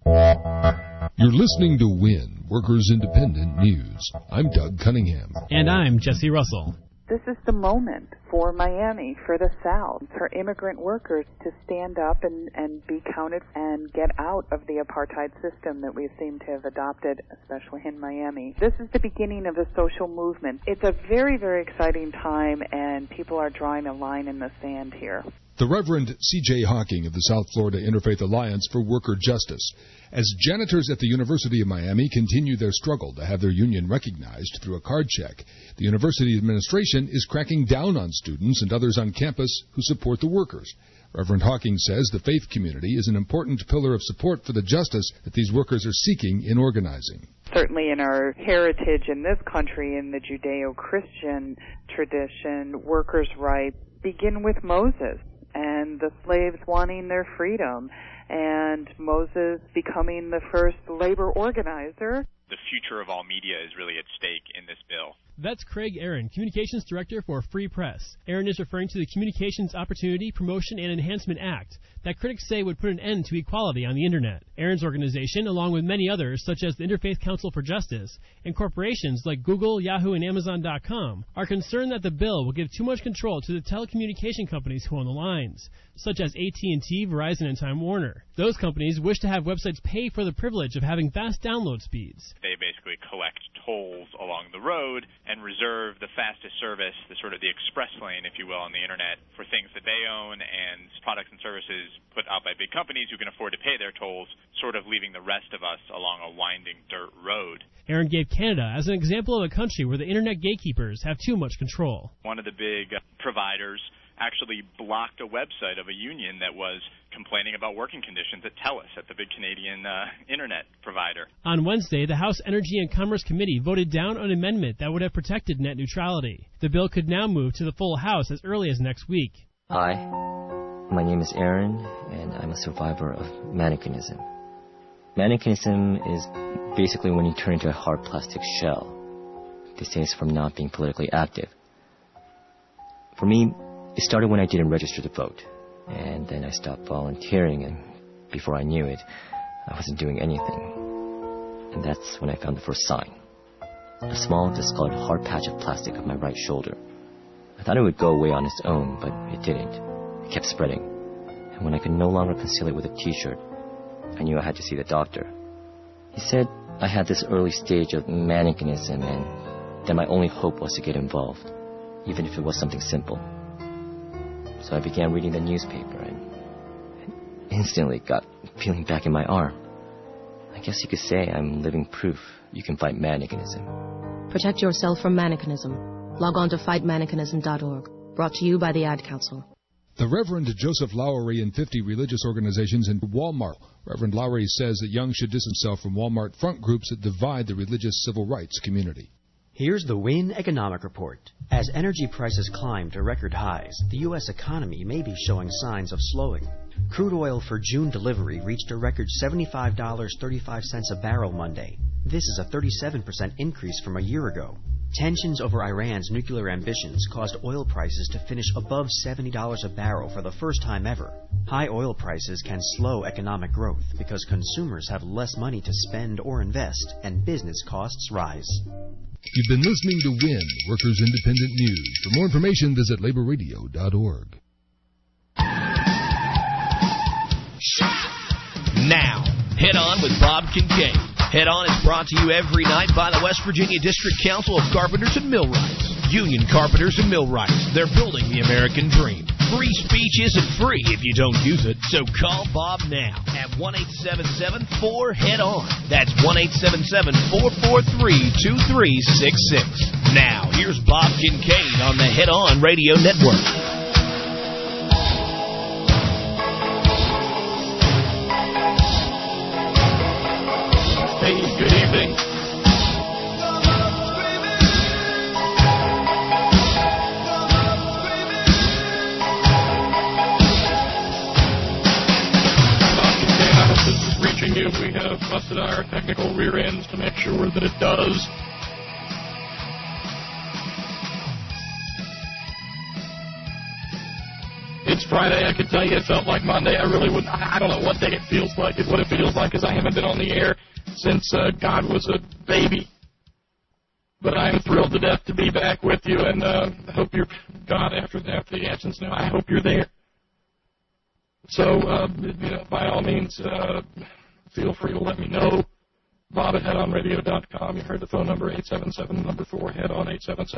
You're listening to WIN, Workers Independent News. I'm Doug Cunningham. And I'm Jesse Russell. This is the moment for Miami, for the South, for immigrant workers to stand up and be counted and get out of the apartheid system that we seem to have adopted, especially in Miami. This is the beginning of a social movement. It's a very, very exciting time, and people are drawing a line in the sand here. The Reverend C.J. Hawking of the South Florida Interfaith Alliance for Worker Justice. As janitors at the University of Miami continue their struggle to have their union recognized through a card check, the university administration is cracking down on students and others on campus who support the workers. Reverend Hawking says the faith community is an important pillar of support for the justice that these workers are seeking in organizing. Certainly in our heritage in this country, in the Judeo-Christian tradition, workers' rights begin with Moses and the slaves wanting their freedom, and Moses becoming the first labor organizer. The future of all media is really at stake in this bill. That's Craig Aaron, Communications Director for Free Press. Aaron is referring to the Communications Opportunity, Promotion, and Enhancement Act that critics say would put an end to equality on the Internet. Aaron's organization, along with many others, such as the Interfaith Council for Justice, and corporations like Google, Yahoo, and Amazon.com, are concerned that the bill will give too much control to the telecommunication companies who own the lines, such as AT&T, Verizon, and Time Warner. Those companies wish to have websites pay for the privilege of having fast download speeds. They basically collect tolls along the road and reserve the fastest service, the sort of the express lane, if you will, on the Internet for things that they own and products and services put out by big companies who can afford to pay their tolls, sort of leaving the rest of us along a winding dirt road. Aaron gave Canada as an example of a country where the Internet gatekeepers have too much control. One of the big providers actually blocked a website of a union that was complaining about working conditions at TELUS, at the big Canadian Internet provider. On Wednesday, the House Energy and Commerce Committee voted down an amendment that would have protected net neutrality. The bill could now move to the full House as early as next week. Hi, my name is Aaron, and I'm a survivor of mannequinism. Mannequinism is basically when you turn into a hard plastic shell. They say it's from not being politically active. For me, it started when I didn't register to vote, and then I stopped volunteering, and before I knew it, I wasn't doing anything. And that's when I found the first sign. A small, discolored hard patch of plastic on my right shoulder. I thought it would go away on its own, but it didn't. It kept spreading. And when I could no longer conceal it with a t-shirt, I knew I had to see the doctor. He said I had this early stage of mannequinism, and that my only hope was to get involved, even if it was something simple. So I began reading the newspaper and instantly got peeling back in my arm. I guess you could say I'm living proof you can fight mannequinism. Protect yourself from mannequinism. Log on to fightmannequinism.org. Brought to you by the Ad Council. The Reverend Joseph Lowery and 50 religious organizations in Walmart. Reverend Lowery says that Young should distance himself from Walmart front groups that divide the religious civil rights community. Here's the WIN Economic Report. As energy prices climb to record highs, the U.S. economy may be showing signs of slowing. Crude oil for June delivery reached a record $75.35 a barrel Monday. This is a 37% increase from a year ago. Tensions over Iran's nuclear ambitions caused oil prices to finish above $70 a barrel for the first time ever. High oil prices can slow economic growth because consumers have less money to spend or invest, and business costs rise. You've been listening to WIN, Workers Independent News. For more information, visit laborradio.org. Now, Head On with Bob Kincaid. Head On is brought to you every night by the West Virginia District Council of Carpenters and Millwrights. Union Carpenters and Millwrights. They're building the American dream. Free speech isn't free if you don't use it, so call Bob now at 1-877-4-HEAD-ON. That's 1-877-443-2366. Now, here's Bob Kincaid on the Head On Radio Network. Hey, good evening. We have busted our technical rear ends to make sure that it does. It it's Friday, I could tell you it felt like Monday. I really wouldn't. I don't know what day it feels like. What it feels like is I haven't been on the air since God was a baby. But I am thrilled to death to be back with you, and I hope you're, God, after the absence now, I hope you're there. So, by all means, feel free to let me know. Bob at headonradio.com. You heard the phone number, 877, number 4, head on,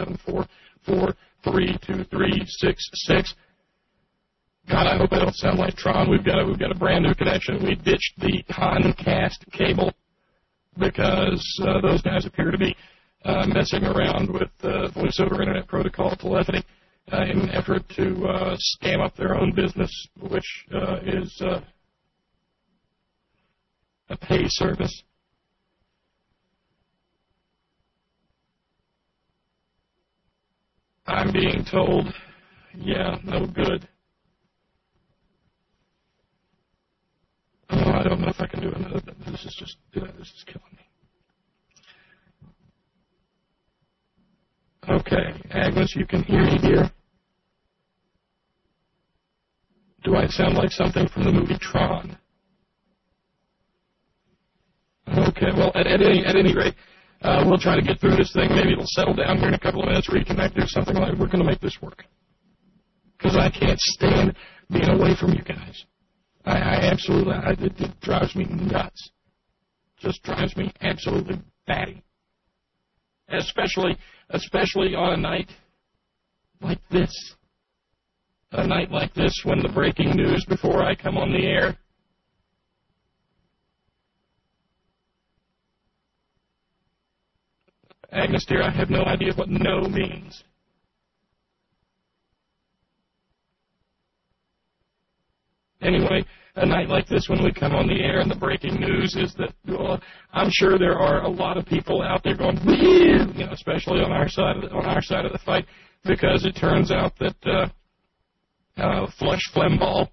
877-443-2366. God, I hope I don't sound like Tron. We've got a brand new connection. We ditched the Comcast cable because those guys appear to be messing around with voice over Internet Protocol telephony in an effort to scam up their own business, which is a pay service. I'm being told, yeah, no good. Oh, I don't know if I can do another. This is killing me. Okay, Agnes, you can hear me, dear. Do I sound like something from the movie Tron? Okay, well, at any rate, we'll try to get through this thing. Maybe it'll settle down here in a couple of minutes, reconnect or something like that. We're going to make this work. Because I can't stand being away from you guys. It drives me nuts. Just drives me absolutely batty. Especially on a night like this. A night like this when the breaking news before I come on the air. Agnes, dear, I have no idea what no means. Anyway, a night like this when we come on the air and the breaking news is that I'm sure there are a lot of people out there going, especially on our side of the fight, because it turns out that Flush Flemball,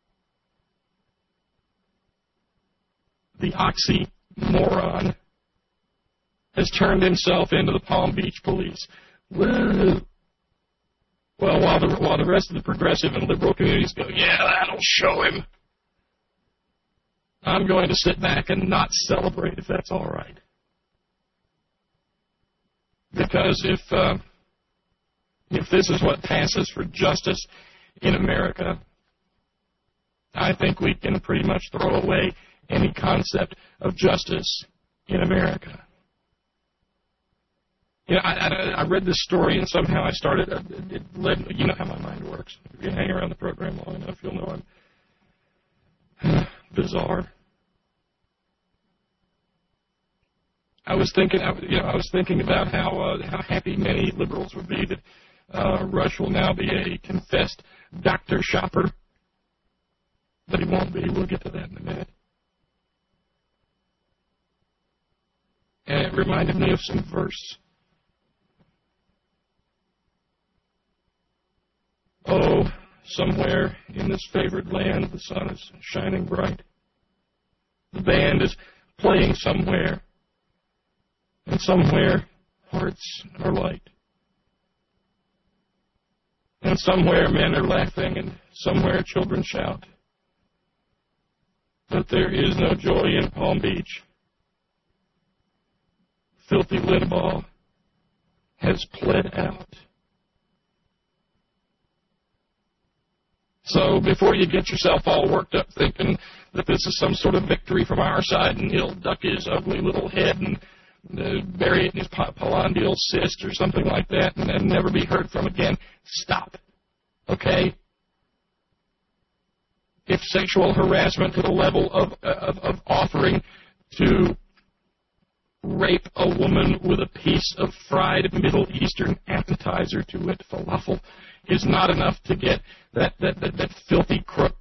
the oxymoron, has turned himself into the Palm Beach police. Woo! Well, while the rest of the progressive and liberal communities go, yeah, that'll show him, I'm going to sit back and not celebrate if that's all right. Because if this is what passes for justice in America, I think we can pretty much throw away any concept of justice in America. You know, I read this story and somehow I started, it led, you know how my mind works. If you hang around the program long enough, you'll know I'm bizarre. I was thinking about how happy many liberals would be that Rush will now be a confessed doctor shopper. But he won't be. We'll get to that in a minute. And it reminded me of some verse. Oh, somewhere in this favored land, the sun is shining bright. The band is playing somewhere, and somewhere hearts are light. And somewhere men are laughing, and somewhere children shout. But there is no joy in Palm Beach. Filthy Limbaugh has pled out. So before you get yourself all worked up thinking that this is some sort of victory from our side and he'll duck his ugly little head and bury it in his polondial cyst or something like that and then never be heard from again, stop. Okay? If sexual harassment to the level of offering to rape a woman with a piece of fried Middle Eastern appetizer, to wit falafel, is not enough to get that filthy crook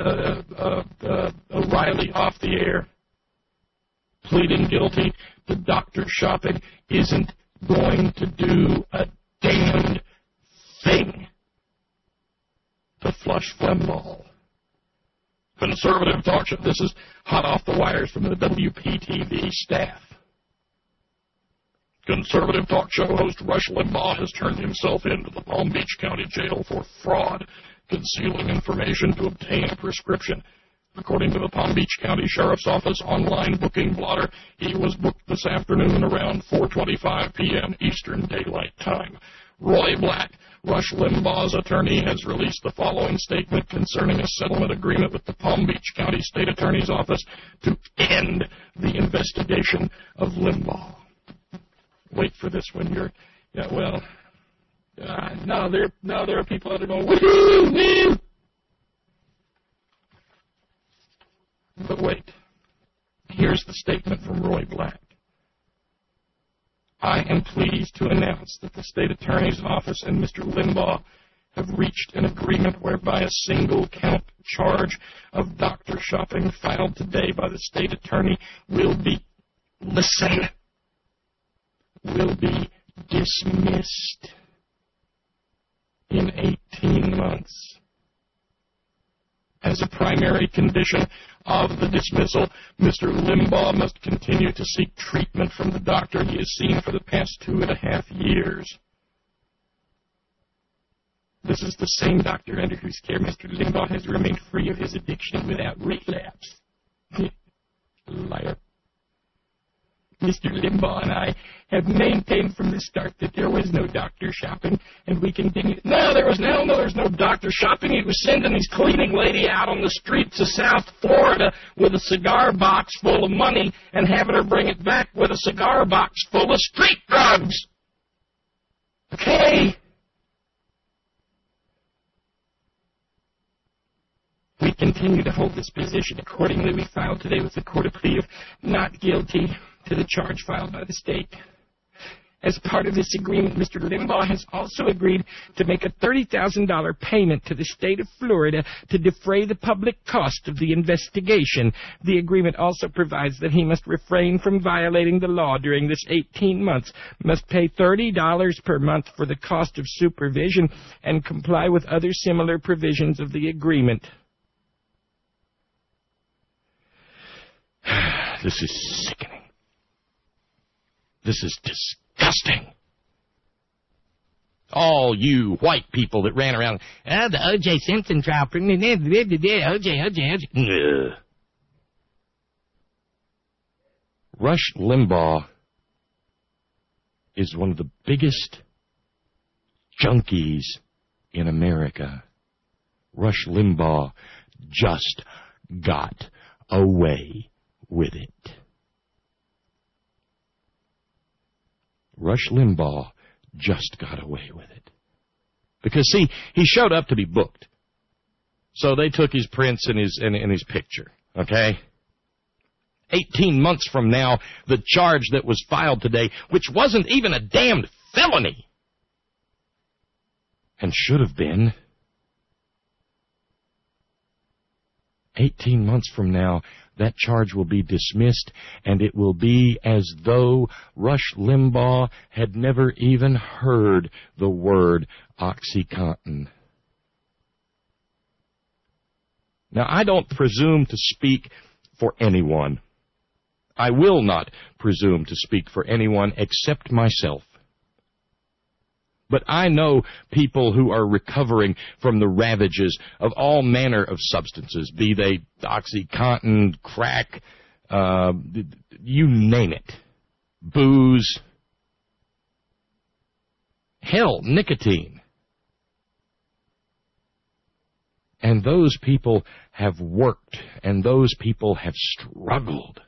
O'Reilly off the air, pleading guilty to doctor shopping isn't going to do a damned thing to Flush Flemball. Conservative talk show. This is hot off the wires from the WPTV staff. Conservative talk show host Rush Limbaugh has turned himself into the Palm Beach County Jail for fraud concealing information to obtain a prescription. According to the Palm Beach County Sheriff's Office online booking blotter, he was booked this afternoon around 4:25 p.m. Eastern Daylight Time. Roy Black, Rush Limbaugh's attorney, has released the following statement concerning a settlement agreement with the Palm Beach County State Attorney's Office to end the investigation of Limbaugh. Wait for this one here. Yeah, well, now there are people that are going, woo-hoo! But wait, here's the statement from Roy Black. I am pleased to announce that the State Attorney's Office and Mr. Limbaugh have reached an agreement whereby a single-count charge of doctor shopping filed today by the State Attorney will be dismissed in 18 months. As a primary condition of the dismissal, Mr. Limbaugh must continue to seek treatment from the doctor he has seen for the past 2.5 years. This is the same doctor under whose care Mr. Limbaugh has remained free of his addiction without relapse. Liar. Mr. Limbaugh and I have maintained from the start that there was no doctor shopping, and we continue. No, there's no doctor shopping. He was sending his cleaning lady out on the streets of South Florida with a cigar box full of money and having her bring it back with a cigar box full of street drugs. Okay? We continue to hold this position. Accordingly, we filed today with the court a plea of not guilty to the charge filed by the state. As part of this agreement, Mr. Limbaugh has also agreed to make a $30,000 payment to the state of Florida to defray the public cost of the investigation. The agreement also provides that he must refrain from violating the law during this 18 months, must pay $30 per month for the cost of supervision, and comply with other similar provisions of the agreement. This is sickening. This is disgusting. All you white people that ran around, the O.J. Simpson trial, O.J. Rush Limbaugh is one of the biggest junkies in America. Rush Limbaugh just got away with it. Rush Limbaugh just got away with it. Because, see, he showed up to be booked. So they took his prints and his picture, okay? 18 months from now, the charge that was filed today, which wasn't even a damned felony, and should have been, 18 months from now, that charge will be dismissed, and it will be as though Rush Limbaugh had never even heard the word OxyContin. Now, I don't presume to speak for anyone. I will not presume to speak for anyone except myself. But I know people who are recovering from the ravages of all manner of substances, be they OxyContin, crack, you name it, booze, hell, nicotine. And those people have worked, and those people have struggled.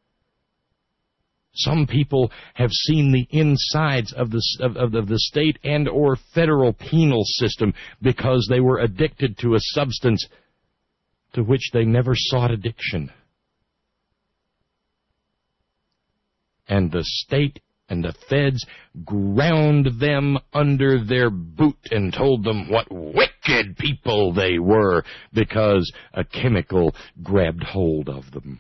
Some people have seen the insides of the state and or federal penal system because they were addicted to a substance to which they never sought addiction. And the state and the feds ground them under their boot and told them what wicked people they were because a chemical grabbed hold of them.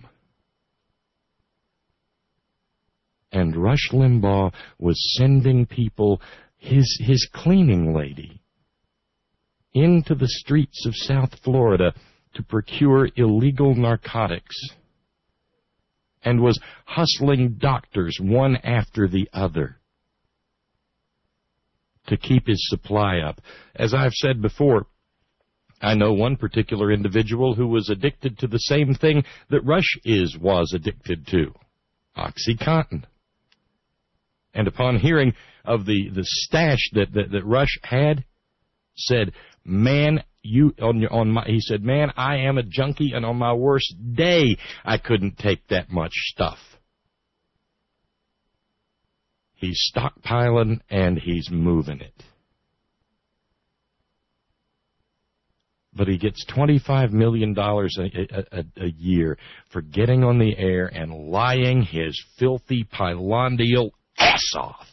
And Rush Limbaugh was sending people, his cleaning lady, into the streets of South Florida to procure illegal narcotics, and was hustling doctors one after the other to keep his supply up. As I've said before, I know one particular individual who was addicted to the same thing that Rush was addicted to, OxyContin. And upon hearing of the stash that Rush had, said, "Man, he said, man, I am a junkie, and on my worst day, I couldn't take that much stuff." He's stockpiling and he's moving it. But he gets $25 million a year for getting on the air and lying his filthy Pylandial ass off.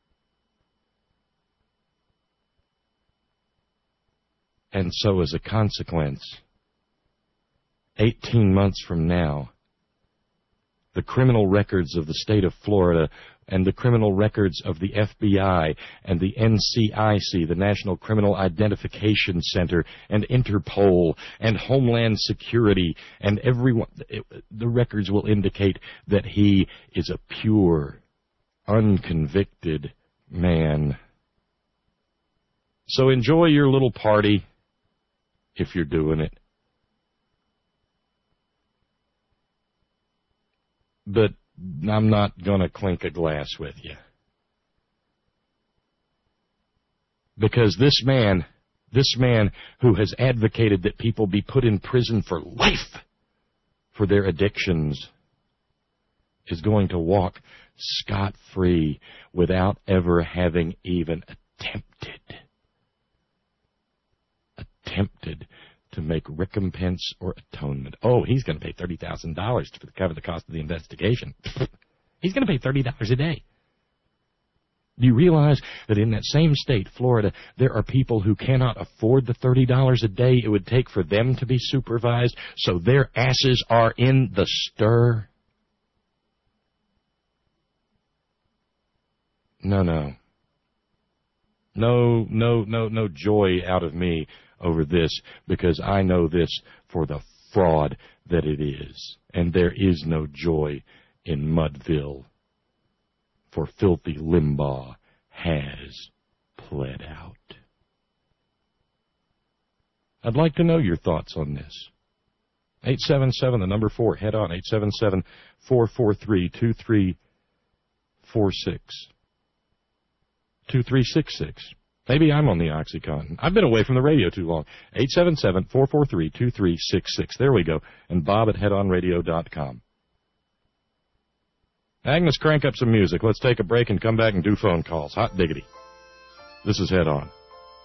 And so as a consequence, 18 months from now, the criminal records of the state of Florida and the criminal records of the FBI and the NCIC, the National Criminal Identification Center, and Interpol and Homeland Security, and everyone, the records will indicate that he is a pure, unconvicted man. So enjoy your little party if you're doing it. But I'm not going to clink a glass with you. Because this man who has advocated that people be put in prison for life for their addictions is going to walk scot-free without ever having even attempted to make recompense or atonement. Oh, he's going to pay $30,000 to cover the cost of the investigation. He's going to pay $30 a day. Do you realize that in that same state, Florida, there are people who cannot afford the $30 a day it would take for them to be supervised, so their asses are in the stir? No joy out of me over this, because I know this for the fraud that it is. And there is no joy in Mudville, for filthy Limbaugh has pled out. I'd like to know your thoughts on this. 877, the number 4, head on, 877-443-2346. 2366. Maybe I'm on the OxyContin. I've been away from the radio too long. 877-443-2366. There we go. And Bob at headonradio.com. Agnes, crank up some music. Let's take a break and come back and do phone calls. Hot diggity. This is Head On.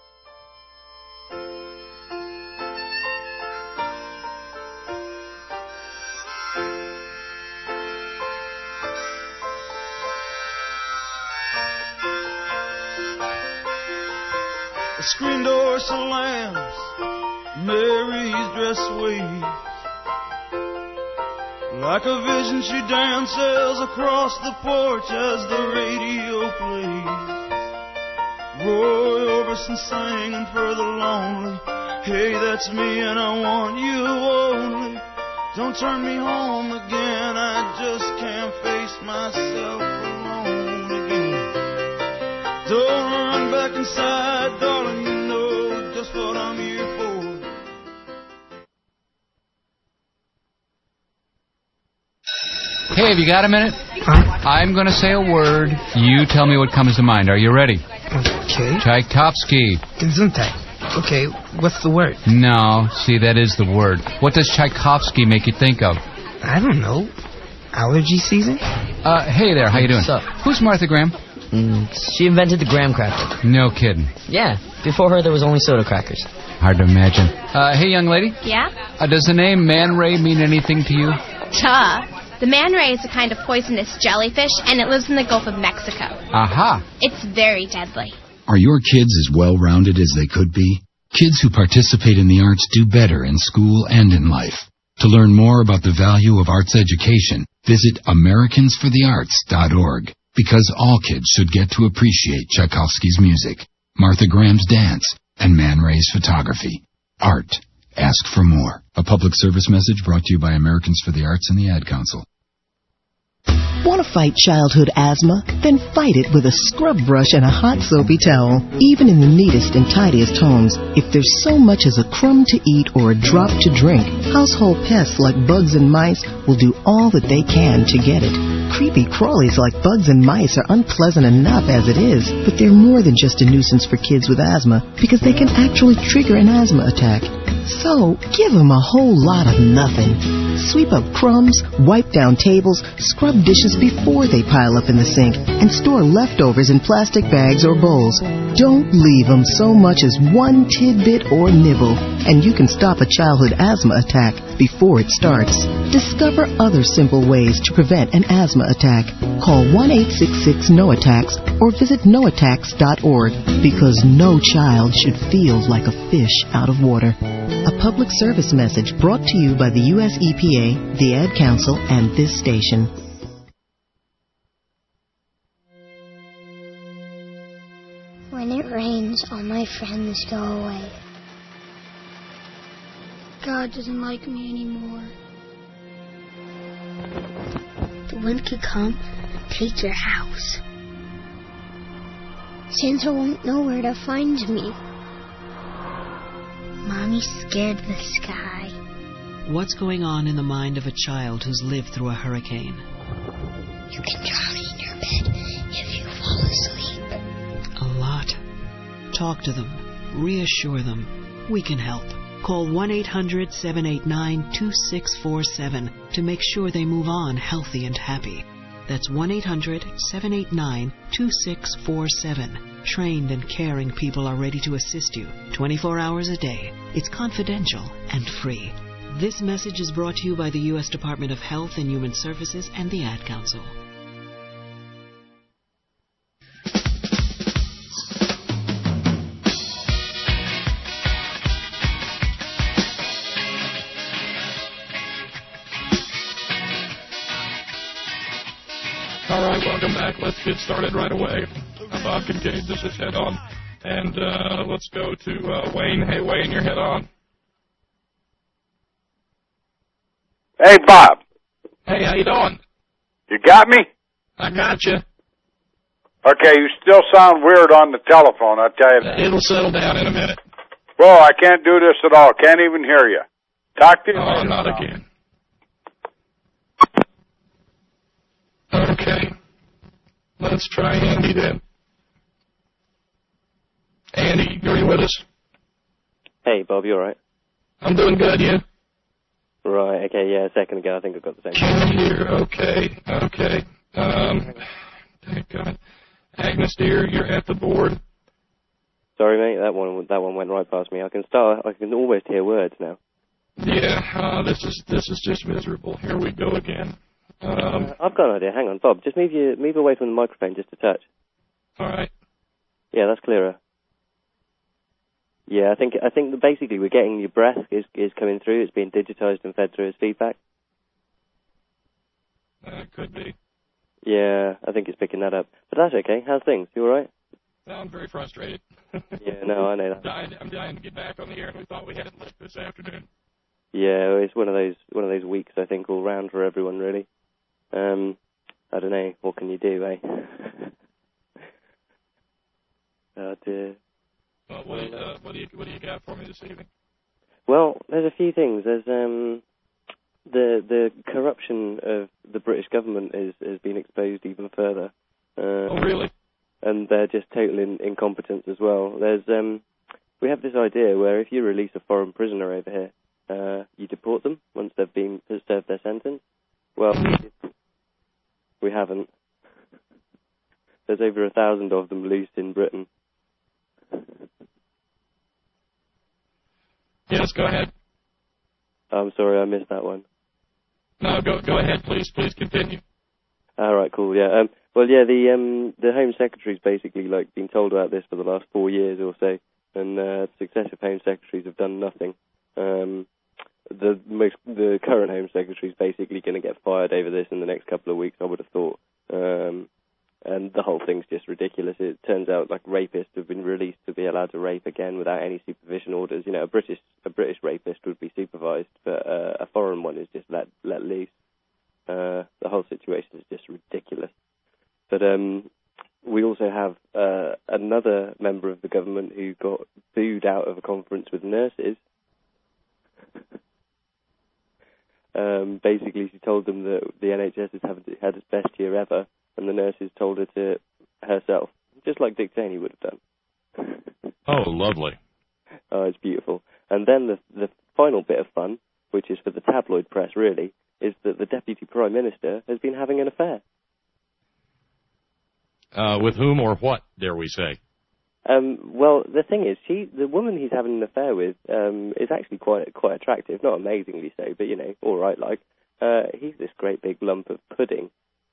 The screen door slams, Mary's dress waves. Like a vision she dances across the porch as the radio plays. Roy Orbison singing for the lonely. Hey, that's me and I want you only. Don't turn me home again, I just can't face myself alone again. Don't run back inside, darling, you know just what I'm here for. Hey, have you got a minute? I'm going to say a word. You tell me what comes to mind. Are you ready? Okay. Tchaikovsky. Gesundheit. Okay, what's the word? No, see, that is the word. What does Tchaikovsky make you think of? I don't know. Allergy season? Hey there, how you doing? What's up? Who's Martha Graham? She invented the graham cracker. No kidding. Yeah, before her there was only soda crackers. Hard to imagine. Hey, young lady? Yeah? Does the name Man Ray mean anything to you? Duh. The man ray is a kind of poisonous jellyfish, and it lives in the Gulf of Mexico. Aha. It's very deadly. Are your kids as well-rounded as they could be? Kids who participate in the arts do better in school and in life. To learn more about the value of arts education, visit AmericansForTheArts.org. Because all kids should get to appreciate Tchaikovsky's music, Martha Graham's dance, and Man Ray's photography. Art. Ask for more. A public service message brought to you by Americans for the Arts and the Ad Council. Want to fight childhood asthma? Then fight it with a scrub brush and a hot soapy towel. Even in the neatest and tidiest homes, if there's so much as a crumb to eat or a drop to drink, household pests like bugs and mice will do all that they can to get it. Creepy crawlies like bugs and mice are unpleasant enough as it is, but they're more than just a nuisance for kids with asthma because they can actually trigger an asthma attack. So, give them a whole lot of nothing. Sweep up crumbs, wipe down tables, scrub dishes before they pile up in the sink, and store leftovers in plastic bags or bowls. Don't leave them so much as one tidbit or nibble, and you can stop a childhood asthma attack before it starts. Discover other simple ways to prevent an asthma attack. Call 1-866-NO-ATTACKS or visit noattacks.org, because no child should feel like a fish out of water. A public service message brought to you by the U.S. EPA, the Ad Council, and this station. When it rains, all my friends go away. God doesn't like me anymore. The wind could come, take your house. Santa won't know where to find me. Mommy's scared of the sky. What's going on in the mind of a child who's lived through a hurricane? You can drown in your bed if you fall asleep. A lot. Talk to them. Reassure them. We can help. Call 1-800-789-2647 to make sure they move on healthy and happy. That's 1-800-789-2647. Trained and caring people are ready to assist you 24 hours a day. It's confidential and free. This message is brought to you by the U.S. Department of Health and Human Services and the Ad Council. All right, welcome back. Let's get started right away. I'm Bob Kincaid. This is Head On. And let's go to Wayne. Hey, Wayne, you're Head On. Hey, Bob. Hey, how you doing? You got me? I got you. Okay, you still sound weird on the telephone, I'll tell you that. It'll settle down in a minute. Well, I can't do this at all. Can't even hear you. Talk to you Oh, later. not again. Okay. Let's try Andy then. Andy, are you with us? Hey, Bob, you alright? I'm doing good, you? Right, okay, yeah, a second ago I think I got the same. Here, okay. Thank God. Agnes, dear, you're at the board. Sorry, mate, that one went right past me. I can almost hear words now. Yeah, this is just miserable. Here we go again. I've got an idea. Hang on, Bob. Just move away from the microphone just a touch. All right. Yeah, that's clearer. Yeah, I think that basically we're getting your breath is coming through. It's being digitized and fed through as feedback. Could be. Yeah, I think it's picking that up. But that's okay. How's things? You all right? No, I'm very frustrated. Yeah, no, I know that. I'm dying to get back on the air, and we thought we had it lit this afternoon. Yeah, it's one of those weeks I think all round for everyone really. I don't know. What can you do, eh? Oh dear. Well, what do you got for me this evening? Well, there's a few things. There's the corruption of the British government has been exposed even further. Oh, really? And they're just total incompetence as well. There's we have this idea where if you release a foreign prisoner over here, you deport them once they've served their sentence. Well, we haven't. There's over 1,000 of them loose in Britain. Yes, go ahead. I'm sorry, I missed that one. No, go ahead, please continue. All right, cool. Yeah. Well, yeah. The Home Secretary's basically been told about this for the last 4 years or so, and successive Home Secretaries have done nothing. The current Home Secretary is basically going to get fired over this in the next couple of weeks, I would have thought. And the whole thing's just ridiculous. It turns out rapists have been released to be allowed to rape again without any supervision orders. You know, a British rapist would be supervised, but a foreign one is just let loose. The whole situation is just ridiculous. But we also have another member of the government who got booed out of a conference with nurses. Basically, she told them that the NHS has had its best year ever, and the nurses told her to herself, just like Dick Cheney would have done. Oh, lovely. Oh, it's beautiful. And then the final bit of fun, which is for the tabloid press, really, is that the Deputy Prime Minister has been having an affair. With whom or what, dare we say? Well, the thing is, the woman he's having an affair with is actually quite attractive, not amazingly so, but, all right, like. He's this great big lump of pudding,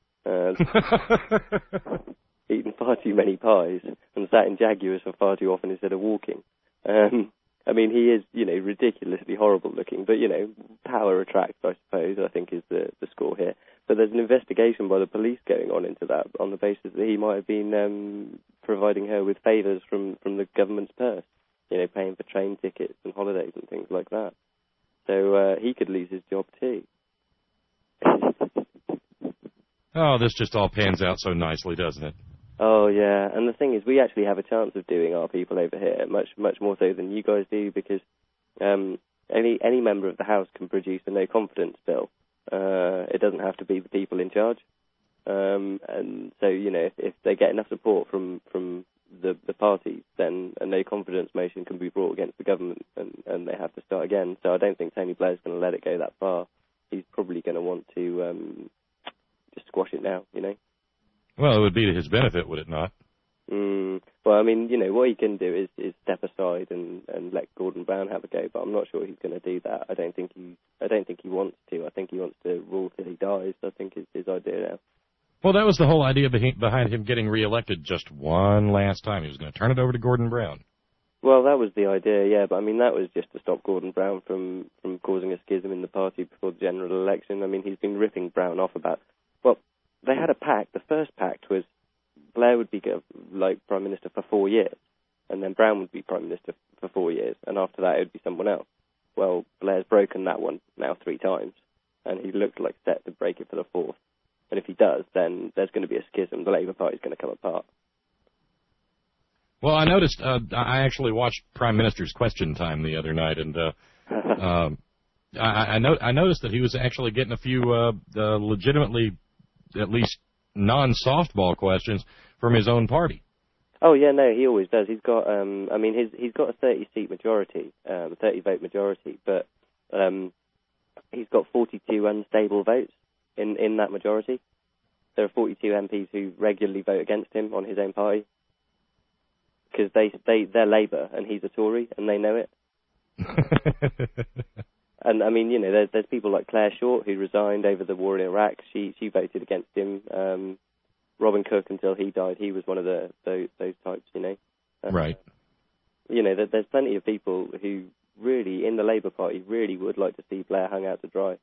eaten far too many pies, and sat in Jaguars for far too often instead of walking. I mean, he is, ridiculously horrible looking, but, power attracts, I suppose, I think is the score here. But there's an investigation by the police going on into that on the basis that he might have been providing her with favours from the government's purse, paying for train tickets and holidays and things like that. So he could lose his job too. Oh, this just all pans out so nicely, doesn't it? Oh, yeah. And the thing is, we actually have a chance of doing our people over here, much more so than you guys do, because any member of the House can produce a no-confidence bill. It doesn't have to be the people in charge. And so, if they get enough support from the parties, then a no-confidence motion can be brought against the government, and they have to start again. So I don't think Tony Blair's going to let it go that far. He's probably going to want to just squash it now, Well, it would be to his benefit, would it not? Well, I mean, what he can do is step aside and let Gordon Brown have a go, but I'm not sure he's going to do that. I don't think he wants to. I think he wants to rule till he dies. I think is his idea now. Well, that was the whole idea behind him getting reelected just one last time. He was going to turn it over to Gordon Brown. Well, that was the idea, yeah, but I mean, that was just to stop Gordon Brown from causing a schism in the party before the general election. I mean, he's been ripping Brown off about, well, they had a pact. The first pact was Blair would be Prime Minister for 4 years, and then Brown would be Prime Minister for 4 years, and after that it would be someone else. Well, Blair's broken that one now 3 times, and he looks like set to break it for the 4th. And if he does, then there's going to be a schism. The Labour Party's going to come apart. Well, I noticed, I actually watched Prime Minister's Question Time the other night, and I noticed that he was actually getting a few legitimately, at least non-softball questions from his own party. Oh, yeah, no, he always does. He's got, he's got a 30-seat majority, 30-vote majority, but he's got 42 unstable votes in that majority. There are 42 MPs who regularly vote against him on his own party, because they're Labour and he's a Tory, and they know it. And, I mean, there's people like Claire Short, who resigned over the war in Iraq. She voted against him. Robin Cook, until he died, he was one of those types, Right. There's plenty of people who really, in the Labour Party, really would like to see Blair hung out to dry.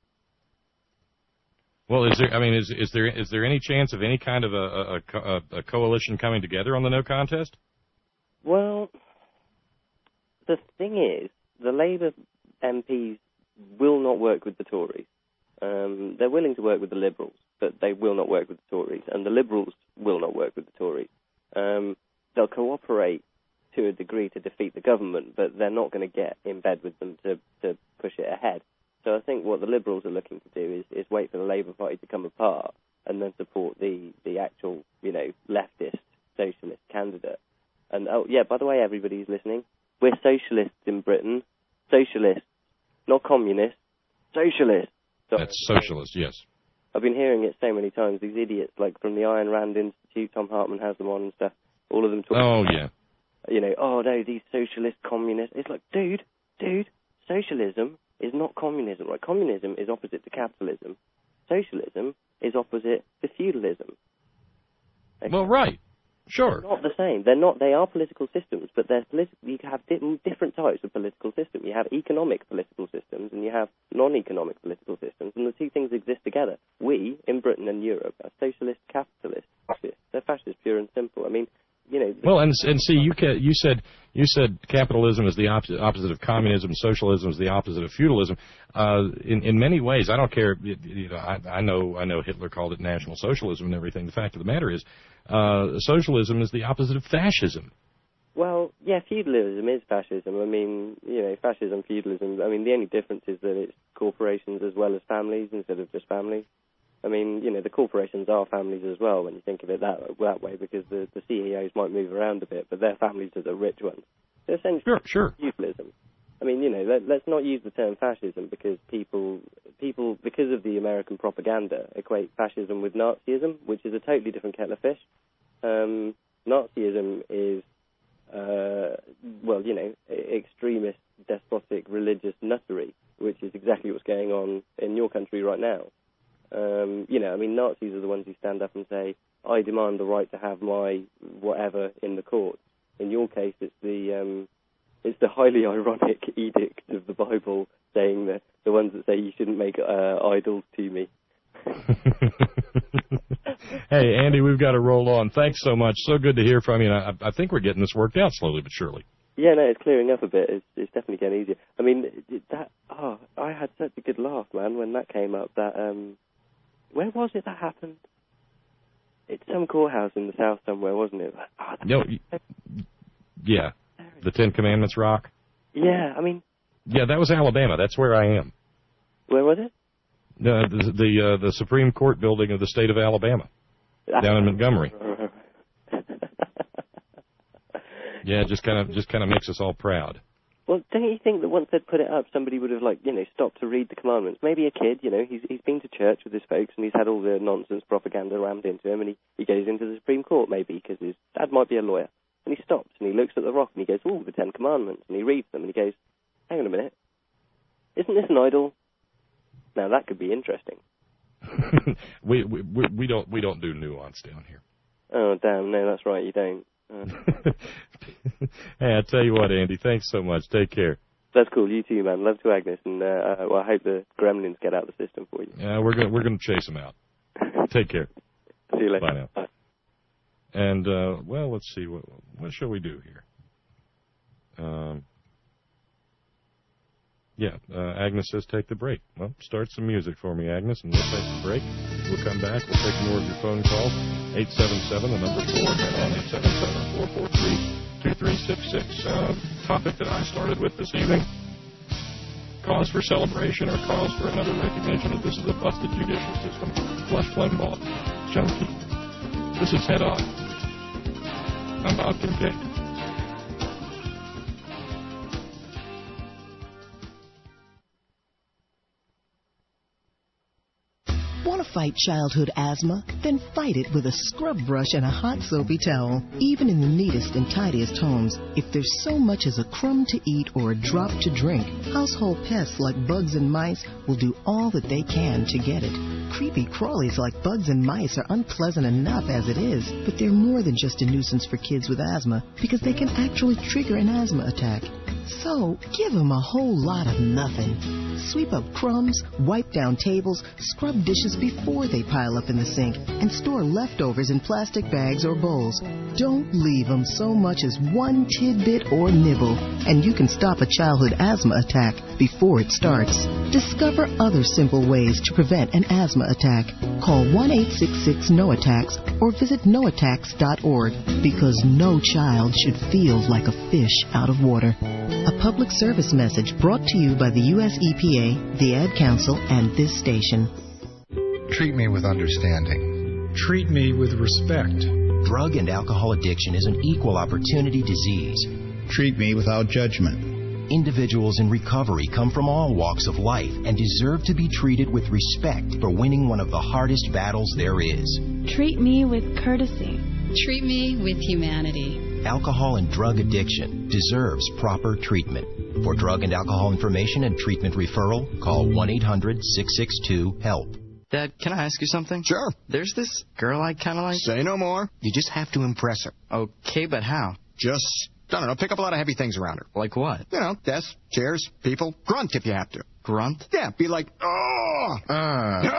Well, is there any chance of any kind of a coalition coming together on the no contest? Well, the thing is, the Labour MPs will not work with the Tories. They're willing to work with the Liberals, but they will not work with the Tories, and the Liberals will not work with the Tories. They'll cooperate to a degree to defeat the government, but they're not going to get in bed with them to push it ahead. So I think what the Liberals are looking to do is wait for the Labour Party to come apart and then support the actual, leftist socialist candidate. And, oh, yeah, by the way, everybody who's listening, we're socialists in Britain. Socialists, not communists. Socialists. That's socialist, yes. I've been hearing it so many times. These idiots, like from the Ayn Rand Institute, Tom Hartman has them on and stuff. All of them talking. Oh, yeah. Oh, no, these socialist communists. It's like, dude, socialism is not communism, right? Communism is opposite to capitalism. Socialism is opposite to feudalism. Okay? Well, right. Sure. They're not the same. They're not. They are political systems, but you have different types of political system. You have economic political systems, and you have non-economic political systems, and the two things exist together. We, in Britain and Europe, are socialist capitalists. They're fascist, pure and simple. I mean, Well, and see, you said capitalism is the opposite of communism, socialism is the opposite of feudalism. In many ways, I don't care. I know Hitler called it National Socialism and everything. The fact of the matter is, socialism is the opposite of fascism. Well, yeah, feudalism is fascism. I mean, fascism, feudalism. I mean, the only difference is that it's corporations as well as families instead of just families. I mean, the corporations are families as well when you think of it that way, because the CEOs might move around a bit, but their families are the rich ones. So essentially, sure. feudalism. I mean, let's not use the term fascism because people, because of the American propaganda, equate fascism with Nazism, which is a totally different kettle of fish. Nazism is, extremist, despotic, religious nuttery, which is exactly what's going on in your country right now. Nazis are the ones who stand up and say, I demand the right to have my whatever in the court. In your case, it's the highly ironic edict of the Bible saying that the ones that say you shouldn't make idols to me. Hey, Andy, we've got to roll on. Thanks so much. So good to hear from you. And I think we're getting this worked out slowly but surely. Yeah, no, it's clearing up a bit. It's definitely getting easier. I mean, I had such a good laugh, man, when that came up. That where was it that happened? It's some courthouse in the south somewhere, wasn't it? Yeah, the Ten Commandments rock. Yeah, I mean. Yeah, that was Alabama. That's where I am. Where was it? The Supreme Court building of the state of Alabama, down in Montgomery. Yeah, just kind of makes us all proud. Well, don't you think that once they'd put it up, somebody would have stopped to read the commandments? Maybe a kid, he's been to church with his folks and he's had all the nonsense propaganda rammed into him, and he goes into the Supreme Court maybe because his dad might be a lawyer, and he stops and he looks at the rock and he goes, "Oh, the Ten Commandments," and he reads them and he goes, "Hang on a minute, isn't this an idol? Now that could be interesting." we don't do nuance down here. Oh damn, no, that's right, you don't. Hey, I tell you what, Andy, thanks so much. Take care. That's cool. You too, man. Love to Agnes, and I hope the gremlins get out of the system for you. Yeah, we're gonna chase them out. Take care. See you later. Bye now. Bye. And let's see what shall we do here. Agnes says take the break. Well, start some music for me, Agnes, and we'll take the break. We'll come back. We'll take more of your phone calls. 877, the number 4, and on 877-443-2366. Topic that I started with this evening. Cause for celebration or cause for another recognition that this is a busted judicial system. Flush Limbaugh. Junkie. This is Head On. I'm Bob Kincaid. Want to fight childhood asthma? Then fight it with a scrub brush and a hot soapy towel. Even in the neatest and tidiest homes, if there's so much as a crumb to eat or a drop to drink, household pests like bugs and mice will do all that they can to get it. Creepy crawlies like bugs and mice are unpleasant enough as it is, but they're more than just a nuisance for kids with asthma because they can actually trigger an asthma attack. So, give them a whole lot of nothing. Sweep up crumbs, wipe down tables, scrub dishes before they pile up in the sink, and store leftovers in plastic bags or bowls. Don't leave them so much as one tidbit or nibble, and you can stop a childhood asthma attack before it starts. Discover other simple ways to prevent an asthma attack. Call 1-866-NO-ATTACKS or visit noattacks.org, because no child should feel like a fish out of water. A public service message brought to you by the U.S. EPA, the Ad Council, and this station. Treat me with understanding. Treat me with respect. Drug and alcohol addiction is an equal opportunity disease. Treat me without judgment. Individuals in recovery come from all walks of life and deserve to be treated with respect for winning one of the hardest battles there is. Treat me with courtesy. Treat me with humanity. Alcohol and drug addiction deserves proper treatment. For drug and alcohol information and treatment referral, call 1-800-662-HELP. Dad, can I ask you something? Sure. There's this girl I kind of like. Say no more. You just have to impress her. Okay, but how? Just, I don't know, pick up a lot of heavy things around her. Like what? You know, desks, chairs, people. Grunt if you have to. Grunt? Yeah, be like, oh!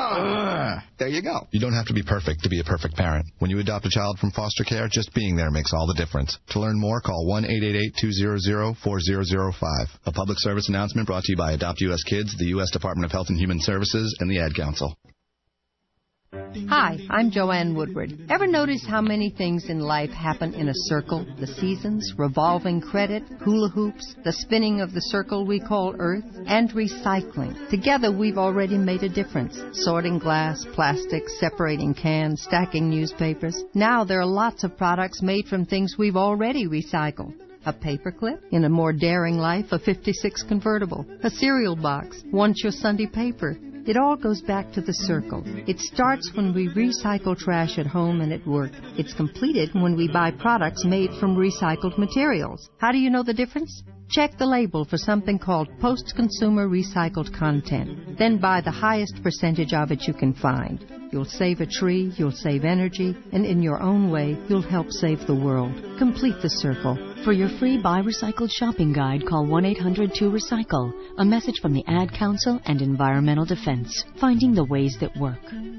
There you go. You don't have to be perfect to be a perfect parent. When you adopt a child from foster care, just being there makes all the difference. To learn more, call 1-888-200-4005. A public service announcement brought to you by Adopt U.S. Kids, the U.S. Department of Health and Human Services, and the Ad Council. Hi, I'm Joanne Woodward. Ever notice how many things in life happen in a circle? The seasons, revolving credit, hula hoops, the spinning of the circle we call Earth, and recycling. Together we've already made a difference. Sorting glass, plastic, separating cans, stacking newspapers. Now there are lots of products made from things we've already recycled. A paperclip, in a more daring life, a 56 convertible, a cereal box, once your Sunday paper. It all goes back to the circle. It starts when we recycle trash at home and at work. It's completed when we buy products made from recycled materials. How do you know the difference? Check the label for something called post-consumer recycled content. Then buy the highest percentage of it you can find. You'll save a tree, you'll save energy, and in your own way, you'll help save the world. Complete the circle. For your free Buy Recycled shopping guide, call 1-800-2RECYCLE. A message from the Ad Council and Environmental Defense. Finding the ways that work.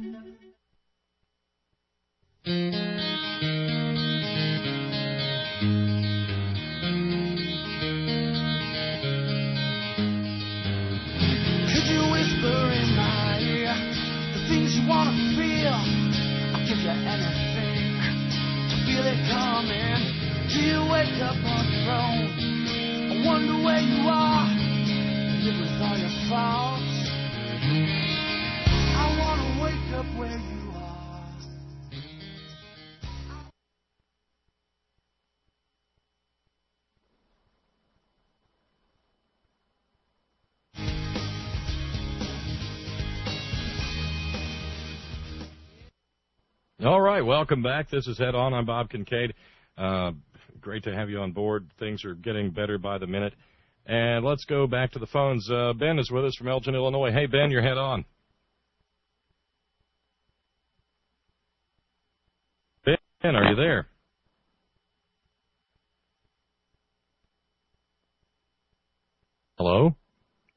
Things you wanna feel, I'll give you anything to feel it coming. Till you wake up on your own, I wonder where you are, live with all your faults. I wanna wake up where you are. All right, welcome back. This is Head On. I'm Bob Kincaid. Great to have you on board. Things are getting better by the minute. And let's go back to the phones. Ben is with us from Elgin, Illinois. Hey, Ben, you're Head On. Ben, are you there? Hello?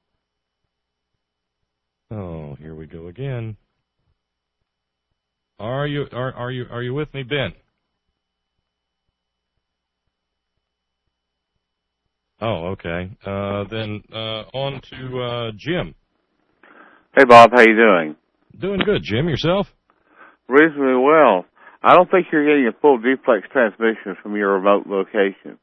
Oh, here we go again. Are you with me, Ben? Oh, okay. Then on to Jim. Hey, Bob, how you doing? Doing good, Jim. Yourself? Reasonably well. I don't think you're getting a full duplex transmission from your remote location.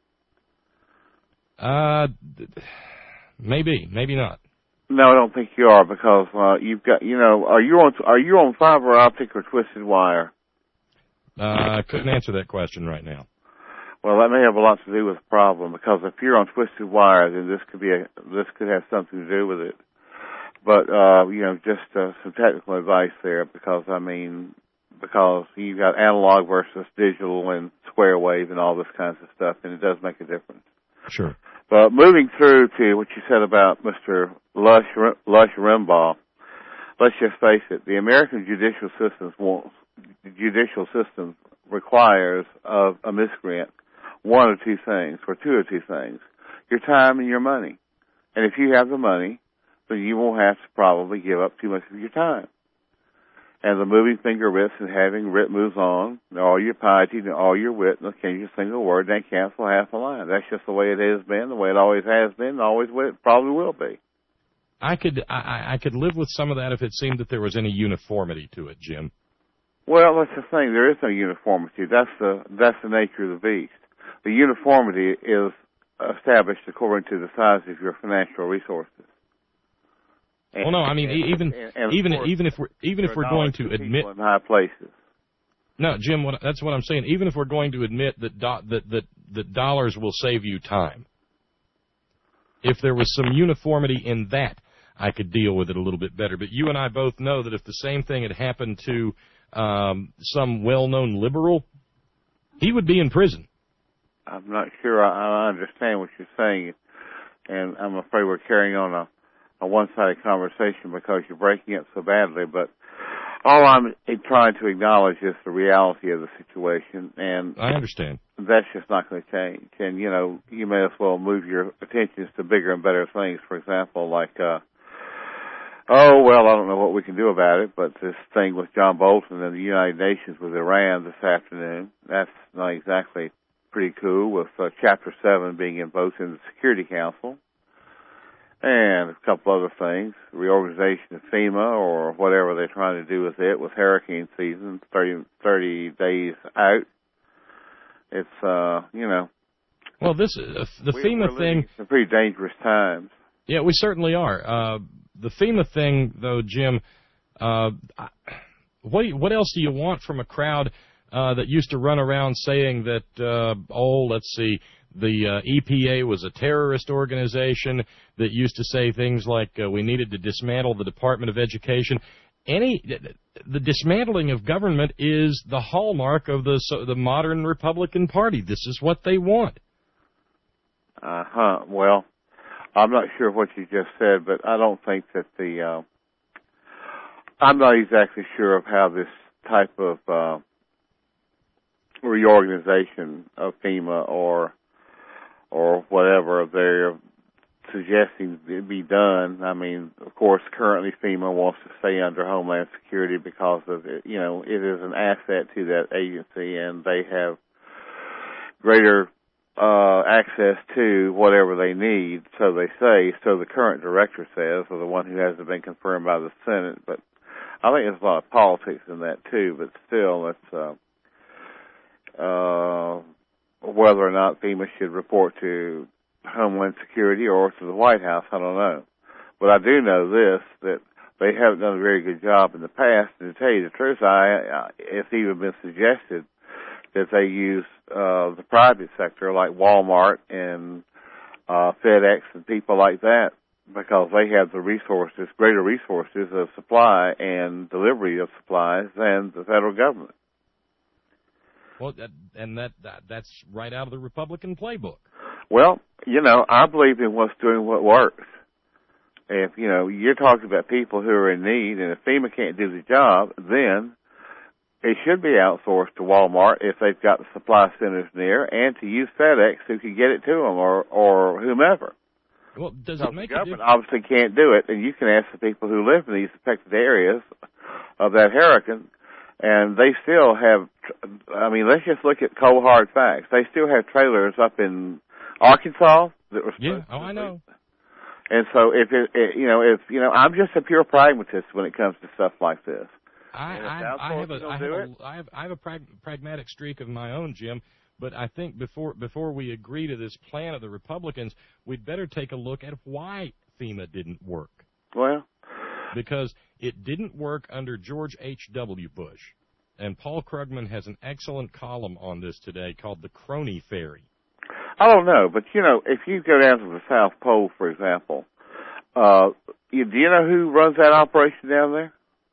Maybe not. No, I don't think you are, because you've got, are you on fiber optic or twisted wire? I couldn't answer that question right now. Well, that may have a lot to do with the problem, because if you're on twisted wire, then this could have something to do with it. But just some technical advice there, because you've got analog versus digital and square wave and all this kinds of stuff, and it does make a difference. Sure. But moving through to what you said about Mr. Lush Rimbaugh, let's just face it, the American judicial system requires of a miscreant two or two things, your time and your money. And if you have the money, then you won't have to probably give up too much of your time. And the moving finger writs and having writ moves on, all your piety and all your wit, and change a single word, then cancel half a line. That's just the way it has been, the way it always has been, and always probably will be. I could live with some of that if it seemed that there was any uniformity to it, Jim. Well, that's the thing. There is no uniformity. That's the nature of the beast. The uniformity is established according to the size of your financial resources. Well, no, I mean even if we're going to admit in high places. No, Jim, that's what I'm saying. Even if we're going to admit that dollars will save you time, if there was some uniformity in that, I could deal with it a little bit better. But you and I both know that if the same thing had happened to some well-known liberal, he would be in prison. I'm not sure I understand what you're saying, and I'm afraid we're carrying on a one-sided conversation because you're breaking it so badly. But all I'm trying to acknowledge is the reality of the situation, and I understand. That's just not going to change. And, you may as well move your attentions to bigger and better things. For example, like Oh, well, I don't know what we can do about it, but this thing with John Bolton and the United Nations with Iran this afternoon, that's not exactly pretty cool, with Chapter 7 being invoked in the Security Council. And a couple other things, reorganization of FEMA or whatever they're trying to do with it, with hurricane season, 30 days out. It's, Well, the FEMA thing... Some pretty dangerous times. Yeah, we certainly are. The FEMA thing, though, Jim, what else do you want from a crowd that used to run around saying that, the EPA was a terrorist organization, that used to say things like we needed to dismantle the Department of Education? The dismantling of government is the hallmark of the modern Republican Party. This is what they want. Well, I'm not sure what you just said, but I don't think that I'm not exactly sure of how this type of reorganization of FEMA or whatever they're suggesting it be done. I mean, of course, currently FEMA wants to stay under Homeland Security because of it. You know, it is an asset to that agency, and they have greater access to whatever they need, so they say. So the current director says, or the one who hasn't been confirmed by the Senate. But I think there's a lot of politics in that too. But still, it's whether or not FEMA should report to Homeland Security or to the White House, I don't know. But I do know this, that they haven't done a very good job in the past. And to tell you the truth, it's even been suggested that they use the private sector like Walmart and FedEx and people like that, because they have the resources, greater resources of supply and delivery of supplies than the federal government. Well, that's right out of the Republican playbook. Well, I believe in what's doing what works. If, you're talking about people who are in need, and if FEMA can't do the job, then it should be outsourced to Walmart if they've got the supply centers near, and to use FedEx who can get it to them, or whomever. Well, does it make a difference? The government obviously can't do it, and you can ask the people who live in these affected areas of that hurricane, and they still have, let's just look at cold hard facts. They still have trailers up in Arkansas that were I know. And so I'm just a pure pragmatist when it comes to stuff like this. I have a pragmatic streak of my own, Jim, but I think before we agree to this plan of the Republicans, we'd better take a look at why FEMA didn't work. Well, because it didn't work under George H.W. Bush, and Paul Krugman has an excellent column on this today called The Crony Fairy. I don't know, but if you go down to the South Pole, for example, do you know who runs that operation down there?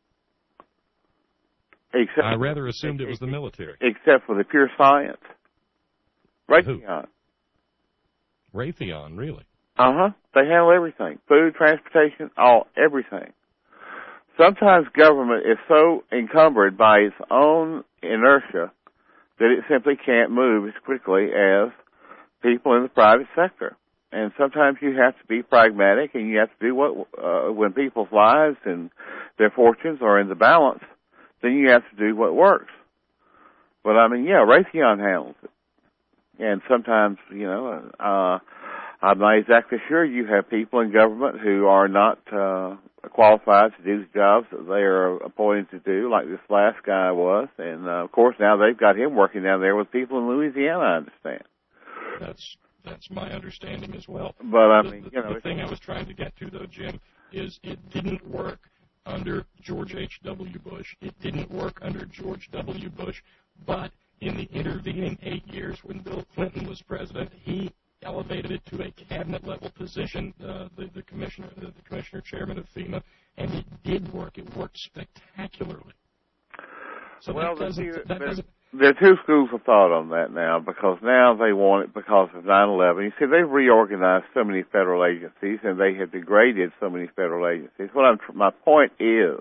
I rather assumed it was the military. Except for the pure science. Raytheon. Raytheon, really? They handle everything. Food, transportation, everything. Sometimes government is so encumbered by its own inertia that it simply can't move as quickly as people in the private sector. And sometimes you have to be pragmatic, and you have to do when people's lives and their fortunes are in the balance, then you have to do what works. But Raytheon handles it. And sometimes, I'm not exactly sure. You have people in government who are not qualified to do the jobs that they are appointed to do, like this last guy was. And, of course, now they've got him working down there with people in Louisiana, I understand. That's my understanding as well. But, the thing I was trying to get to, though, Jim, is it didn't work under George H.W. Bush. It didn't work under George W. Bush. But in the intervening 8 years when Bill Clinton was president, he elevated it to a cabinet-level position, the commissioner chairman of FEMA, and it did work. It worked spectacularly. So there are two schools of thought on that now, because now they want it because of 9/11. You see, they've reorganized so many federal agencies, and they have degraded so many federal agencies. My point is,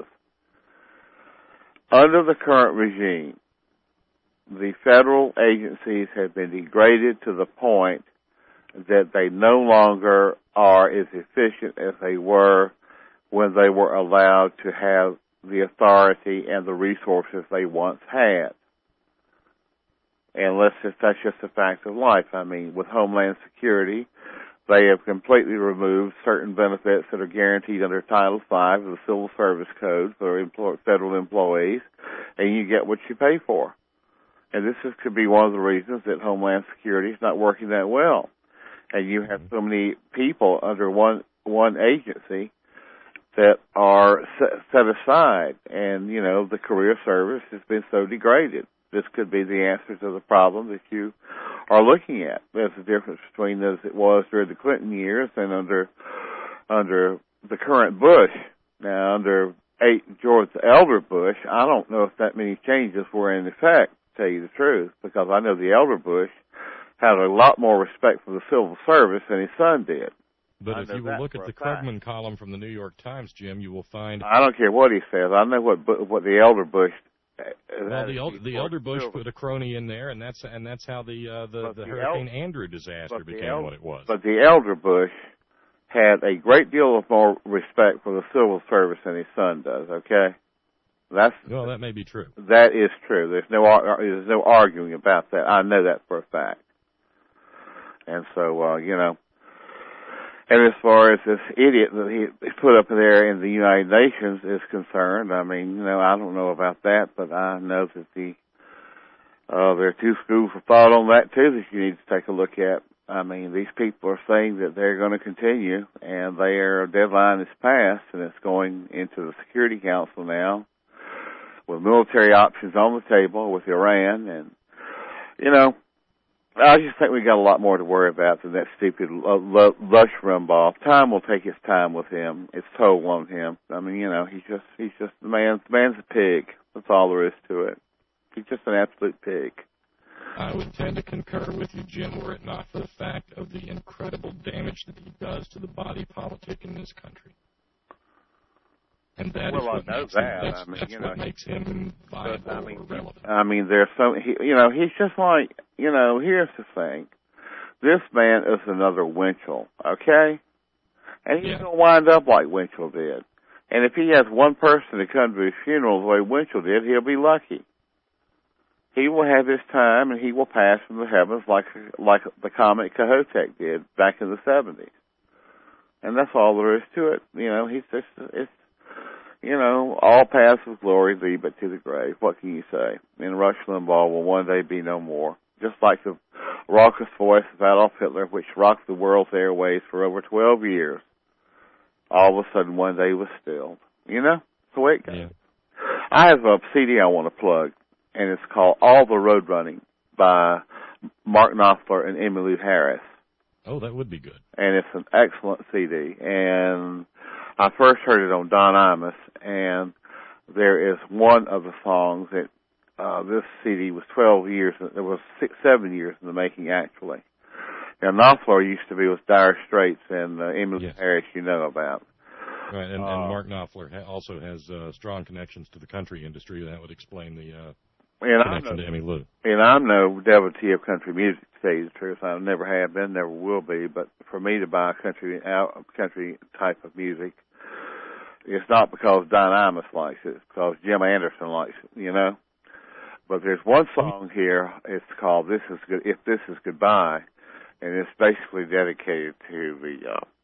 under the current regime, the federal agencies have been degraded to the point that they no longer are as efficient as they were when they were allowed to have the authority and the resources they once had. And that's just a fact of life. I mean, with Homeland Security, they have completely removed certain benefits that are guaranteed under Title V of the Civil Service Code for federal employees, and you get what you pay for. And this could be one of the reasons that Homeland Security is not working that well. And you have so many people under one agency that are set aside, and, you know, the career service has been so degraded. This could be the answer to the problem that you are looking at. There's a difference between as it was during the Clinton years and under the current Bush. Now, under George the Elder Bush, I don't know if that many changes were in effect, to tell you the truth, because I know the Elder Bush had a lot more respect for the civil service than his son did. But if you will look at the Krugman column from the New York Times, Jim, you will find... I don't care what he says. I know what the Elder Bush... Well, the Elder Bush put a crony in there, and that's how the Hurricane Andrew disaster became what it was. But the Elder Bush had a great deal of more respect for the civil service than his son does, okay? Well, that may be true. That is true. There's no arguing about that. I know that for a fact. And so, you know... And as far as this idiot that he put up there in the United Nations is concerned, I mean, you know, I don't know about that, but I know that there are two schools of thought on that, too, that you need to take a look at. I mean, these people are saying that they're going to continue, and their deadline is passed, and it's going into the Security Council now with military options on the table with Iran. And, you know, I just think we got a lot more to worry about than that stupid Lush Limbaugh. Time will take its time with him. It's toll on him. I mean, you know, he's just the man's a pig. That's all there is to it. He's just an absolute pig. I would tend to concur with you, Jim, were it not for the fact of the incredible damage that he does to the body politic in this country. And that is what makes him, that's what makes him viable or relevant. I mean, there's so, he's just like, you know, here's the thing. This man is another Winchell, okay? And he's going to wind up like Winchell did. And if he has one person to come to his funeral the way Winchell did, he'll be lucky. He will have his time, and he will pass from the heavens like the comet Kohoutek did back in the 70s. And that's all there is to it. You know, you know, all paths of glory lead but to the grave. What can you say? And Rush Limbaugh will one day be no more. Just like the raucous voice of Adolf Hitler, which rocked the world's airways for over 12 years, all of a sudden one day was stilled. You know? That's the way it goes. Yeah. I have a CD I want to plug, and it's called All the Road Running by Mark Knopfler and Emmylou Harris. Oh, that would be good. And it's an excellent CD. And I first heard it on Don Imus, and there is one of the songs that this CD was 12 years, it was 7 years in the making, actually. Now, Knopfler used to be with Dire Straits, and Emmylou Harris you know about. Right, and Mark Knopfler also has strong connections to the country industry. That would explain the connection to Emmylou. And I'm no devotee of country music, to tell you the truth. I never have been, never will be. But for me to buy country type of music, it's not because Don Imus likes it. It's because Jim Anderson likes it, you know. But there's one song here. It's called "This Is Good." If This Is Goodbye, and it's basically dedicated to the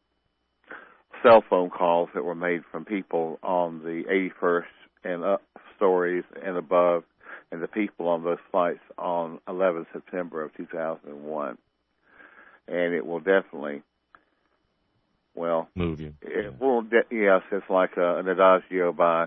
cell phone calls that were made from people on the 81st and up stories and above, and the people on those flights on 11 September of 2001. And it will definitely, move you. It will, yes, it's like an adagio by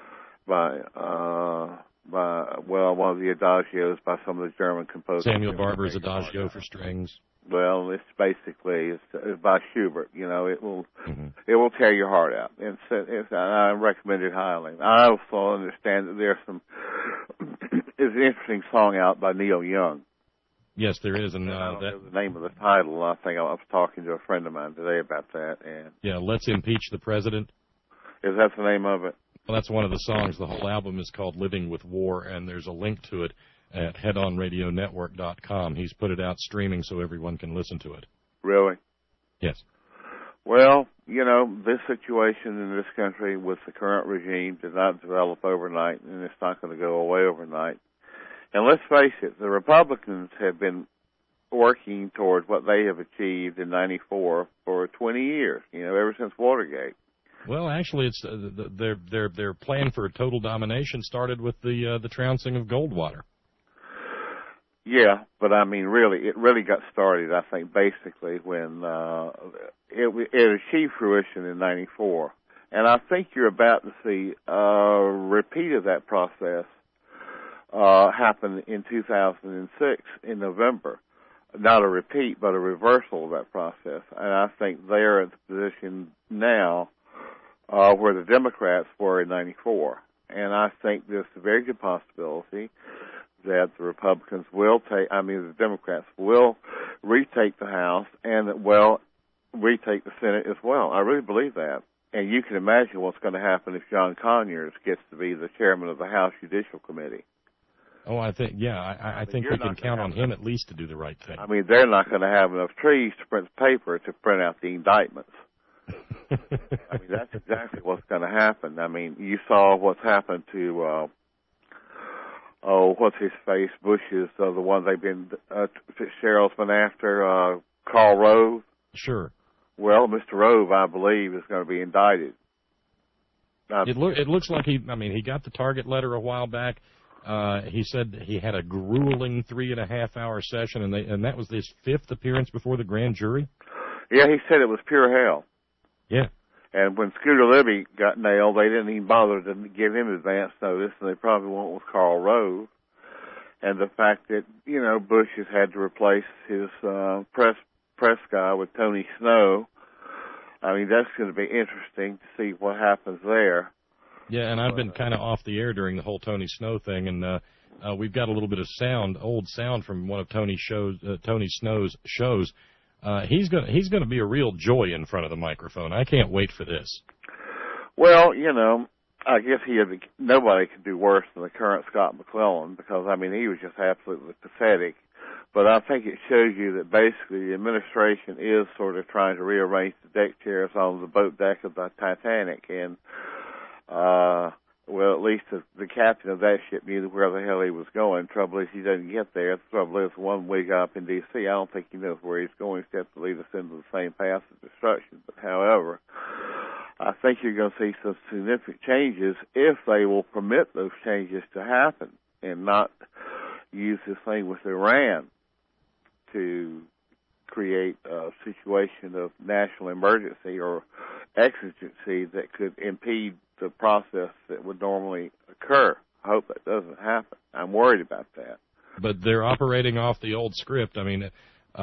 one of the adagios by some of the German composers. Samuel Barber's Adagio for Strings. Well, it's basically it's by Schubert. You know, it will tear your heart out. I recommend it highly. I also understand that there's there's an interesting song out by Neil Young. Yes, there is, and I don't know the name of the title. I think I was talking to a friend of mine today about that. And Let's Impeach the President. Is that the name of it? Well, that's one of the songs. The whole album is called Living with War, and there's a link to it at headonradionetwork.com. He's put it out streaming so everyone can listen to it. Really? Yes. Well, this situation in this country with the current regime did not develop overnight, and it's not going to go away overnight. And let's face it, the Republicans have been working toward what they have achieved in '94 for 20 years, ever since Watergate. Well, actually, it's their plan for total domination started with the trouncing of Goldwater. Yeah, but I mean, it really got started, I think, basically when it achieved fruition in '94, and I think you're about to see a repeat of that process happen in 2006 in November. Not a repeat, but a reversal of that process, and I think they're at the position now where the Democrats were in '94, and I think there's a very good possibility that the Republicans the Democrats will retake the House and retake the Senate as well. I really believe that. And you can imagine what's going to happen if John Conyers gets to be the chairman of the House Judicial Committee. Oh, I think we can count on him at least to do the right thing. I mean, they're not going to have enough trees to print paper to print out the indictments. I mean, that's exactly what's going to happen. I mean, you saw what's happened to what's his face, Bush's, the one they've been, Fitzgerald's been after, Karl Rove. Sure. Well, Mr. Rove, I believe, is going to be indicted. It looks like he got the target letter a while back. He said he had a grueling 3.5-hour session, and that was his 5th appearance before the grand jury? Yeah, he said it was pure hell. Yeah. And when Scooter Libby got nailed, they didn't even bother to give him advance notice, and they probably won't with Karl Rove. And the fact that, Bush has had to replace his press guy with Tony Snow, I mean, that's going to be interesting to see what happens there. Yeah, and I've been kind of off the air during the whole Tony Snow thing, and we've got a little bit of old sound from one of Tony Snow's shows. He's going to be a real joy in front of the microphone. I can't wait for this. Well, I guess nobody could do worse than the current Scott McClellan, because I mean he was just absolutely pathetic. But I think it shows you that basically the administration is sort of trying to rearrange the deck chairs on the boat deck of the Titanic, and well, at least the captain of that ship knew where the hell he was going. Trouble is, he doesn't get there. The trouble is, one week up in D.C., I don't think he knows where he's going, except to lead us into the same path of destruction. But however, I think you're going to see some significant changes if they will permit those changes to happen and not use this thing with Iran to create a situation of national emergency or exigency that could impede the process that would normally occur. I hope that doesn't happen. I'm worried about that. But they're operating off the old script. I mean,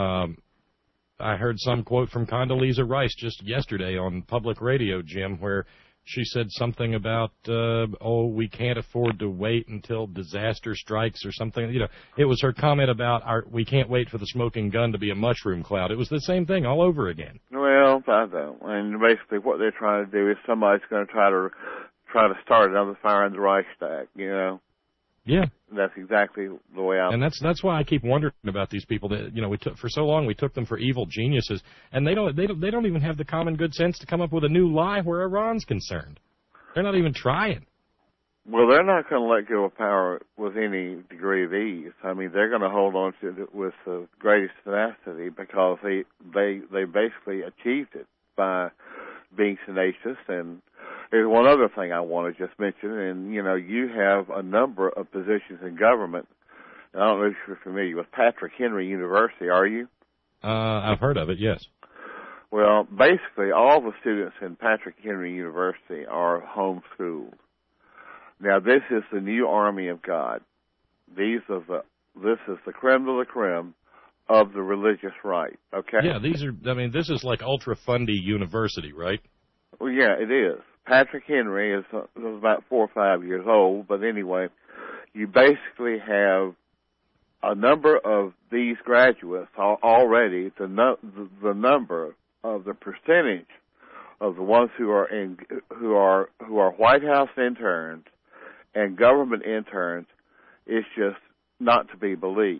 I heard some quote from Condoleezza Rice just yesterday on public radio, Jim, where she said something about, we can't afford to wait until disaster strikes or something. It was her comment about we can't wait for the smoking gun to be a mushroom cloud. It was the same thing all over again. Well, I don't. And basically what they're trying to do is somebody's going to try to start another fire in the Reichstag, Yeah. That's exactly the way I. And that's why I keep wondering about these people that for so long we took them for evil geniuses, and they don't even have the common good sense to come up with a new lie where Iran's concerned. They're not even trying. Well, they're not going to let go of power with any degree of ease. I mean, they're going to hold on to it with the greatest tenacity because they basically achieved it by being tenacious. And there's one other thing I want to just mention, and, you have a number of positions in government. I don't know if you're familiar with Patrick Henry University, are you? I've heard of it, yes. Well, basically, all the students in Patrick Henry University are homeschooled. Now, this is the new army of God. This is the creme de la creme of the religious right, okay? Yeah, this is like ultra-fundy university, right? Well, yeah, it is. Patrick Henry is about 4 or 5 years old, but anyway, you basically have a number of these graduates already. The number of the percentage of the ones who are White House interns and government interns is just not to be believed.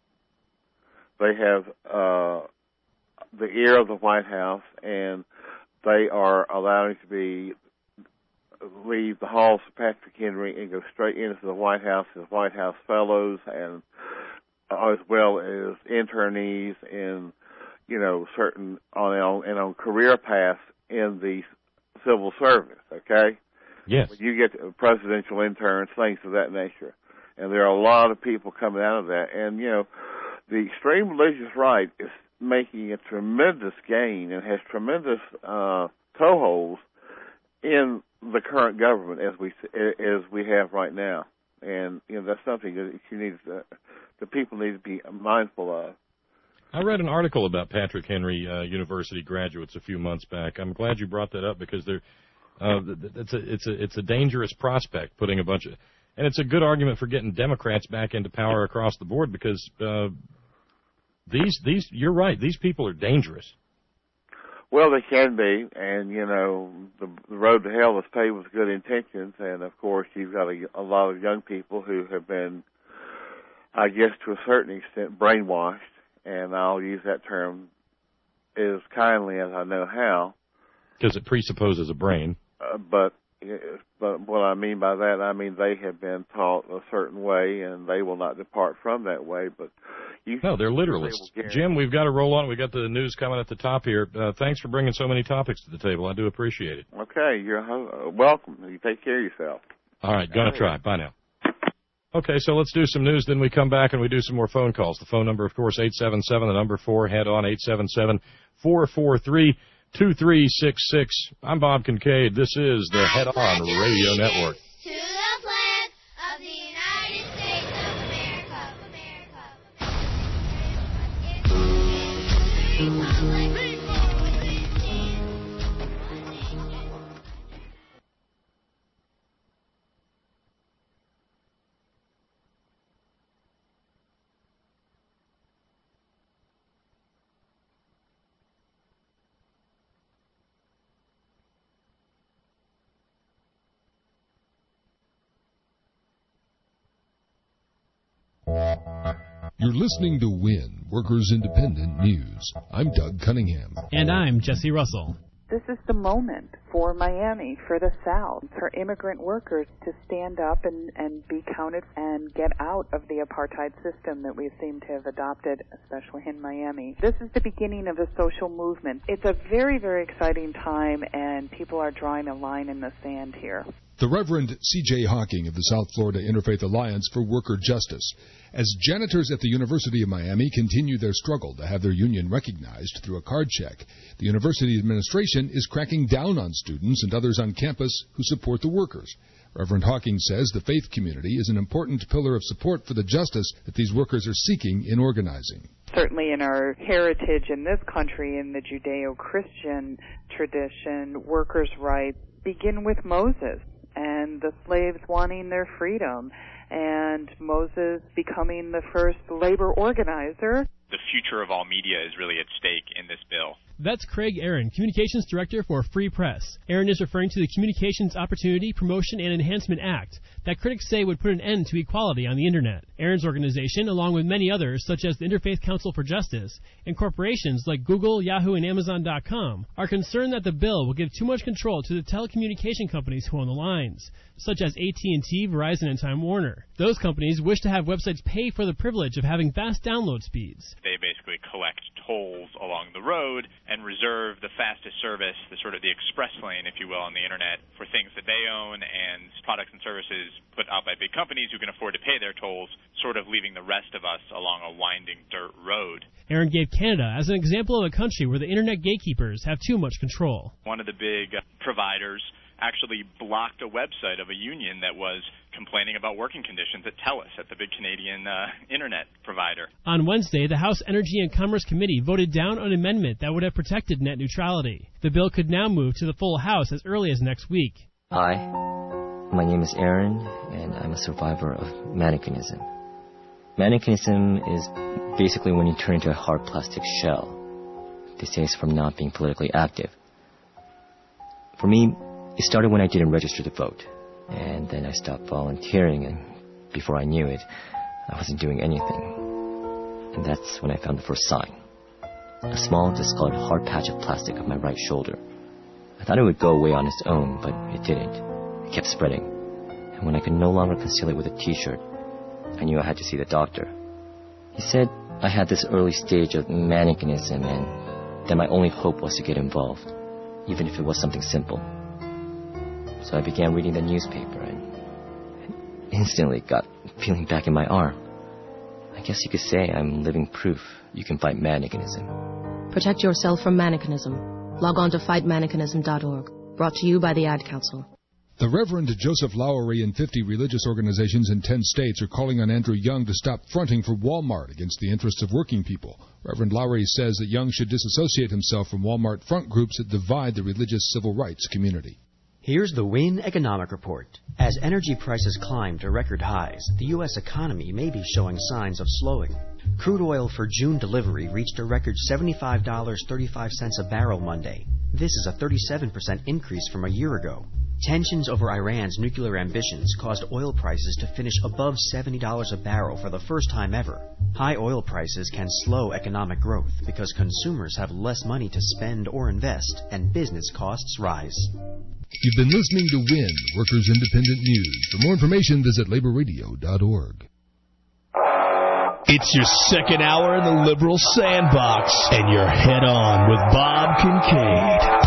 They have the ear of the White House and they are allowing to leave the halls of Patrick Henry and go straight into the White House as White House fellows, and as well as internees in, certain on career paths in the civil service. Okay. Yes. When you get presidential interns, things of that nature, and there are a lot of people coming out of that, and the extreme religious right is making a tremendous gain and has tremendous toeholds in the current government as we have right now, and that's something that the people need to be mindful of. I read an article about Patrick Henry University graduates a few months back. I'm glad you brought that up because it's a dangerous prospect putting a bunch of, and it's a good argument for getting Democrats back into power across the board because these you're right, these people are dangerous. Well, they can be, and the road to hell is paved with good intentions, and of course you've got a lot of young people who have been, I guess to a certain extent, brainwashed, and I'll use that term as kindly as I know how. Because it presupposes a brain. But what I mean by that, I mean they have been taught a certain way, and they will not depart from that way. But no, they're literalists. Jim, we've got to roll on. We've got the news coming at the top here. Thanks for bringing so many topics to the table. I do appreciate it. Okay, you're welcome. You take care of yourself. All right, gonna try. Bye now. Okay, so let's do some news, then we come back and we do some more phone calls. The phone number, of course, 877, the number 4, head on, 877-443-2366. I'm Bob Kincaid. This is the Head On Radio Network. To the flag of the United States of America. You're listening to WIN, Workers Independent News. I'm Doug Cunningham. And I'm Jesse Russell. This is the moment for Miami, for the South, for immigrant workers to stand up and be counted and get out of the apartheid system that we seem to have adopted, especially in Miami. This is the beginning of a social movement. It's a very, very exciting time, and people are drawing a line in the sand here. The Reverend C.J. Hawking of the South Florida Interfaith Alliance for Worker Justice. As janitors at the University of Miami continue their struggle to have their union recognized through a card check, the university administration is cracking down on students and others on campus who support the workers. Reverend Hawking says the faith community is an important pillar of support for the justice that these workers are seeking in organizing. Certainly in our heritage in this country, in the Judeo-Christian tradition, workers' rights begin with Moses and the slaves wanting their freedom, and Moses becoming the first labor organizer. The future of all media is really at stake in this bill. That's Craig Aaron, Communications Director for Free Press. Aaron is referring to the Communications Opportunity, Promotion, and Enhancement Act that critics say would put an end to equality on the Internet. Aaron's organization, along with many others, such as the Interfaith Council for Justice, and corporations like Google, Yahoo, and Amazon.com, are concerned that the bill will give too much control to the telecommunication companies who own the lines, such as AT&T, Verizon, and Time Warner. Those companies wish to have websites pay for the privilege of having fast download speeds. They basically collect tolls along the road and reserve the fastest service, the sort of the express lane, if you will, on the Internet for things that they own and products and services put out by big companies who can afford to pay their tolls, sort of leaving the rest of us along a winding dirt road. Aaron gave Canada as an example of a country where the Internet gatekeepers have too much control. One of the big providers actually blocked a website of a union that was complaining about working conditions at TELUS, at the big Canadian Internet provider. On Wednesday, the House Energy and Commerce Committee voted down an amendment that would have protected net neutrality. The bill could now move to the full House as early as next week. Hi, my name is Aaron, and I'm a survivor of mannequinism. Mannequinism is basically when you turn into a hard plastic shell. They say it's from not being politically active. For me, it started when I didn't register to vote, and then I stopped volunteering, and before I knew it, I wasn't doing anything. And that's when I found the first sign. A small, discolored hard patch of plastic on my right shoulder. I thought it would go away on its own, but it didn't. It kept spreading. And when I could no longer conceal it with a t-shirt, I knew I had to see the doctor. He said I had this early stage of mannequinism and that my only hope was to get involved, even if it was something simple. So I began reading the newspaper and instantly got feeling back in my arm. I guess you could say I'm living proof you can fight mannequinism. Protect yourself from mannequinism. Log on to fightmannequinism.org. Brought to you by the Ad Council. The Reverend Joseph Lowery and 50 religious organizations in 10 states are calling on Andrew Young to stop fronting for Walmart against the interests of working people. Reverend Lowery says that Young should disassociate himself from Walmart front groups that divide the religious civil rights community. Here's the WIN Economic Report. As energy prices climb to record highs, the U.S. economy may be showing signs of slowing. Crude oil for June delivery reached a record $75.35 a barrel Monday. This is a 37% increase from a year ago. Tensions over Iran's nuclear ambitions caused oil prices to finish above $70 a barrel for the first time ever. High oil prices can slow economic growth because consumers have less money to spend or invest, and business costs rise. You've been listening to WIN, Workers' Independent News. For more information, visit laborradio.org. It's your second hour in the Liberal Sandbox, and you're head on with Bob Kincaid.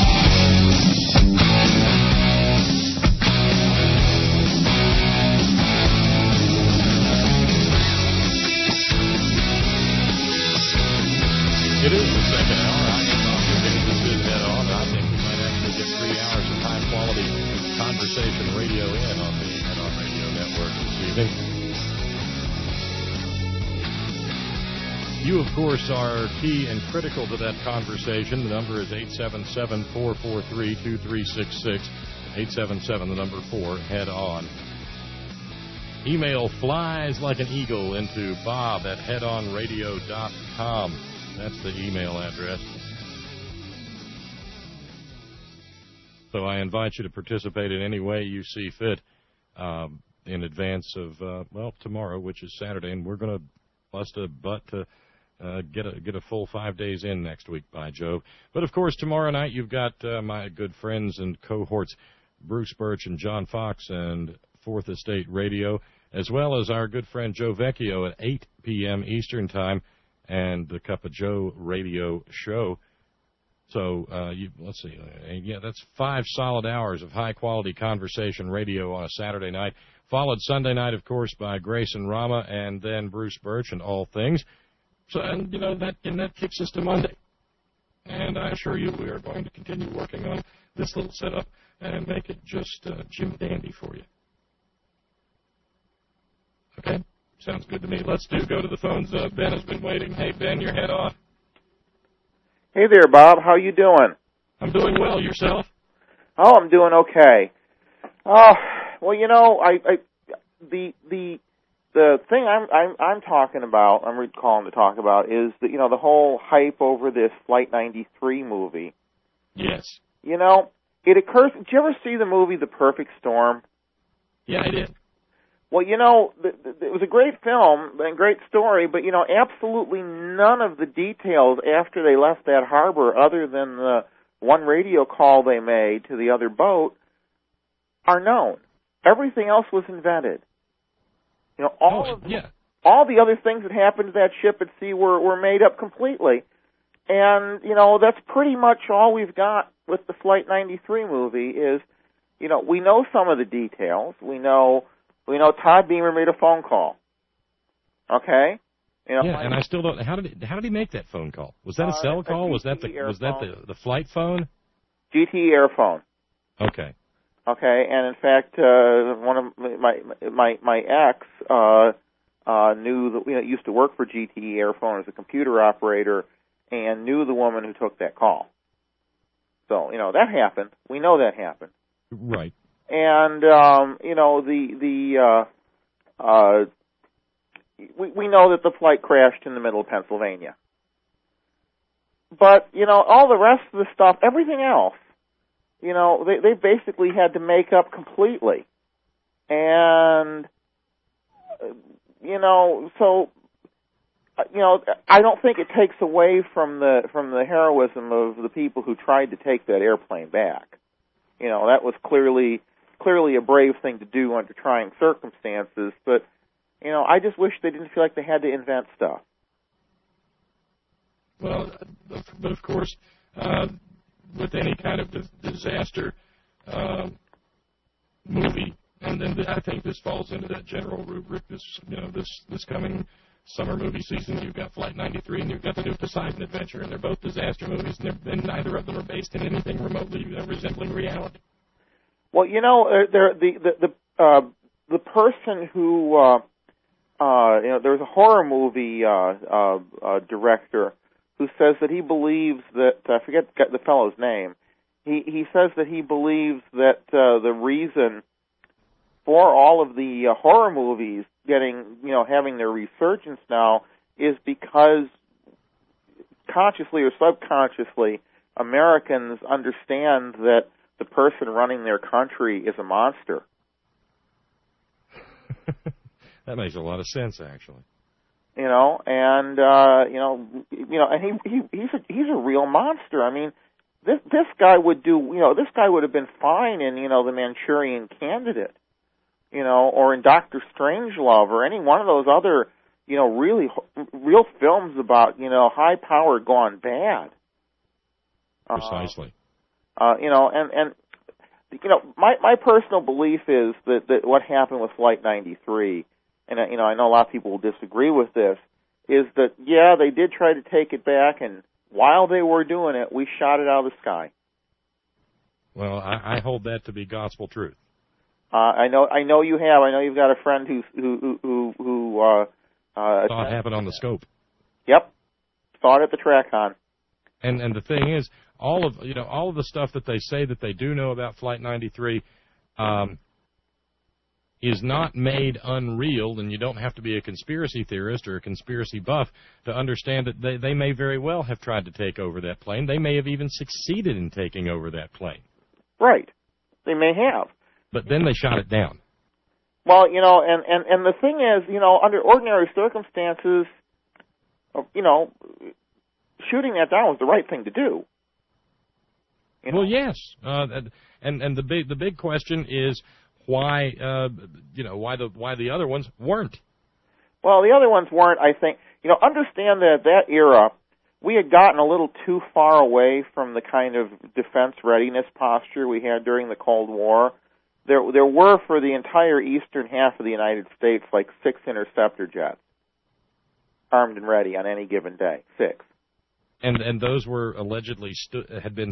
It is the second hour. I am Bob Kincaid. This is Head On. I think we might actually get 3 hours of high-quality conversation radio in on the Head On Radio Network this evening. You, of course, are key and critical to that conversation. The number is 877-443-2366. 877, the number 4, Head On. Email flies like an eagle into bob@headonradio.com. That's the email address. So I invite you to participate in any way you see fit in advance of, tomorrow, which is Saturday, and we're going to bust a butt to get a full 5 days in next week, by Jove. But, of course, tomorrow night you've got my good friends and cohorts, Bruce Birch and John Fox and Fourth Estate Radio, as well as our good friend Joe Vecchio at 8 p.m. Eastern Time, and the Cup of Joe radio show. So, let's see. That's 5 solid hours of high-quality conversation radio on a Saturday night, followed Sunday night, of course, by Grayson Rama and then Bruce Birch and All Things. So, and that kicks us to Monday. And I assure you we are going to continue working on this little setup and make it just Jim Dandy for you. Okay? Sounds good to me. Let's go to the phones. Ben has been waiting. Hey, Ben, your head on. Hey there, Bob. How you doing? I'm doing well. Yourself? Oh, I'm doing okay. Well, the thing I'm talking about, I'm calling to talk about, is the whole hype over this Flight 93 movie. Yes. It occurs. Did you ever see the movie The Perfect Storm? Yeah, I did. Well, it was a great film and great story, but, absolutely none of the details after they left that harbor, other than the one radio call they made to the other boat, are known. Everything else was invented. All the other things that happened to that ship at sea were made up completely. And, that's pretty much all we've got with the Flight 93 movie is, we know some of the details. We know Todd Beamer made a phone call. Okay? And I still don't. How did he make that phone call? Was that a cell call? Was that the flight phone? GTE Airphone. Okay. Okay, and in fact, one of my ex used to work for GTE Airphone as a computer operator, and knew the woman who took that call. So that happened. We know that happened. Right. And we know that the flight crashed in the middle of Pennsylvania. But all the rest of the stuff, everything else, they basically had to make up completely. And so I don't think it takes away from the heroism of the people who tried to take that airplane back. That was clearly a brave thing to do under trying circumstances, but I just wish they didn't feel like they had to invent stuff. Well, but of course, with any kind of disaster movie, and then I think this falls into that general rubric. This coming summer movie season, you've got Flight 93 and you've got the new Poseidon Adventure, and they're both disaster movies, and neither of them are based in anything remotely resembling reality. Well, the person who there's a horror movie director who says that he believes that I forget the fellow's name. He says that he believes that the reason for all of the horror movies having their resurgence now is because consciously or subconsciously Americans understand that the person running their country is a monster. That makes a lot of sense, actually. And he's a real monster. I mean, this guy would have been fine in the Manchurian Candidate, or in Dr. Strangelove, or any one of those other real films about high power gone bad. Precisely. My personal belief is that what happened with Flight 93, and I know a lot of people will disagree with this, is that they did try to take it back, and while they were doing it, we shot it out of the sky. Well, I hold that to be gospel truth. I know you have. I know you've got a friend who saw it happen on the scope. Yep, saw it at the TRACON. And the thing is, all of the stuff that they say that they do know about Flight 93 is not made unreal, and you don't have to be a conspiracy theorist or a conspiracy buff to understand that they may very well have tried to take over that plane. They may have even succeeded in taking over that plane. Right. They may have. But then they shot it down. Well, and the thing is, under ordinary circumstances, shooting that down was the right thing to do. Well, yes, and the big question is why the other ones weren't. Well, the other ones weren't. I think understand that at that era we had gotten a little too far away from the kind of defense readiness posture we had during the Cold War. There were, for the entire eastern half of the United States, like 6 interceptor jets armed and ready on any given day. 6. And those were allegedly stood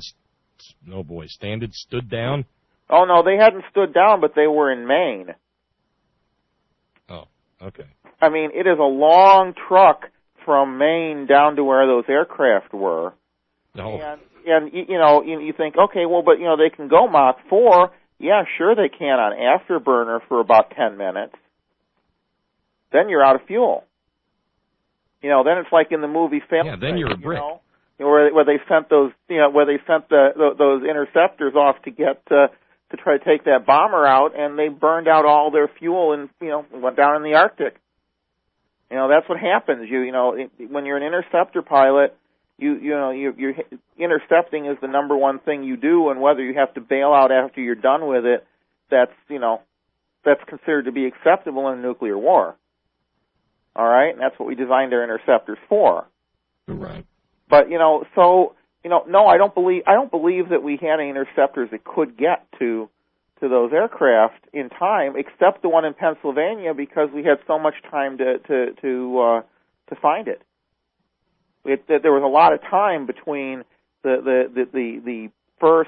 down? Oh, no, they hadn't stood down, but they were in Maine. Oh, okay. I mean, it is a long truck from Maine down to where those aircraft were. No. And you think, okay, well, but, they can go Mach 4. Yeah, sure they can on afterburner for about 10 minutes. Then you're out of fuel. Then it's like in the movie Family. Yeah, then you're a brick. Where they sent those, those interceptors off to get to try to take that bomber out, and they burned out all their fuel and went down in the Arctic. That's what happens. When you're an interceptor pilot, you're intercepting is the number one thing you do, and whether you have to bail out after you're done with it, that's considered to be acceptable in a nuclear war. All right, and that's what we designed our interceptors for. Right. But no, I don't believe that we had any interceptors that could get to those aircraft in time, except the one in Pennsylvania, because we had so much time to find it. There was a lot of time between the first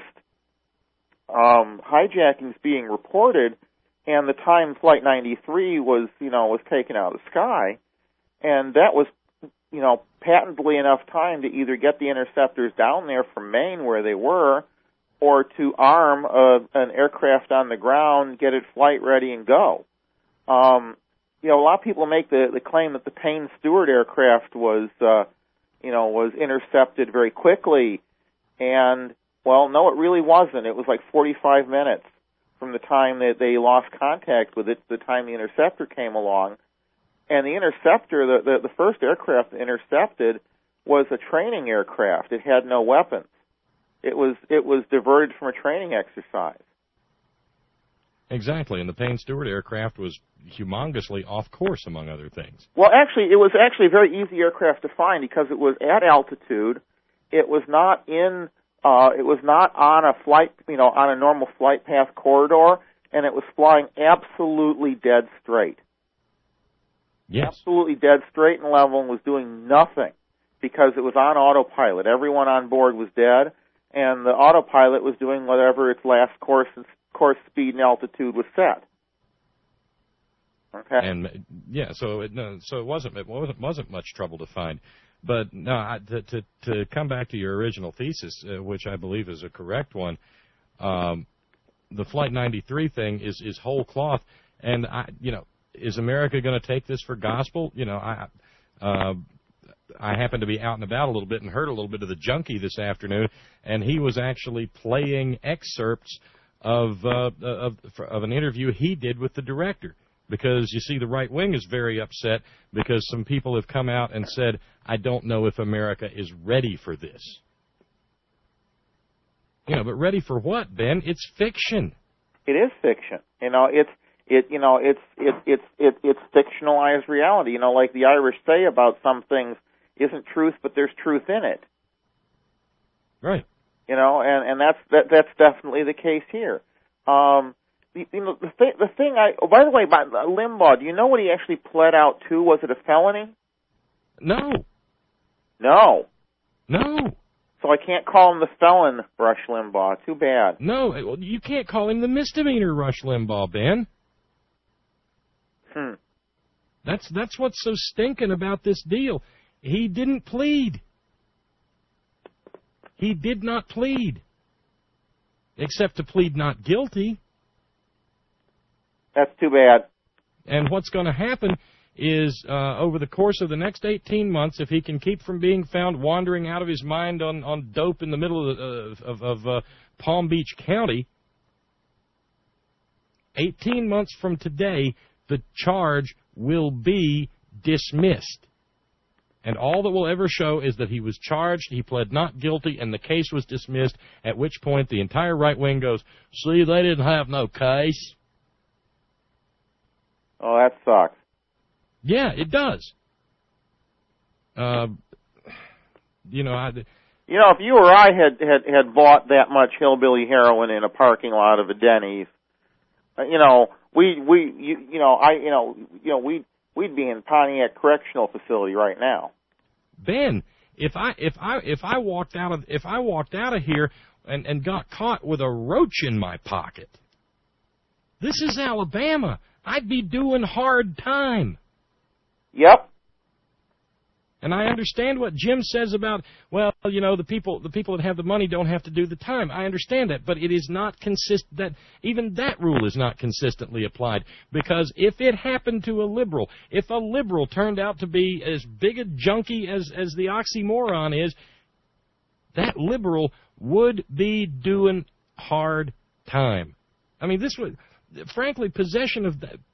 hijackings being reported and the time Flight 93 was taken out of the sky, and that was patently enough time to either get the interceptors down there from Maine where they were, or to arm an aircraft on the ground, get it flight ready, and go. A lot of people make the claim that the Payne Stewart aircraft was intercepted very quickly, and well, no, it really wasn't. It was like 45 minutes from the time that they lost contact with it to the time the interceptor came along. And the interceptor, the first aircraft intercepted, was a training aircraft. It had no weapons. It was diverted from a training exercise. Exactly, and the Payne Stewart aircraft was humongously off course, among other things. Well, actually, it was actually a very easy aircraft to find because it was at altitude. It was not in. It was not on a flight, on a normal flight path corridor, and it was flying absolutely dead straight. Yes. Absolutely dead straight and level, and was doing nothing because it was on autopilot. Everyone on board was dead, and the autopilot was doing whatever its last course speed and altitude was set. Okay. And yeah, so it wasn't much trouble to find. But no, to come back to your original thesis, which I believe is a correct one, the Flight 93 thing is whole cloth, and is America going to take this for gospel? I happened to be out and about a little bit and heard a little bit of the junkie this afternoon, and he was actually playing excerpts of an interview he did with the director. Because, you see, the right wing is very upset because some people have come out and said, I don't know if America is ready for this. But ready for what, Ben? It's fiction. It is fiction. It's fictionalized reality. Like the Irish say about some things, isn't truth, but there's truth in it. Right. And that's definitely the case here. The thing by the way, about Limbaugh, do you know what he actually pled out to? Was it a felony? No. So I can't call him the felon, Rush Limbaugh. Too bad. No, you can't call him the misdemeanor Rush Limbaugh, Ben. That's what's so stinking about this deal. He didn't plead. He did not plead. Except to plead not guilty. That's too bad. And what's going to happen is over the course of the next 18 months, if he can keep from being found wandering out of his mind on dope in the middle of Palm Beach County, 18 months from today, the charge will be dismissed. And all that will ever show is that he was charged, he pled not guilty, and the case was dismissed, at which point the entire right wing goes, see, they didn't have no case. Oh, that sucks. Yeah, it does. If you or I had bought that much hillbilly heroin in a parking lot of a Denny's, we'd be in Pontiac Correctional Facility right now. Ben, if I walked out of here and got caught with a roach in my pocket, this is Alabama. I'd be doing hard time. Yep. And I understand what Jim says about, the people that have the money don't have to do the time. I understand that, but it is not that even that rule is not consistently applied. Because if it happened to a liberal, if a liberal turned out to be as big a junkie as the oxymoron is, that liberal would be doing hard time. I mean, this would, frankly, possession of that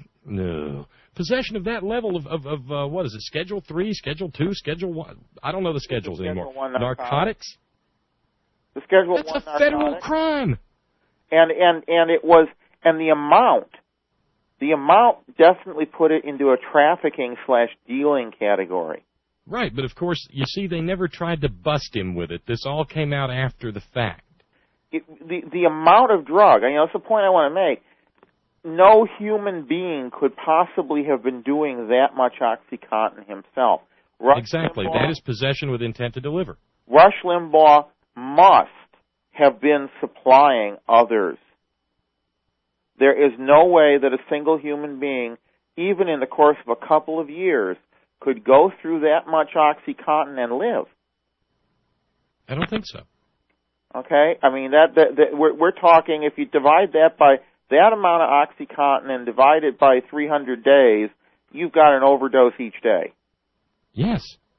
level of what is it, Schedule 3, Schedule 2, Schedule 1, I don't know the schedules anymore. Narcotics? The Schedule That's 1 a federal crime. And it was, and the amount definitely put it into a trafficking/dealing category. Right, but of course, you see, they never tried to bust him with it. This all came out after the fact. The amount of drug, that's the point I want to make. No human being could possibly have been doing that much OxyContin himself. Exactly. That is possession with intent to deliver. Rush Limbaugh must have been supplying others. There is no way that a single human being, even in the course of a couple of years, could go through that much OxyContin and live. I don't think so. Okay? I mean, we're talking, if you divide that by that amount of OxyContin and divide it by 300 days, you've got an overdose each day. Yes.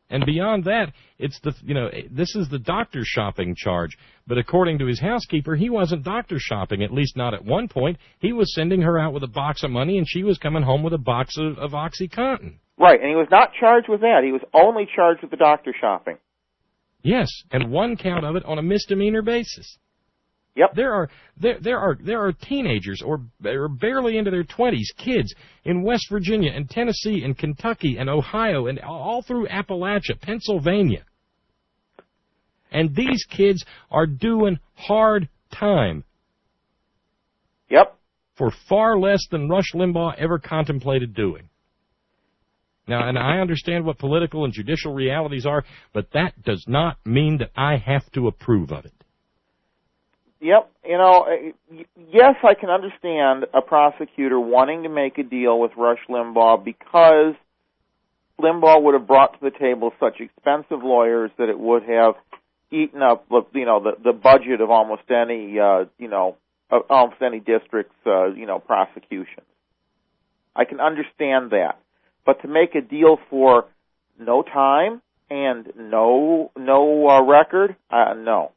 And beyond that, it's this is the doctor shopping charge. But according to his housekeeper, he wasn't doctor shopping, at least not at one point. He was sending her out with a box of money, and she was coming home with a box of OxyContin. Right, and he was not charged with that. He was only charged with the doctor shopping. Yes, and one count of it on a misdemeanor basis. Yep. There are teenagers or barely into their 20s, kids in West Virginia and Tennessee and Kentucky and Ohio and all through Appalachia, Pennsylvania. And these kids are doing hard time. Yep. For far less than Rush Limbaugh ever contemplated doing. Now, and I understand what political and judicial realities are, but that does not mean that I have to approve of it. Yep, yes, I can understand a prosecutor wanting to make a deal with Rush Limbaugh because Limbaugh would have brought to the table such expensive lawyers that it would have eaten up, the budget of almost any, almost any district's, prosecutions. I can understand that, but to make a deal for no time and no record, no.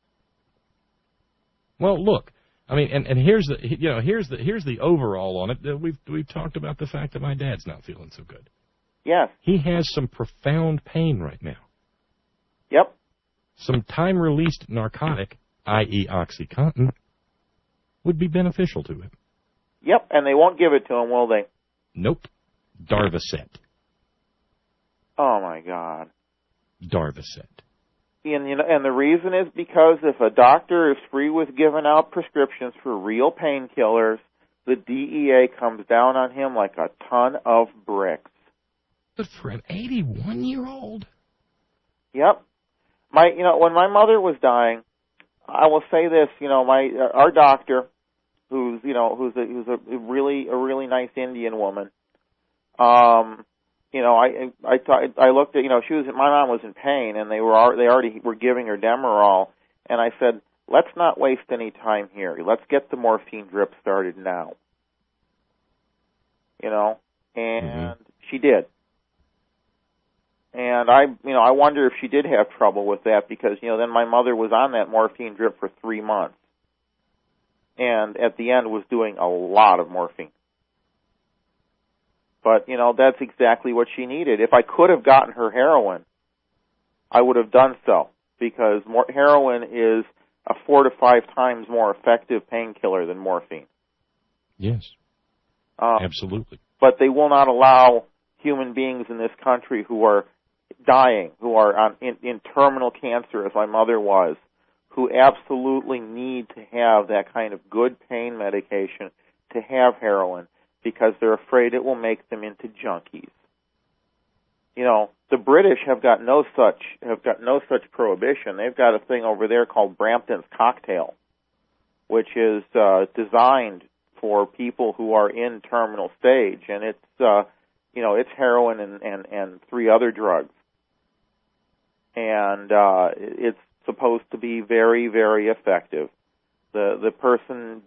Well, look, I mean, and here's the overall on it. We've talked about the fact that my dad's not feeling so good. Yes. He has some profound pain right now. Yep. Some time-released narcotic, i.e. OxyContin, would be beneficial to him. Yep, and they won't give it to him, will they? Nope. Darvocet. Oh my God. Darvocet. And the reason is because if a doctor is free with giving out prescriptions for real painkillers, the DEA comes down on him like a ton of bricks. But for an 81-year-old? Yep. When my mother was dying, I will say this, our doctor, who's a really nice Indian woman, I looked at, my mom was in pain, and they already were giving her Demerol, and I said, let's not waste any time here. Let's get the morphine drip started now. And she did. And I wonder if she did have trouble with that because, then my mother was on that morphine drip for 3 months. And at the end was doing a lot of morphine. But, that's exactly what she needed. If I could have gotten her heroin, I would have done so because heroin is a 4 to 5 times more effective painkiller than morphine. Yes. Absolutely. But they will not allow human beings in this country who are dying, who are in terminal cancer, as my mother was, who absolutely need to have that kind of good pain medication to have heroin because they're afraid it will make them into junkies. The British have got no such prohibition. They've got a thing over there called Brampton's cocktail, which is designed for people who are in terminal stage, and it's heroin and 3 other drugs, and it's supposed to be very, very effective. The person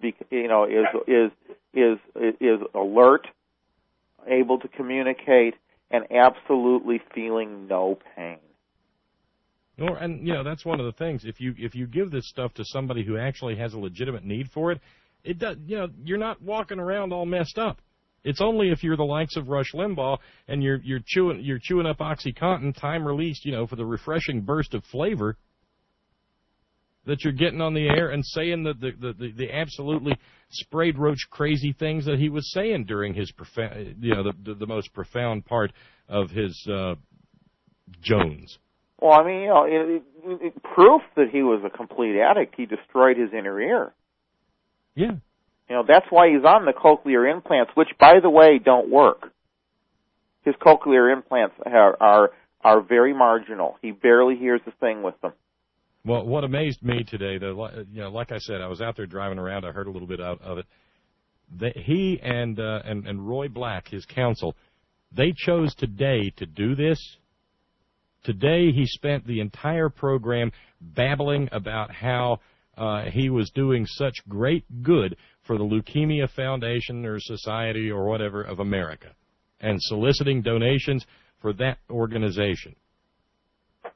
is alert, able to communicate, and absolutely feeling no pain. And that's one of the things. If you give this stuff to somebody who actually has a legitimate need for it, it does. You're not walking around all messed up. It's only if you're the likes of Rush Limbaugh and you're chewing up OxyContin, time released, for the refreshing burst of flavor, that you're getting on the air and saying the absolutely sprayed roach crazy things that he was saying during his the most profound part of his Jones. Well, proof that he was a complete addict. He destroyed his inner ear. Yeah. That's why he's on the cochlear implants, which, by the way, don't work. His cochlear implants are very marginal. He barely hears a thing with them. Well, what amazed me today, like I said, I was out there driving around. I heard a little bit out of it. He and Roy Black, his counsel, they chose today to do this. Today he spent the entire program babbling about how he was doing such great good for the Leukemia Foundation or Society or whatever of America and soliciting donations for that organization.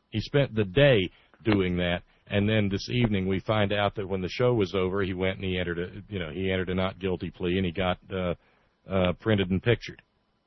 He spent the day doing that, and then this evening we find out that when the show was over, he went and he entered a not guilty plea, and he got printed and pictured.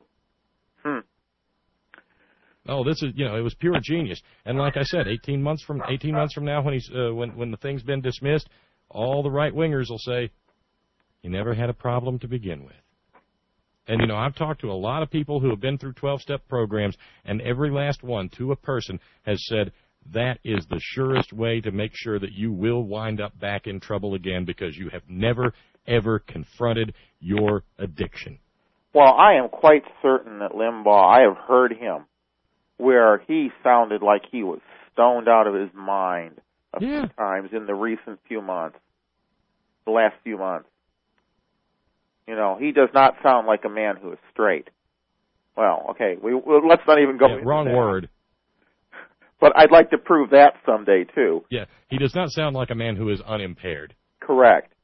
Oh, this is, it was pure genius. And like I said, 18 months from now, when he's when the thing's been dismissed, all the right wingers will say he never had a problem to begin with. And I've talked to a lot of people who have been through 12-step programs, and every last one, to a person, has said that is the surest way to make sure that you will wind up back in trouble again, because you have never ever confronted your addiction. Well, I am quite certain that Limbaugh, I have heard him where he sounded like he was stoned out of his mind a few times in the recent few months, the last few months. He does not sound like a man who is straight. Well, okay, let's not even go into wrong that. Word. But I'd like to prove that someday, too. Yeah, he does not sound like a man who is unimpaired. Correct.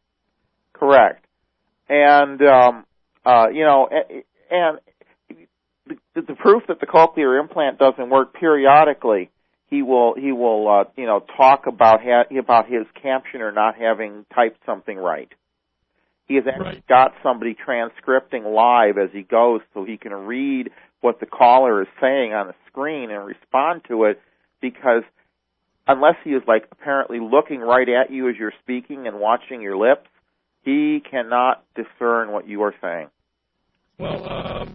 And, and the proof that the cochlear implant doesn't work, periodically he will talk about his captioner not having typed something right. He has actually got somebody transcripting live as he goes, so he can read what the caller is saying on the screen and respond to it, because unless he is apparently looking right at you as you're speaking and watching your lips, he cannot discern what you are saying. Well,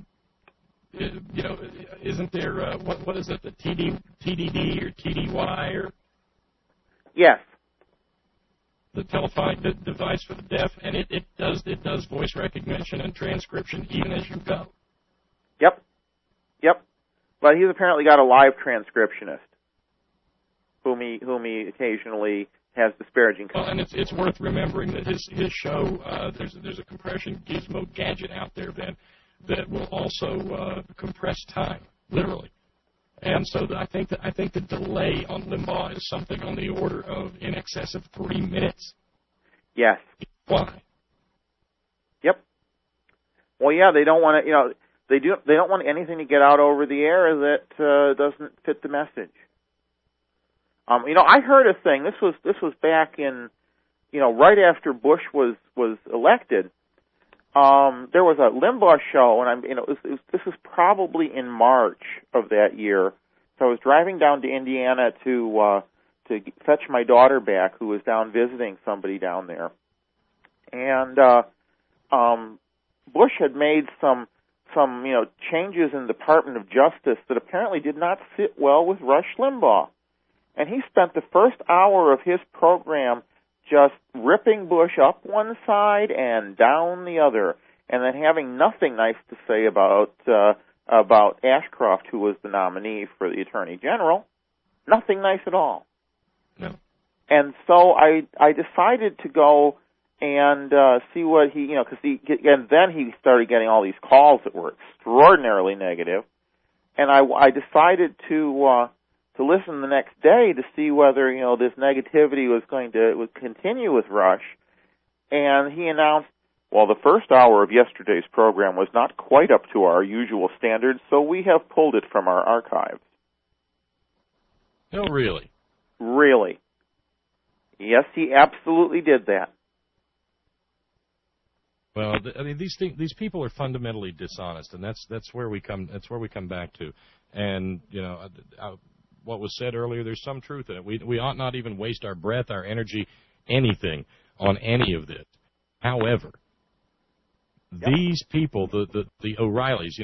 isn't there what is it, the TDD or TDY or? Yes. The telephonic device for the deaf, and it does voice recognition and transcription even as you go. Yep. But he's apparently got a live transcriptionist whom he occasionally has disparaging comments. And it's worth remembering that his show, there's a compression gizmo gadget out there that will also compress time, literally. And so I think the delay on Limbaugh is something on the order of in excess of 3 minutes. Yes. Why? Yep. Well, yeah, they don't want to. They don't want anything to get out over the air that doesn't fit the message. I heard a thing. This was back in, right after Bush was elected. There was a Limbaugh show, and this was probably in March of that year. So I was driving down to Indiana to fetch my daughter back, who was down visiting somebody down there. And Bush had made some changes in the Department of Justice that apparently did not sit well with Rush Limbaugh. And he spent the first hour of his program just ripping Bush up one side and down the other, and then having nothing nice to say about Ashcroft, who was the nominee for the Attorney General. Nothing nice at all. No. And so I decided to go and see what and then he started getting all these calls that were extraordinarily negative, and I decided to listen the next day to see whether this negativity would continue with Rush. And he announced, well, the first hour of yesterday's program was not quite up to our usual standards, so we have pulled it from our archives. Oh, really? Really. Yes, he absolutely did that. Well, these people are fundamentally dishonest, and that's where we come back to. And what was said earlier, there's some truth in it. We ought not even waste our breath, our energy, anything on any of this. However, these people, the O'Reillys,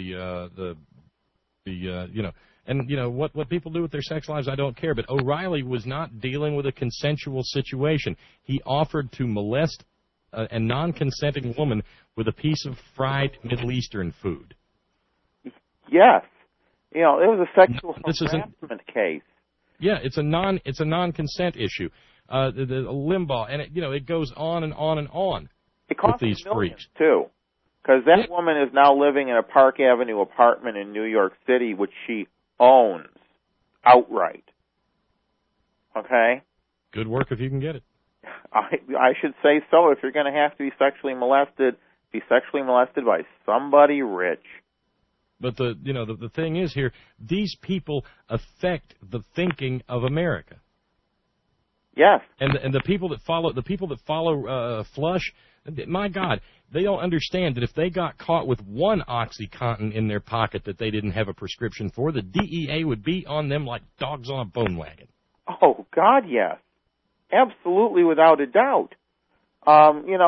what people do with their sex lives, I don't care. But O'Reilly was not dealing with a consensual situation. He offered to molest a non-consenting woman with a piece of fried Middle Eastern food. Yes. It was a sexual harassment case. Yeah, it's a non-consent issue. The Limbaugh, and it goes on and on and on with these freaks too, because that woman is now living in a Park Avenue apartment in New York City, which she owns outright. Okay. Good work if you can get it. I should say so. If you're going to have to be sexually molested by somebody rich. But the thing is here, these people affect the thinking of America. Yes. And the people that follow Flush, my God, they don't understand that if they got caught with one OxyContin in their pocket that they didn't have a prescription for, the DEA would be on them like dogs on a bone wagon. Oh God, yes, absolutely, without a doubt. And there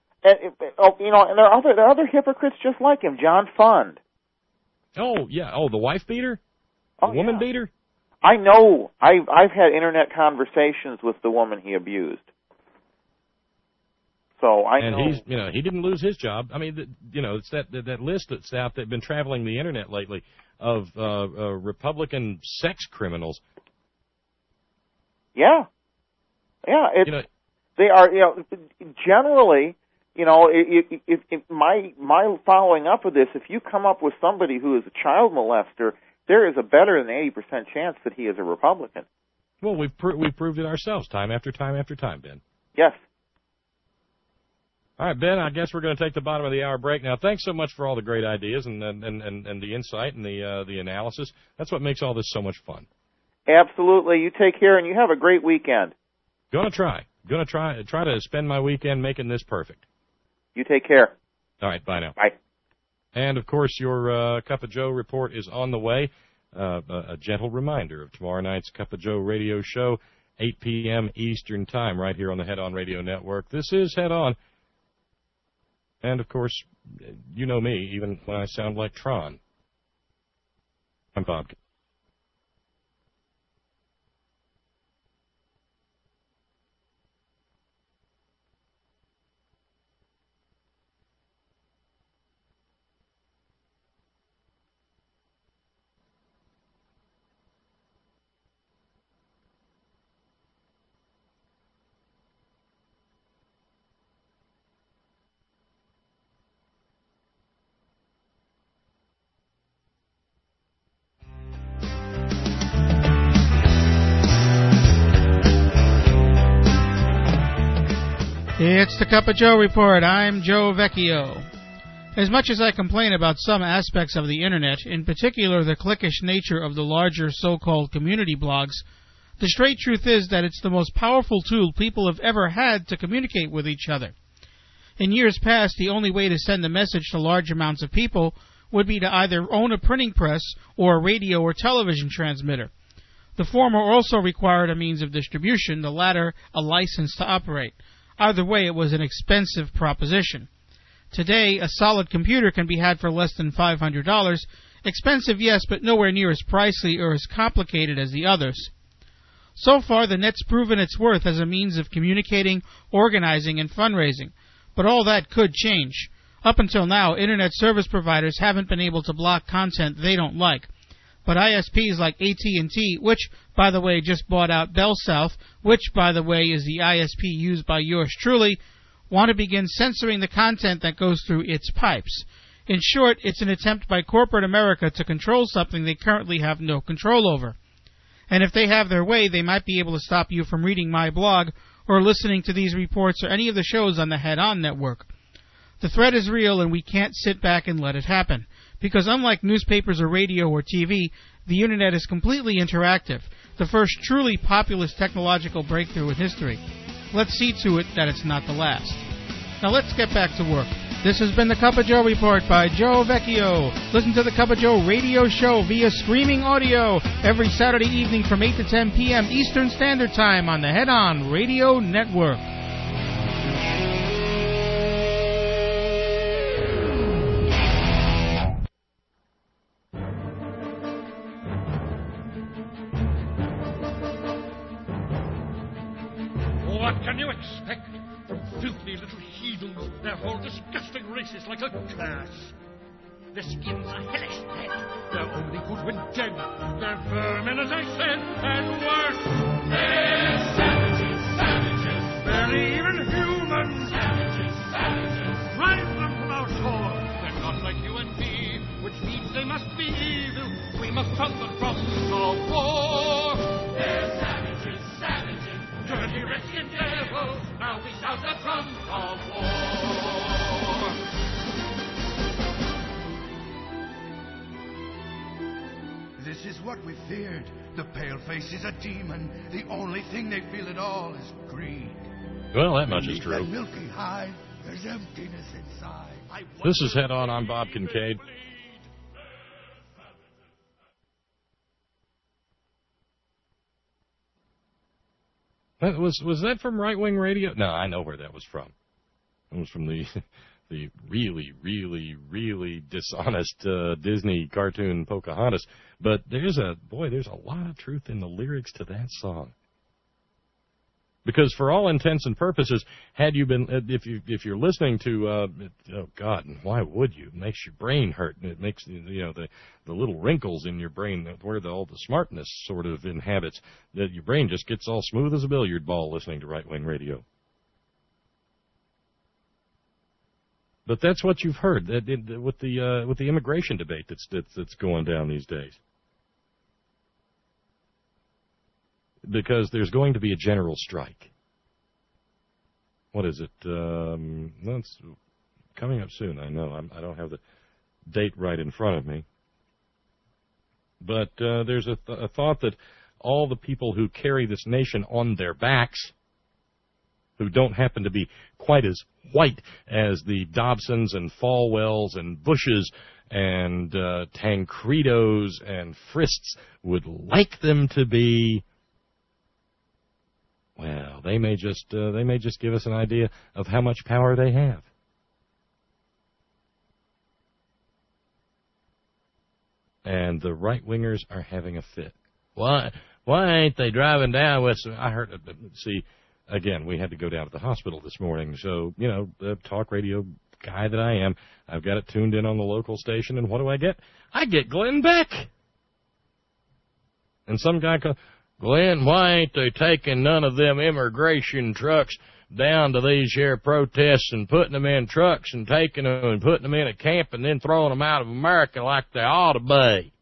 are other hypocrites just like him. John Fund. Oh yeah. Oh, the wife beater, the woman beater. I know. I've had internet conversations with the woman he abused. So I know. And he didn't lose his job. I mean, it's that list that's out that's been traveling the internet lately of Republican sex criminals. Yeah. Yeah. They are. Generally. If my following up of this, if you come up with somebody who is a child molester, there is a better than 80% chance that he is a Republican. Well, we've proved it ourselves time after time after time, Ben. Yes. All right, Ben, I guess we're going to take the bottom of the hour break now. Thanks so much for all the great ideas and the insight and the analysis. That's what makes all this so much fun. Absolutely. You take care, and you have a great weekend. Gonna try to spend my weekend making this perfect. You take care. All right, bye now. Bye. And, of course, your Cup of Joe report is on the way. A gentle reminder of tomorrow night's Cup of Joe radio show, 8 p.m. Eastern Time, right here on the Head On Radio Network. This is Head On. And, of course, you know me, even when I sound like Tron. I'm Bob. It's the Cup of Joe Report. I'm Joe Vecchio. As much as I complain about some aspects of the Internet, in particular the cliquish nature of the larger so-called community blogs, the straight truth is that it's the most powerful tool people have ever had to communicate with each other. In years past, the only way to send a message to large amounts of people would be to either own a printing press or a radio or television transmitter. The former also required a means of distribution, the latter a license to operate. Either way, it was an expensive proposition. Today, a solid computer can be had for less than $500. Expensive, yes, but nowhere near as pricey or as complicated as the others. So far, the net's proven its worth as a means of communicating, organizing, and fundraising. But all that could change. Up until now, Internet service providers haven't been able to block content they don't like. But ISPs like AT&T, which, by the way, just bought out Bell South, which, by the way, is the ISP used by yours truly, want to begin censoring the content that goes through its pipes. In short, it's an attempt by corporate America to control something they currently have no control over. And if they have their way, they might be able to stop you from reading my blog or listening to these reports or any of the shows on the Head On Network. The threat is real, and we can't sit back and let it happen. Because unlike newspapers or radio or TV, the Internet is completely interactive, the first truly populous technological breakthrough in history. Let's see to it that it's not the last. Now let's get back to work. This has been the Cup of Joe Report by Joe Vecchio. Listen to the Cup of Joe radio show via streaming audio every Saturday evening from 8 to 10 p.m. Eastern Standard Time on the Head On Radio Network. What can you expect from filthy little heathens? They're whole disgusting races like a curse. Their skins are hellish red. They're only good when dead. They're vermin, as I said, and worse. They're savages, savages. Barely even human. Savages, savages. Drive them from our shore. They're not like you and me, which means they must be evil. We must run them from the war. They're savages, savages. Dirty Redskin devils, now we sound the drums of war. This is what we feared. The paleface is a demon. The only thing they feel at all is greed. Well, that much is Beneath true. that milky hide, there's emptiness inside. This is Head On. I'm Bob Kincaid. Was that from Right Wing Radio? No, I know where that was from. It was from the really, really, really dishonest Disney cartoon Pocahontas. But there's a lot of truth in the lyrics to that song. Because for all intents and purposes, had you been, if you're listening to, oh God, why would you? It makes your brain hurt. It makes the little wrinkles in your brain where all the smartness sort of inhabits. That your brain just gets all smooth as a billiard ball listening to Right Wing Radio. But that's what you've heard with the immigration debate that's going down these days. Because there's going to be a general strike. What is it? It's coming up soon, I know. I don't have the date right in front of me. But there's a thought that all the people who carry this nation on their backs, who don't happen to be quite as white as the Dobsons and Falwells and Bushes and Tancredos and Frists would like them to be, well, they may just give us an idea of how much power they have. And the right-wingers are having a fit. Why ain't they driving down with some, I heard, see, again, we had to go down to the hospital this morning, so, the talk radio guy that I am, I've got it tuned in on the local station, and what do I get? I get Glenn Beck. And some guy goes, Glenn, why ain't they taking none of them immigration trucks down to these here protests and putting them in trucks and taking them and putting them in a camp and then throwing them out of America like they ought to be?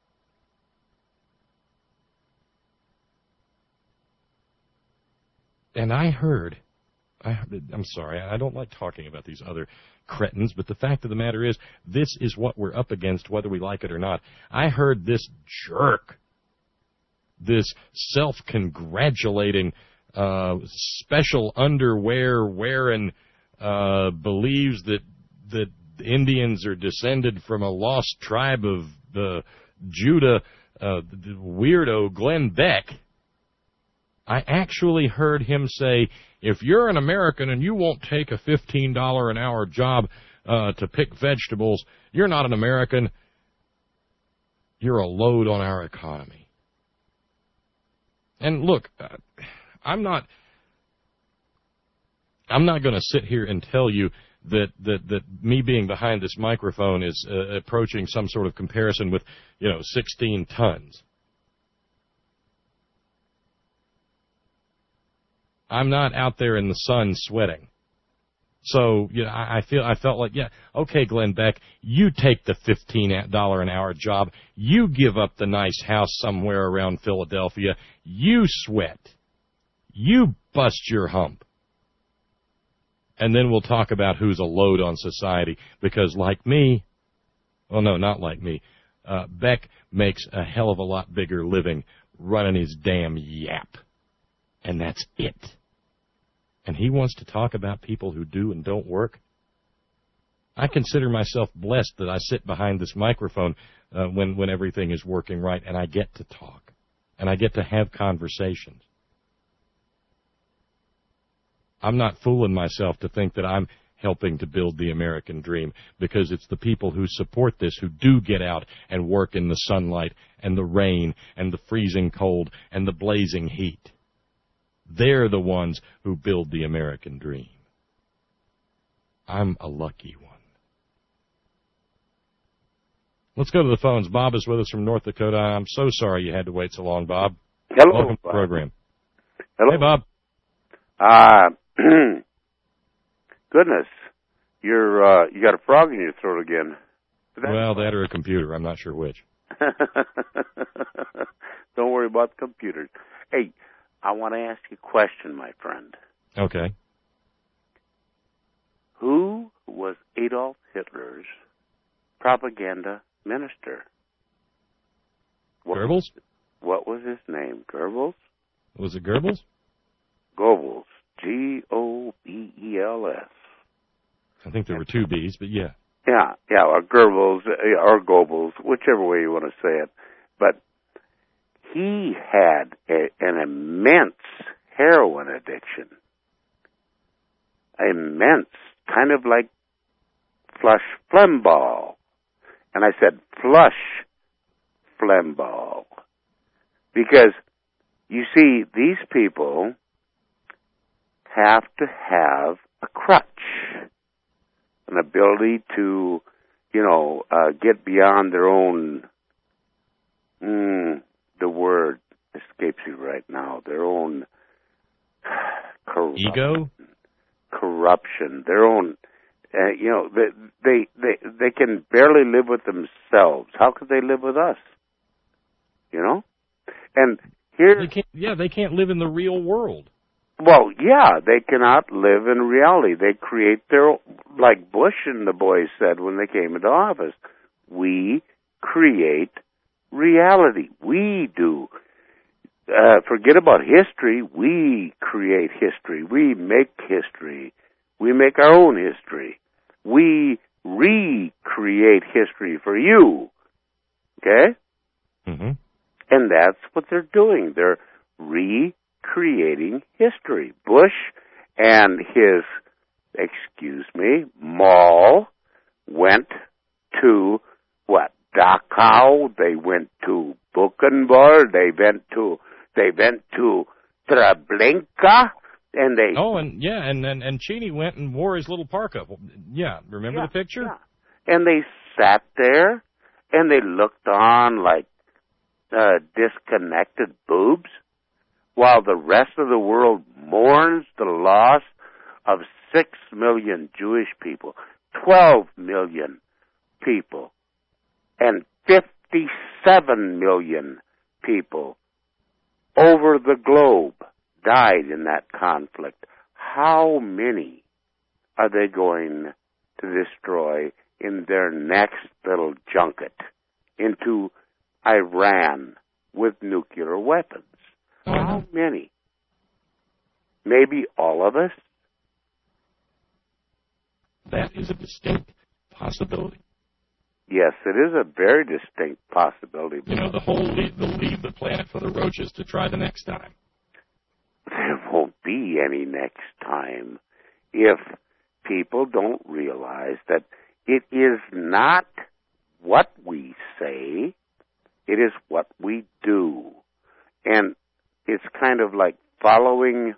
And I'm sorry, I don't like talking about these other cretins, but the fact of the matter is, this is what we're up against, whether we like it or not. I heard this jerk, this self-congratulating, special underwear wearing, believes that Indians are descended from a lost tribe of Judah, weirdo Glenn Beck. I actually heard him say, if you're an American and you won't take a $15 an hour job to pick vegetables, you're not an American. You're a load on our economy. And look, I'm not going to sit here and tell you that me being behind this microphone is approaching some sort of comparison with, 16 tons. I'm not out there in the sun sweating. So, I felt like, okay, Glenn Beck, you take the $15 an hour job. You give up the nice house somewhere around Philadelphia. You sweat. You bust your hump. And then we'll talk about who's a load on society. Because like me, well, no, not like me, Beck makes a hell of a lot bigger living running his damn yap. And that's it. And he wants to talk about people who do and don't work. I consider myself blessed that I sit behind this microphone when everything is working right, and I get to talk, and I get to have conversations. I'm not fooling myself to think that I'm helping to build the American dream, because it's the people who support this who do get out and work in the sunlight and the rain and the freezing cold and the blazing heat. They're the ones who build the American dream. I'm a lucky one. Let's go to the phones. Bob is with us from North Dakota. I'm so sorry you had to wait so long, Bob. Hello. Welcome to the program. Hello. Hey, Bob. Goodness, you got a frog in your throat again. Well, that or a computer. I'm not sure which. Don't worry about the computers. Hey, I want to ask you a question, my friend. Okay. Who was Adolf Hitler's propaganda minister? Goebbels? What was his name? Goebbels? Was it Goebbels? Goebbels. Goebbels. I think there were two B's, but yeah. Yeah, or Goebbels, or Goebbels, whichever way you want to say it. But he had an immense heroin addiction. Immense, kind of like Flush Flembaugh. And I said Flush Flembaugh. Because, you see, these people have to have a crutch, an ability to, get beyond their own, the word escapes you right now, their own corruption, their own, they can barely live with themselves. How could they live with us? And here, they can't live in the real world. Well, yeah, they cannot live in reality. They create their, like Bush and the boys said when they came into office, we create reality. We do. Forget about history. We create history. We make history. We make our own history. We recreate history for you. Okay? Mm-hmm. And that's what they're doing. They're recreating history. Bush and his, Mall went to, Dachau, they went to Buchenwald, they went to Treblinka, and they... Oh, and Cheney went and wore his little parka. Yeah, remember the picture? Yeah. And they sat there, and they looked on like disconnected boobs, while the rest of the world mourns the loss of 6 million Jewish people, 12 million people, and 57 million people over the globe died in that conflict. How many are they going to destroy in their next little junket into Iran with nuclear weapons? How many? Maybe all of us? That is a distinct possibility. Yes, it is a very distinct possibility. They'll leave the planet for the roaches to try the next time. There won't be any next time if people don't realize that it is not what we say, it is what we do. And it's kind of like following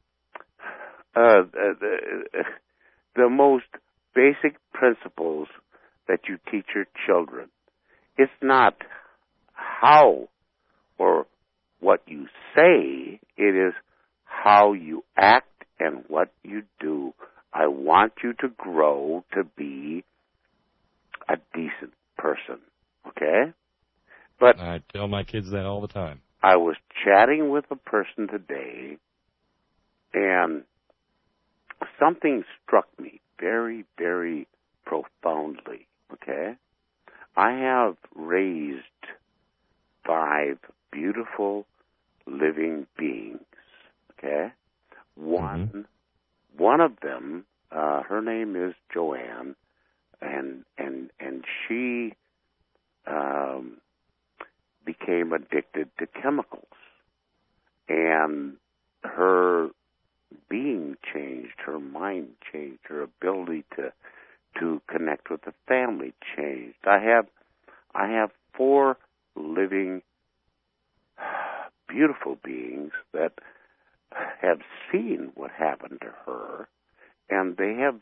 the most basic principles that you teach your children. It's not how or what you say, it is how you act and what you do. I want you to grow to be a decent person, okay? But I tell my kids that all the time. I was chatting with a person today, and something struck me very, very profoundly, okay? I have raised 5 beautiful living beings, okay? One of them, her name is Joanne, and she became addicted to chemicals, and her being changed, her mind changed, her ability to connect with the family changed. I have 4 living, beautiful beings that have seen what happened to her, and they have,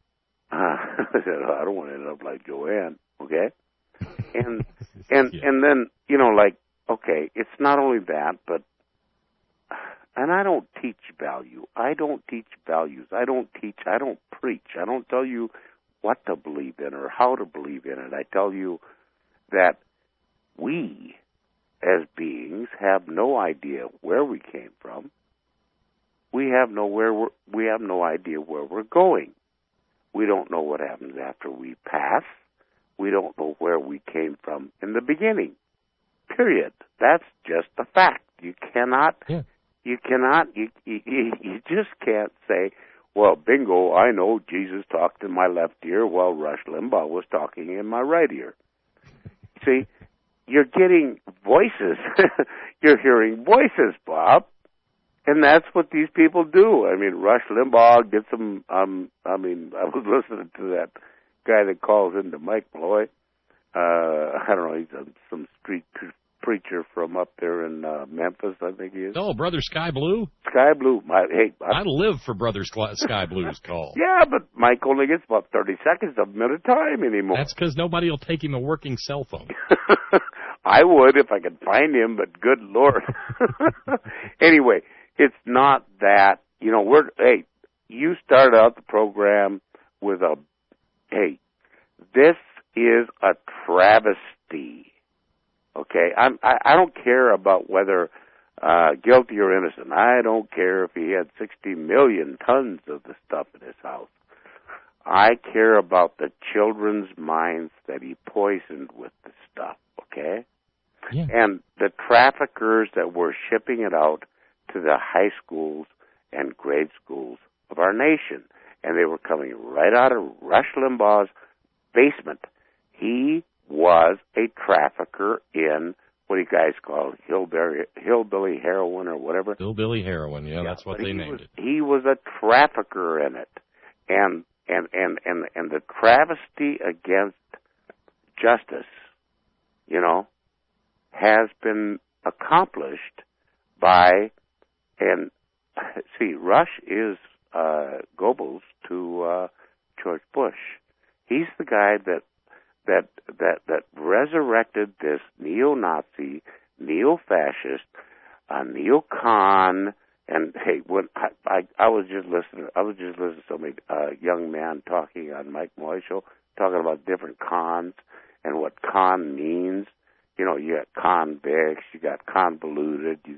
I don't want to end up like Joanne, okay? And then, okay, it's not only that, but, and I don't teach value. I don't teach values. I don't preach. I don't tell you what to believe in or how to believe in it. I tell you that we, as beings, have no idea where we came from. We have no idea where we're going. We don't know what happens after we pass. We don't know where we came from in the beginning. Period. That's just a fact. You just can't say, well, bingo, I know Jesus talked in my left ear while Rush Limbaugh was talking in my right ear. See, you're getting voices. You're hearing voices, Bob. And that's what these people do. I mean, Rush Limbaugh gets them, I was listening to that guy that calls into Mike Malloy. I don't know, he's some street preacher from up there in Memphis, I think he is. Oh, Brother Sky Blue? Sky Blue. I live for Brother Sky Blue's call. Yeah, but Mike only gets about 30 seconds of him at a time anymore. That's because nobody will take him a working cell phone. I would if I could find him, but good Lord. Anyway, it's not that, you start out the program with this is a travesty. Okay, I don't care about whether guilty or innocent. I don't care if he had 60 million tons of the stuff in his house. I care about the children's minds that he poisoned with the stuff, okay? Yeah. And the traffickers that were shipping it out to the high schools and grade schools of our nation. And they were coming right out of Rush Limbaugh's basement. He was a trafficker in what do you guys call it? Hillbilly heroin or whatever? Hillbilly heroin, yeah, that's what they named it. He was a trafficker in it. And the travesty against justice, has been accomplished by, and see, Rush is Goebbels to George Bush. He's the guy that resurrected this neo-Nazi, neo-fascist, neo-con, and hey, when I was just listening to some young man talking on Mike Moy show, talking about different cons and what con means. You got convicts, you got convoluted, you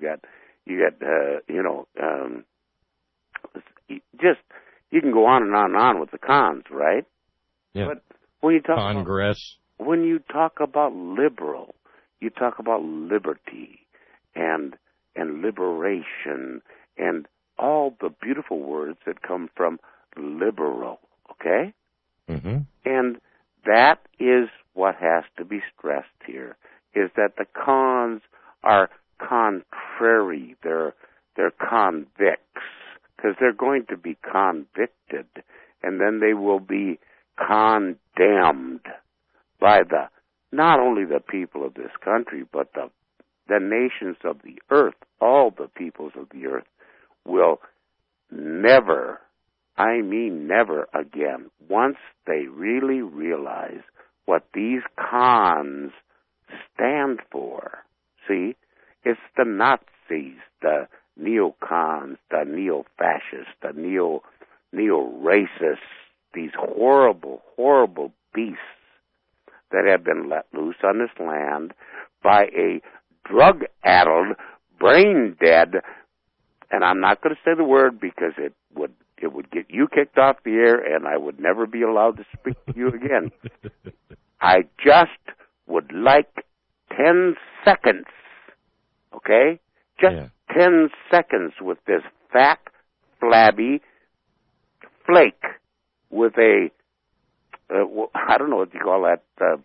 can go on and on and on with the cons, right? Yeah. But when you talk Congress. when you talk about liberal, you talk about liberty and liberation and all the beautiful words that come from liberal, okay? Mm-hmm. And that is what has to be stressed here, is that the cons are contrary. They're convicts, because they're going to be convicted, and then they will be condemned by not only the people of this country, but the nations of the earth. All the peoples of the earth will never, I mean never again, once they really realize what these cons stand for. See, it's the Nazis, the neocons, the neo-fascists, the neo-racists, these horrible, horrible beasts that have been let loose on this land by a drug-addled, brain-dead, and I'm not going to say the word because it would get you kicked off the air and I would never be allowed to speak to you again. I just would like 10 seconds, okay? Just 10 seconds with this fat, flabby flake with a, I don't know what you call that,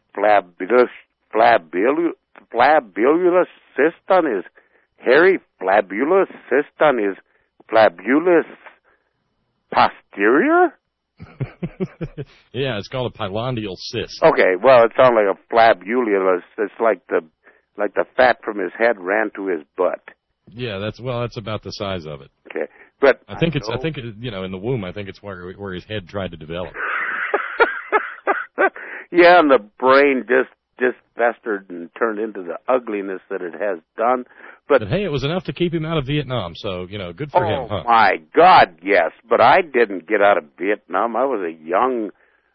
flabulous cyst on his hairy flabulous cyst on his flabulous posterior? Yeah, it's called a pilondial cyst. Okay, well, it sounds like a flabulous. It's like the fat from his head ran to his butt. Yeah, that's about the size of it. Okay, but I think in the womb, I think it's where his head tried to develop. Yeah, and the brain just festered and turned into the ugliness that it has done. But hey, it was enough to keep him out of Vietnam, so, good for him, huh? Oh, my God, yes. But I didn't get out of Vietnam. I was a young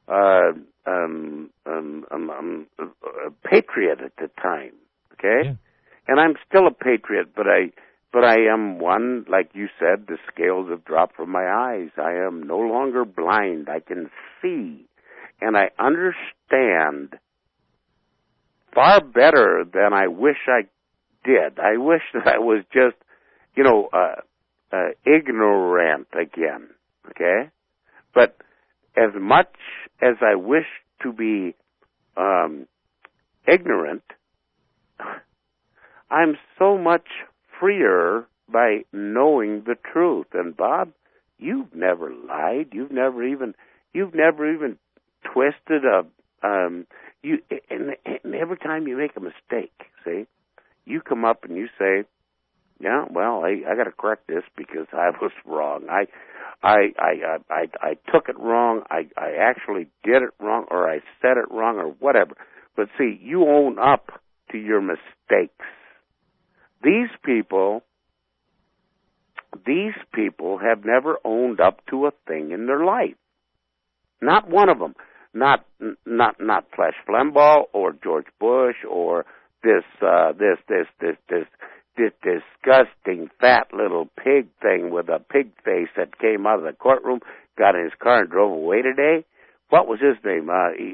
patriot at the time, okay? Yeah. And I'm still a patriot, but I am one, like you said, the scales have dropped from my eyes. I am no longer blind. I can see. And I understand far better than I wish I did. I wish that I was just, ignorant again, okay? But as much as I wish to be ignorant, I'm so much freer by knowing the truth. And Bob, you've never lied. You've never even twisted and every time you make a mistake, see, you come up and you say, yeah, well, I got to correct this because I was wrong. I took it wrong. I actually did it wrong, or I said it wrong, or whatever. But see, you own up to your mistakes. These people have never owned up to a thing in their life. Not one of them. Not Flesh Flembaugh or George Bush or this disgusting fat little pig thing with a pig face that came out of the courtroom, got in his car and drove away today. What was his name?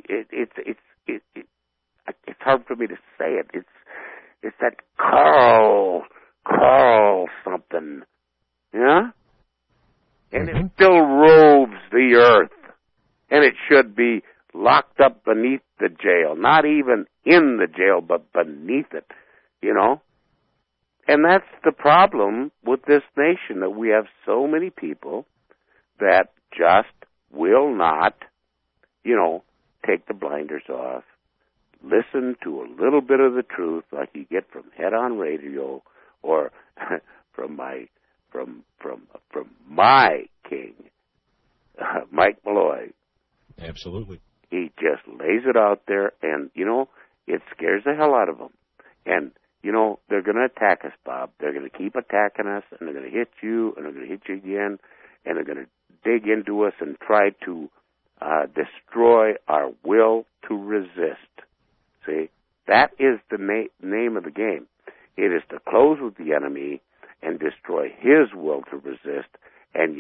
It's hard for me to say it. It's that Carl something. Yeah? And it still roves the earth. And it should be locked up beneath the jail. Not even in the jail, but beneath it. And that's the problem with this nation, that we have so many people that just will not, take the blinders off, listen to a little bit of the truth like you get from Head On Radio or from my king, Mike Malloy. Absolutely. He just lays it out there, and, it scares the hell out of them. And, they're going to attack us, Bob. They're going to keep attacking us, and they're going to hit you, and they're going to hit you again, and they're going to dig into us and try to destroy our will to resist. See? That is the name of the game. It is to close with the enemy and destroy his will to resist. And,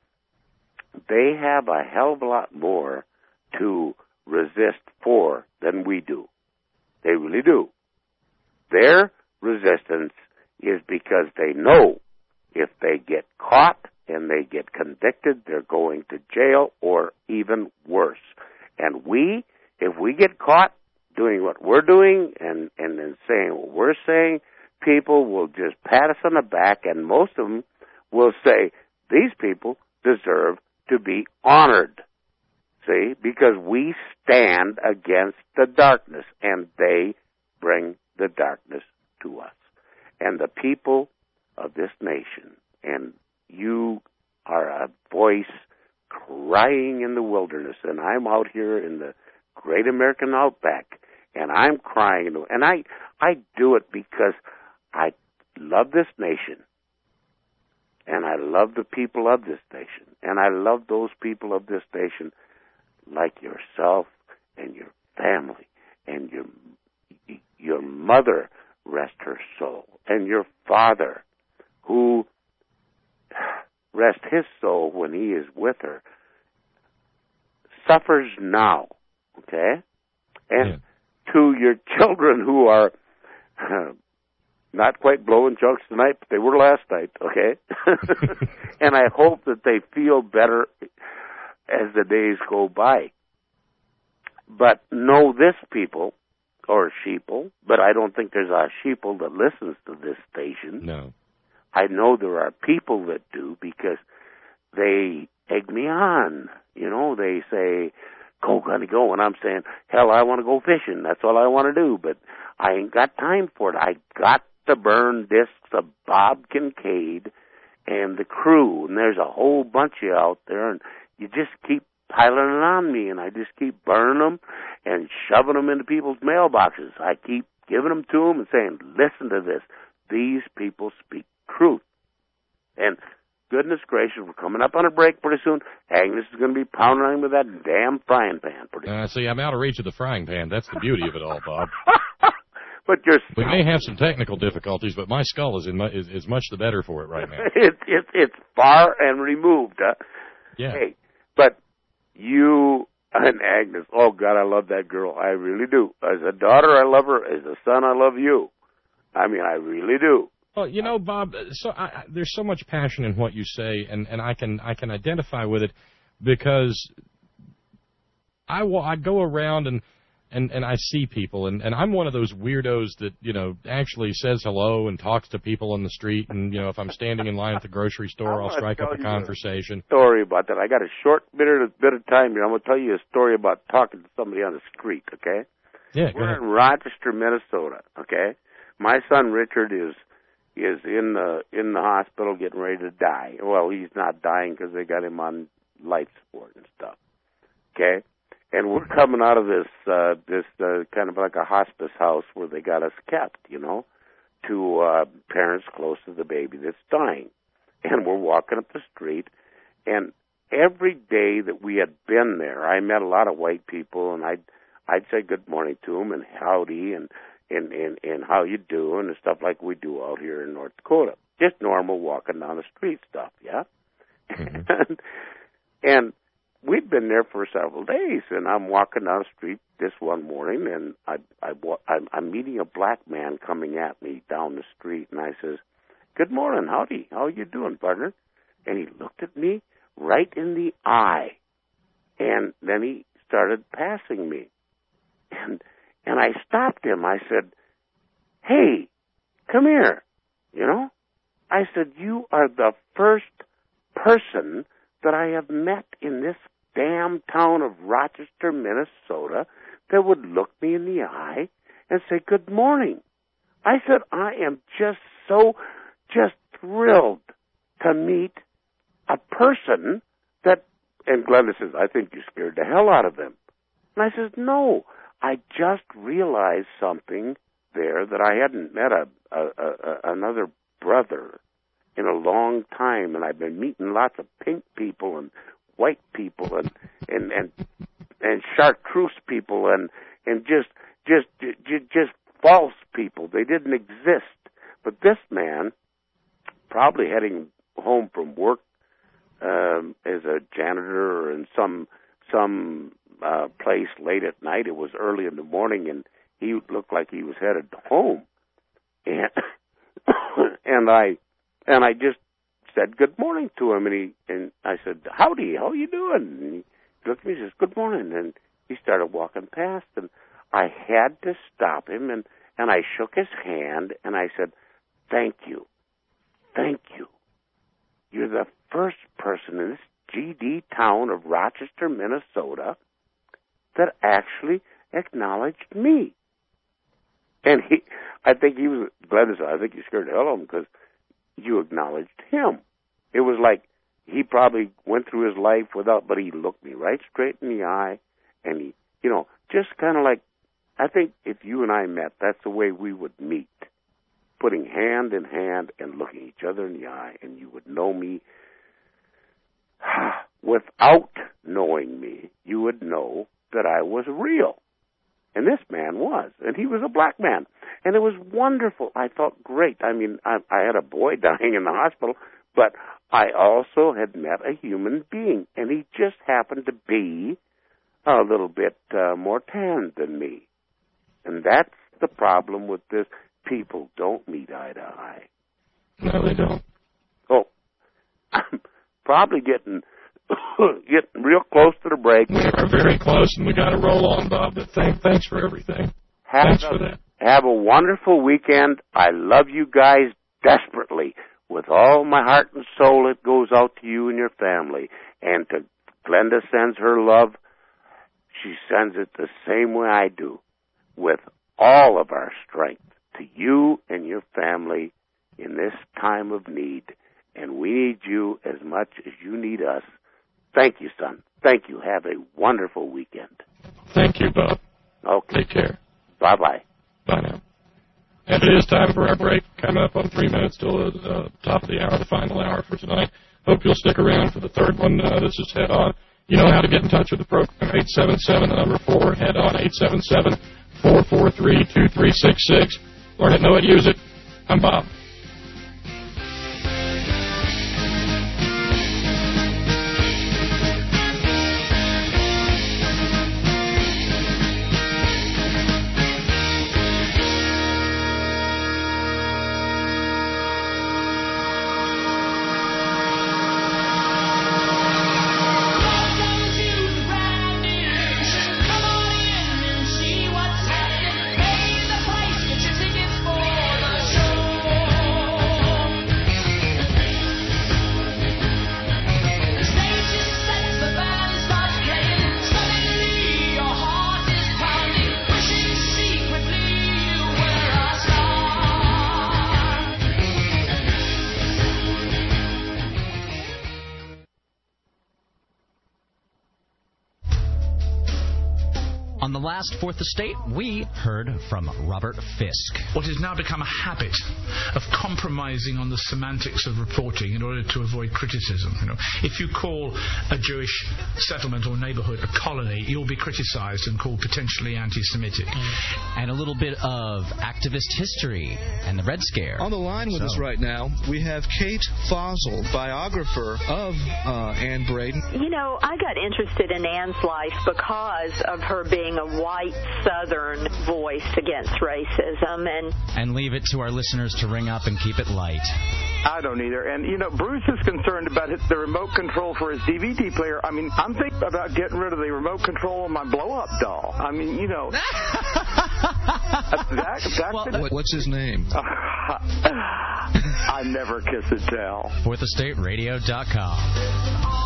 they have a hell of a lot more to resist for than we do. They really do. Their resistance is because they know if they get caught and they get convicted, they're going to jail or even worse. And if we get caught doing what we're doing and then saying what we're saying, people will just pat us on the back, and most of them will say, these people deserve to be honored. See? Because we stand against the darkness, and they bring the darkness to us. And the people of this nation, and you are a voice crying in the wilderness, and I'm out here in the great American outback, and I'm crying, and I do it because I love this nation, and I love the people of this nation, and I love those people of this nation like yourself and your family and your mother, rest her soul, and your father, who rest his soul when he is with her, suffers now, okay? And to your children who are not quite blowing chunks tonight, but they were last night, okay? And I hope that they feel better as the days go by. But know this, people, or sheeple, but I don't think there's a sheeple that listens to this station. No. I know there are people that do, because they egg me on. They say, go, Gunny, go. And I'm saying, hell, I want to go fishing. That's all I want to do. But I ain't got time for it. I got to burn discs of Bob Kincaid and the crew. And there's a whole bunch of you out there. And you just keep piling it on me. And I just keep burning them and shoving them into people's mailboxes. I keep giving them to them and saying, listen to this. These people speak truth. And goodness gracious, we're coming up on a break pretty soon. Agnes is going to be pounding on with that damn frying pan pretty soon. See, I'm out of reach of the frying pan. That's the beauty of it all, Bob. But we may have some technical difficulties, but my skull is much the better for it right now. It's far and removed. Yeah. Hey, but you And Agnes, oh, God, I love that girl. I really do. As a daughter, I love her. As a son, I love you. I mean, I really do. Well, you know, Bob, there's so much passion in what you say, and I can identify with it because I go around and I see people, and I'm one of those weirdos that, you know, actually says hello and talks to people on the street, and, you know, if I'm standing in line at the grocery store, I'll strike up a conversation. Story about that. I got a short bit of time here. I'm going to tell you a story about talking to somebody on the street, okay? Yeah, We're in Rochester, Minnesota, okay? My son Richard is in the hospital getting ready to die. Well, he's not dying because they got him on life support and stuff, okay? And we're coming out of this kind of like a hospice house where they got us kept, you know, to parents close to the baby that's dying. And we're walking up the street, and every day that we had been there, I met a lot of white people, and I'd say good morning to them and howdy and how you doing and stuff like we do out here in North Dakota. Just normal walking down the street stuff, yeah? Mm-hmm. and we'd been there for several days, and I'm walking down the street this one morning, and I'm meeting a black man coming at me down the street, and I says, good morning, howdy, how you doing, partner? And he looked at me right in the eye, and then he started passing me. And I stopped him. I said, hey, come here, you know? I said, you are the first person that I have met in this damn town of Rochester, Minnesota, that would look me in the eye and say, good morning. I said, I am just thrilled to meet a person that, and Glenda says, I think you scared the hell out of them. And I says, no, I just realized something there that I hadn't met another brother in a long time, and I've been meeting lots of pink people and white people and chartreuse people and just false people. They didn't exist. But this man, probably heading home from work as a janitor or in some place late at night. It was early in the morning, and he looked like he was headed home. And I just said good morning to him, and I said, howdy, how you doing? And he looked at me and says, good morning. And he started walking past, and I had to stop him, and I shook his hand, and I said, thank you. You're the first person in this GD town of Rochester, Minnesota, that actually acknowledged me. And I think he was glad to say, I think you scared the hell out of him because you acknowledged him. It was like he probably went through his life but he looked me right straight in the eye, and he, you know, just kind of like, I think if you and I met, that's the way we would meet, putting hand in hand and looking each other in the eye, and you would know me. Without knowing me, you would know that I was real. And this man was. And he was a black man. And it was wonderful. I felt great. I mean, I had a boy dying in the hospital, but I also had met a human being. And he just happened to be a little bit more tan than me. And that's the problem with this. People don't meet eye to eye. No, they don't. Oh, I'm probably getting real close to the break. We are very close, and we got to roll on, Bob. But thanks for everything. Thanks for that. Have a wonderful weekend. I love you guys desperately. With all my heart and soul, it goes out to you and your family. And to Glenda sends her love. She sends it the same way I do, with all of our strength, to you and your family in this time of need. And we need you as much as you need us. Thank you, son. Thank you. Have a wonderful weekend. Thank you, Bob. Okay. Take care. Bye-bye. Bye now. And it is time for our break. Coming up on 3 minutes till the top of the hour, the final hour for tonight. Hope you'll stick around for the third one. This is Head On. You know how to get in touch with the program. 877, the number 4, Head On, 877-443-2366. Learn it, know it, use it. I'm Bob. the last Fourth Estate, we heard from Robert Fisk. What has now become a habit of compromising on the semantics of reporting in order to avoid criticism. If you call a Jewish settlement or neighborhood a colony, you'll be criticized and called potentially anti-Semitic. And a little bit of activist history and the Red Scare. On the line with us right now, we have Kate Fossil, biographer of Anne Braden. I got interested in Anne's life because of her being a white Southern voice against racism. And leave it to our listeners to ring up and keep it light. I don't either. And, Bruce is concerned about the remote control for his DVD player. I mean, I'm thinking about getting rid of the remote control on my blow-up doll. I mean, What's his name? I never kiss a tell. FourthEstateRadio.com.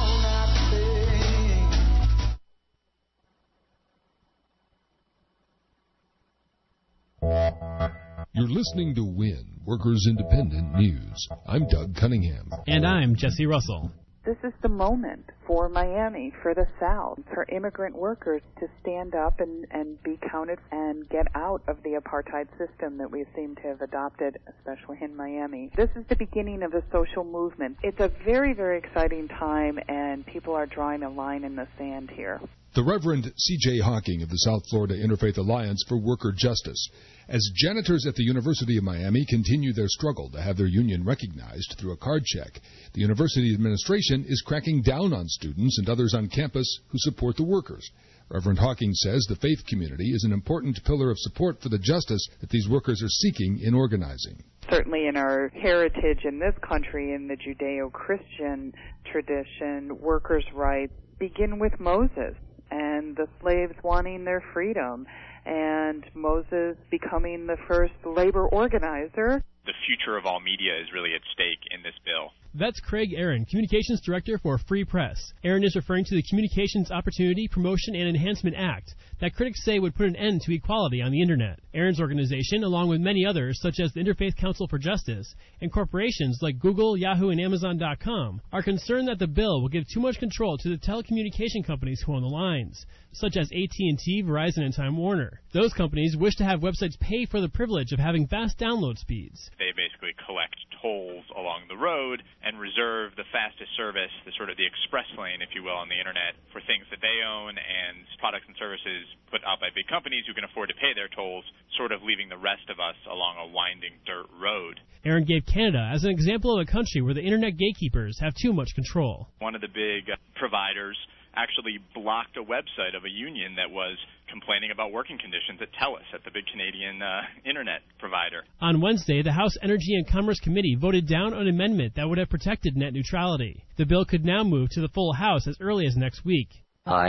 You're listening to WIN, Workers Independent News. I'm Doug Cunningham. And I'm Jesse Russell. This is the moment for Miami, for the South, for immigrant workers to stand up and be counted and get out of the apartheid system that we seem to have adopted, especially in Miami. This is the beginning of a social movement. It's a very, very exciting time, and people are drawing a line in the sand here. The Reverend C.J. Hawking of the South Florida Interfaith Alliance for Worker Justice. As janitors at the University of Miami continue their struggle to have their union recognized through a card check, the university administration is cracking down on students and others on campus who support the workers. Reverend Hawking says the faith community is an important pillar of support for the justice that these workers are seeking in organizing. Certainly in our heritage in this country, in the Judeo-Christian tradition, workers' rights begin with Moses and the slaves wanting their freedom, and Moses becoming the first labor organizer. The future of all media is really at stake in this bill. That's Craig Aaron, Communications Director for Free Press. Aaron is referring to the Communications Opportunity, Promotion, and Enhancement Act that critics say would put an end to equality on the Internet. Aaron's organization, along with many others, such as the Interfaith Council for Justice, and corporations like Google, Yahoo, and Amazon.com, are concerned that the bill will give too much control to the telecommunication companies who own the lines, such as AT&T, Verizon, and Time Warner. Those companies wish to have websites pay for the privilege of having fast download speeds. They basically collect tolls along the road and reserve the fastest service, the sort of the express lane, if you will, on the Internet for things that they own and products and services put out by big companies who can afford to pay their tolls, sort of leaving the rest of us along a winding dirt road. Aaron gave Canada as an example of a country where the Internet gatekeepers have too much control. One of the big providers actually blocked a website of a union that was complaining about working conditions at TELUS, at the big Canadian Internet provider. On Wednesday, the House Energy and Commerce Committee voted down an amendment that would have protected net neutrality. The bill could now move to the full House as early as next week. Hi,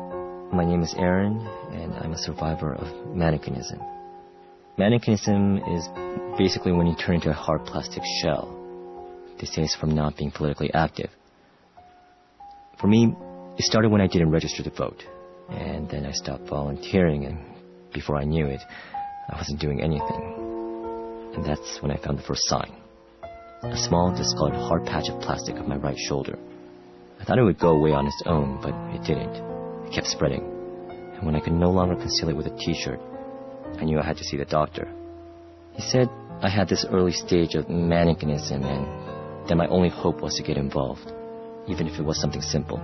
my name is Aaron, and I'm a survivor of mannequinism. Mannequinism is basically when you turn into a hard plastic shell. They say it's from not being politically active. For me, it started when I didn't register to vote, and then I stopped volunteering, and before I knew it, I wasn't doing anything. And that's when I found the first sign. A small, discolored hard patch of plastic on my right shoulder. I thought it would go away on its own, but it didn't. It kept spreading. And when I could no longer conceal it with a t-shirt, I knew I had to see the doctor. He said I had this early stage of mannequinism, and that my only hope was to get involved, even if it was something simple.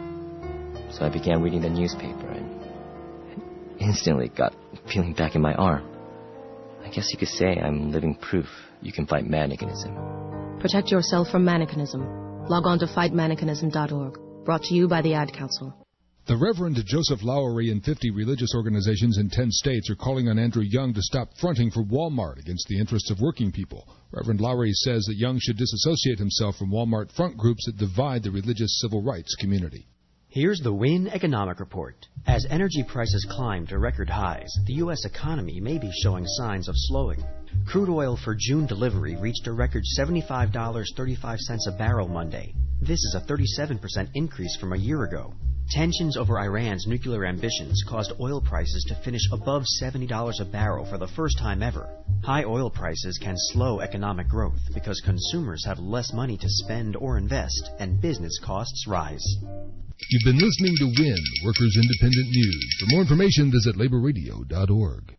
So I began reading the newspaper and instantly got feeling back in my arm. I guess you could say I'm living proof you can fight mannequinism. Protect yourself from mannequinism. Log on to fightmannequinism.org. Brought to you by the Ad Council. The Reverend Joseph Lowery and 50 religious organizations in 10 states are calling on Andrew Young to stop fronting for Walmart against the interests of working people. Reverend Lowery says that Young should disassociate himself from Walmart front groups that divide the religious civil rights community. Here's the WIN Economic Report. As energy prices climb to record highs, the U.S. economy may be showing signs of slowing. Crude oil for June delivery reached a record $75.35 a barrel Monday. This is a 37% increase from a year ago. Tensions over Iran's nuclear ambitions caused oil prices to finish above $70 a barrel for the first time ever. High oil prices can slow economic growth because consumers have less money to spend or invest, and business costs rise. You've been listening to WIN, Workers Independent News. For more information, visit laborradio.org.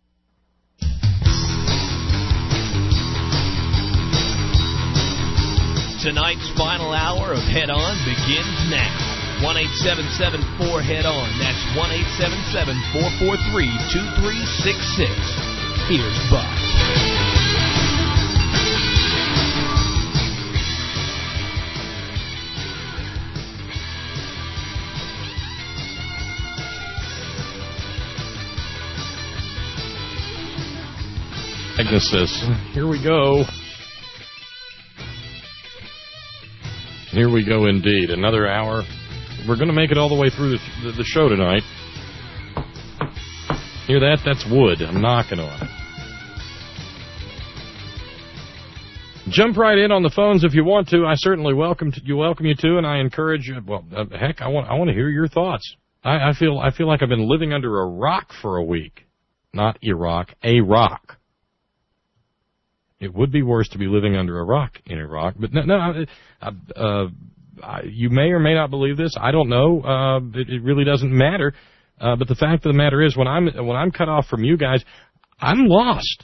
Tonight's final hour of Head On begins now. 1-877-4-HEAD-ON. That's 1-877-443-2366. Here's Buck. Agnes says, here we go. Here we go indeed. Another hour. We're going to make it all the way through the show tonight. Hear that? That's wood. I'm knocking on it. Jump right in on the phones if you want to. I certainly welcome you to, and I encourage you. Well, heck, I want to hear your thoughts. I feel like I've been living under a rock for a week. Not Iraq, a rock. It would be worse to be living under a rock in Iraq, but no. You may or may not believe this. I don't know. It really doesn't matter. But the fact of the matter is, when I'm cut off from you guys, I'm lost.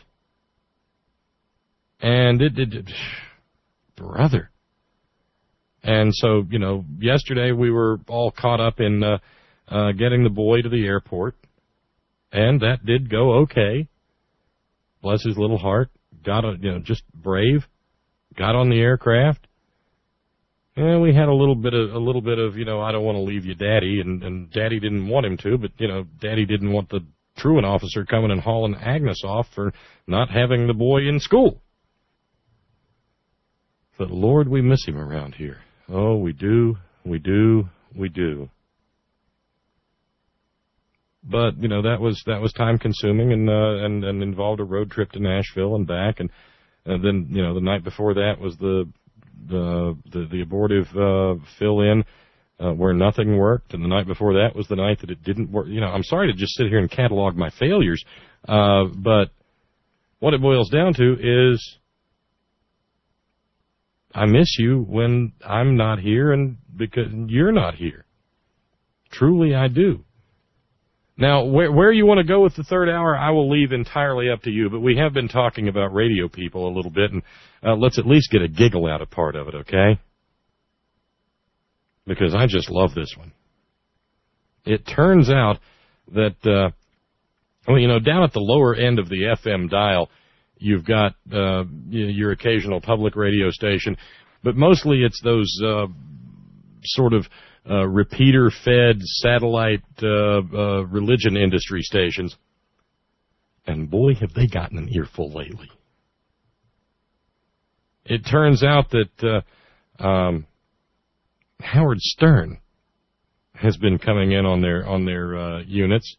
And brother. And so, yesterday we were all caught up in getting the boy to the airport, and that did go okay. Bless his little heart. Just brave. Got on the aircraft. And we had a little bit of, I don't want to leave you, Daddy, and Daddy didn't want him to, but, Daddy didn't want the truant officer coming and hauling Agnes off for not having the boy in school. But, Lord, we miss him around here. Oh, we do. But, that was time consuming and involved a road trip to Nashville and back, and then, the night before that was the abortive fill-in where nothing worked, and the night before that was the night that it didn't work. I'm sorry to just sit here and catalog my failures, but what it boils down to is I miss you when I'm not here and because you're not here. Truly, I do. Now, where you want to go with the third hour, I will leave entirely up to you, but we have been talking about radio people a little bit, and let's at least get a giggle out of part of it, okay? Because I just love this one. It turns out that, down at the lower end of the FM dial, you've got your occasional public radio station, but mostly it's those sort of repeater-fed satellite religion industry stations. And boy, have they gotten an earful lately. It turns out that Howard Stern has been coming in on their units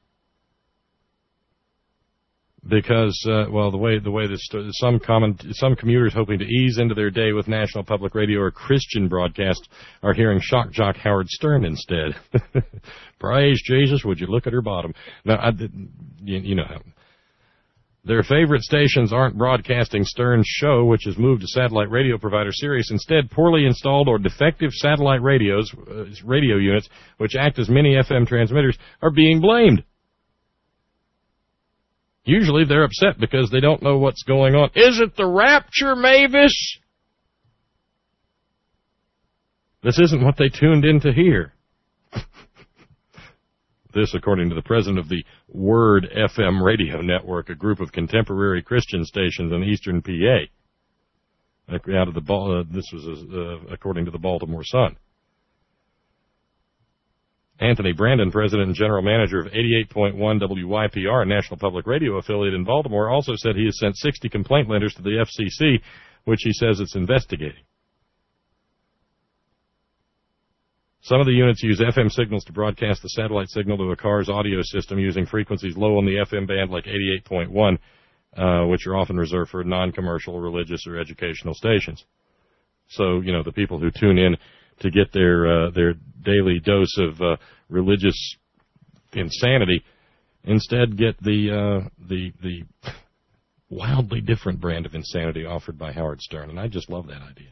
because the way some commuters hoping to ease into their day with National Public Radio or Christian broadcasts are hearing shock jock Howard Stern instead. Praise Jesus, would you look at her bottom? Now, you know how. Their favorite stations aren't broadcasting Stern's show, which has moved to satellite radio provider Sirius. Instead, poorly installed or defective satellite radio units, which act as mini FM transmitters, are being blamed. Usually they're upset because they don't know what's going on. Is it the rapture, Mavis? This isn't what they tuned in to hear. This, according to the president of the Word FM radio network, a group of contemporary Christian stations in eastern PA. This was according to the Baltimore Sun. Anthony Brandon, president and general manager of 88.1 WYPR, a national public radio affiliate in Baltimore, also said he has sent 60 complaint letters to the FCC, which he says it's investigating. Some of the units use FM signals to broadcast the satellite signal to a car's audio system using frequencies low on the FM band like 88.1, which are often reserved for non-commercial, religious, or educational stations. So, the people who tune in to get their daily dose of religious insanity. Instead, get the wildly different brand of insanity offered by Howard Stern, and I just love that idea.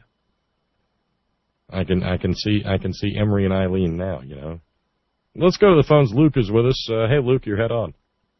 I can see Emery and Eileen now. You know. Let's go to the phones. Luke is with us. Hey, Luke, your head on.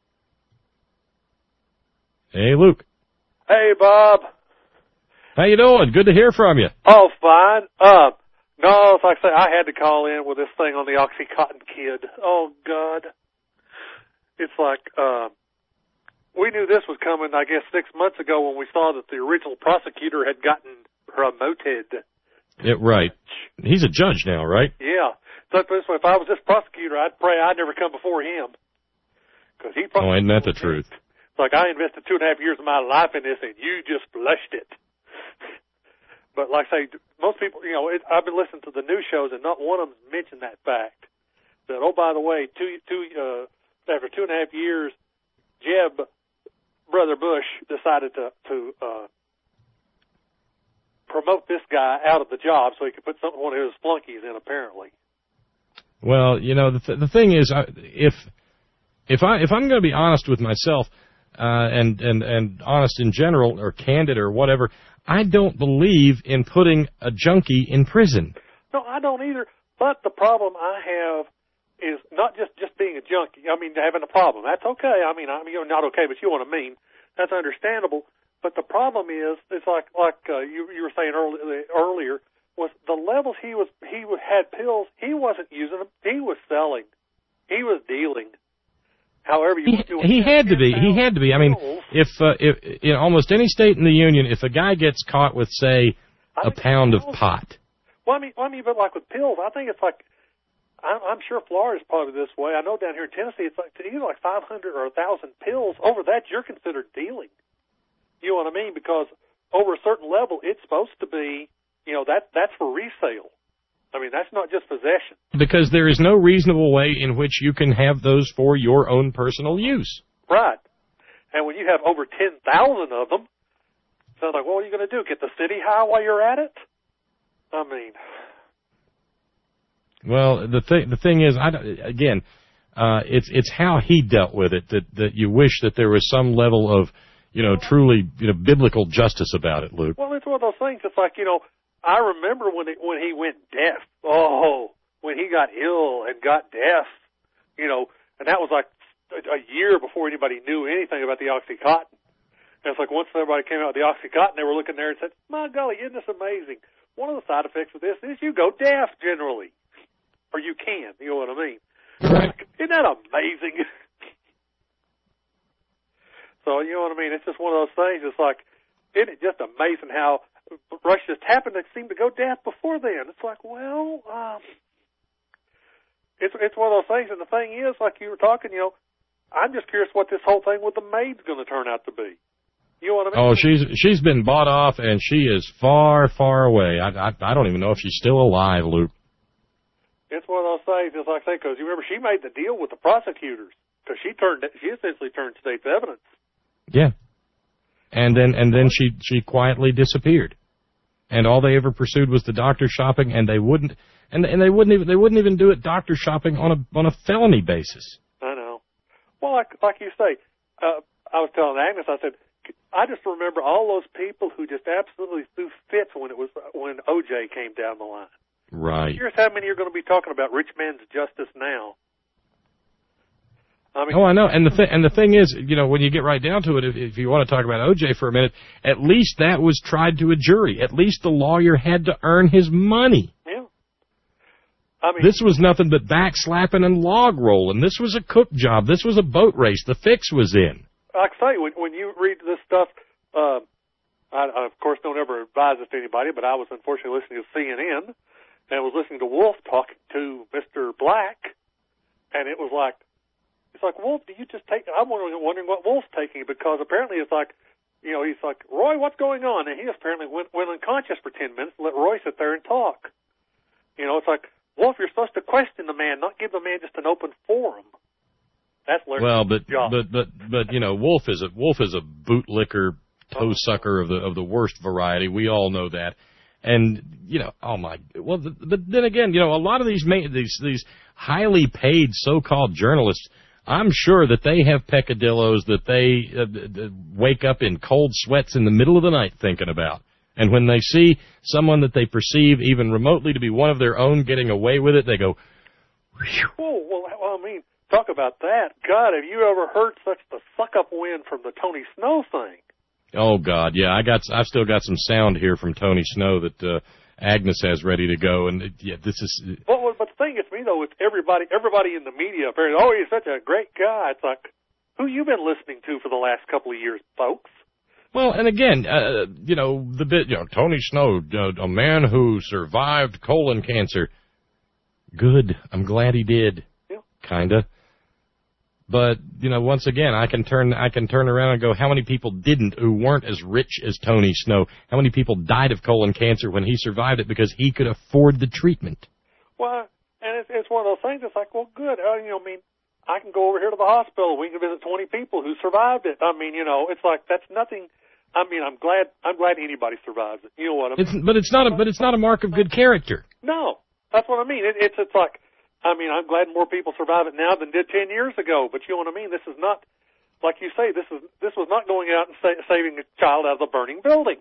Hey, Luke. Hey, Bob. How you doing? Good to hear from you. Oh, fine. No, it's like I say, I had to call in with this thing on the OxyContin kid. Oh, God. It's like, we knew this was coming, I guess, 6 months ago when we saw that the original prosecutor had gotten promoted. Yeah, right. He's a judge now, right? Yeah. So if I was this prosecutor, I'd pray I'd never come before him. Cause he ain't that the truth? It's like I invested 2.5 years of my life in this, and you just flushed it. But like I say, most people, you know, I've been listening to the news shows, and not one of them mentioned that fact. That, oh, by the way, after 2.5 years, Jeb, Brother Bush, decided to promote this guy out of the job so he could put one of his flunkies in, apparently. Well, you know, the thing is, if I'm going to be honest with myself, and honest in general, or candid or whatever, I don't believe in putting a junkie in prison. No, I don't either. But the problem I have is not just being a junkie. I mean, having a problem. That's okay. I mean, you're not okay, but you know what I mean. That's understandable. But the problem is, it's like you were saying earlier, was the levels he had pills. He wasn't using them. He was selling. He was dealing. However, he had to be. He had to be. I mean, if in almost any state in the union, if a guy gets caught with, say, a pound of pot. Well, I mean, but like with pills, I think it's like, I'm sure Florida's probably this way. I know down here in Tennessee, it's like either like 500 or 1,000 pills. Over that, you're considered dealing. You know what I mean? Because over a certain level, it's supposed to be, you know, that's for resale. I mean, that's not just possession. Because there is no reasonable way in which you can have those for your own personal use. Right. And when you have over 10,000 of them, so like, well, what are you going to do? Get the city high while you're at it? I mean. Well, the thing is, it's how he dealt with it that you wish that there was some level of, you know, truly, you know, biblical justice about it, Luke. Well, it's one of those things. It's like, you know, I remember when he went deaf. Oh, when he got ill and got deaf, you know, and that was like a year before anybody knew anything about the OxyContin. And it's like once everybody came out with the OxyContin, they were looking there and said, my golly, isn't this amazing? One of the side effects of this is you go deaf generally. Or you can, you know what I mean? Right. Isn't that amazing? So, you know what I mean? It's just one of those things. It's like, isn't it just amazing how Rush just happened to seem to go deaf before then? It's like, well, it's one of those things. And the thing is, like you were talking, you know, I'm just curious what this whole thing with the maid's going to turn out to be. You know what I mean? Oh, she's been bought off, and she is far, far away. I don't even know if she's still alive, Luke. It's one of those things. It's like I say, because you remember she made the deal with the prosecutors because she essentially turned state's evidence. Yeah. And then she quietly disappeared, and all they ever pursued was the doctor shopping, and they wouldn't even do it doctor shopping on a felony basis. I know. Well, like you say, I was telling Agnes, I said, I just remember all those people who just absolutely threw fits when OJ came down the line. Right. Here's how many you're going to be talking about rich man's justice now. I mean, I know. And the thing is, you know, when you get right down to it, if you want to talk about OJ for a minute, at least that was tried to a jury. At least the lawyer had to earn his money. Yeah. I mean, this was nothing but backslapping and log rolling. This was a cook job. This was a boat race. The fix was in. Like I say, when you read this stuff, I of course don't ever advise this to anybody, but I was unfortunately listening to CNN, and I was listening to Wolf talking to Mr. Black, and it was like, it's like, Wolf, do you just take, I'm wondering what Wolf's taking, because apparently it's like, you know, he's like, Roy, what's going on? And he apparently went unconscious for 10 minutes and let Roy sit there and talk. You know, it's like, Wolf, you're supposed to question the man, not give the man just an open forum. That's Larry's job. But you know, Wolf is a bootlicker, toe sucker of the worst variety. We all know that. And, but then again, a lot of these highly paid so-called journalists, I'm sure that they have peccadillos that they wake up in cold sweats in the middle of the night thinking about. And when they see someone that they perceive even remotely to be one of their own getting away with it, they go, well, I mean, talk about that. God, have you ever heard such the suck-up wind from the Tony Snow thing? Oh, God, yeah. I've still got some sound here from Tony Snow that Agnes has ready to go. And, this is... Well, but the thing gets me, though, is everybody in the media, apparently, he's such a great guy. It's like, who you been listening to for the last couple of years, folks? Well, and again, Tony Snow, a man who survived colon cancer. Good. I'm glad he did. Yeah. Kinda. But, once again, I can turn around and go, how many people didn't who weren't as rich as Tony Snow? How many people died of colon cancer when he survived it because he could afford the treatment? Well, and it's one of those things, it's like, well, good. I can go over here to the hospital. We can visit 20 people who survived it. It's like, that's nothing. I'm glad anybody survives it. You know what I mean? But it's not a mark of good character. No, that's what I mean. It's like, I'm glad more people survive it now than did 10 years ago. But you know what I mean? This is not, like you say, this was not going out and saving a child out of a burning building.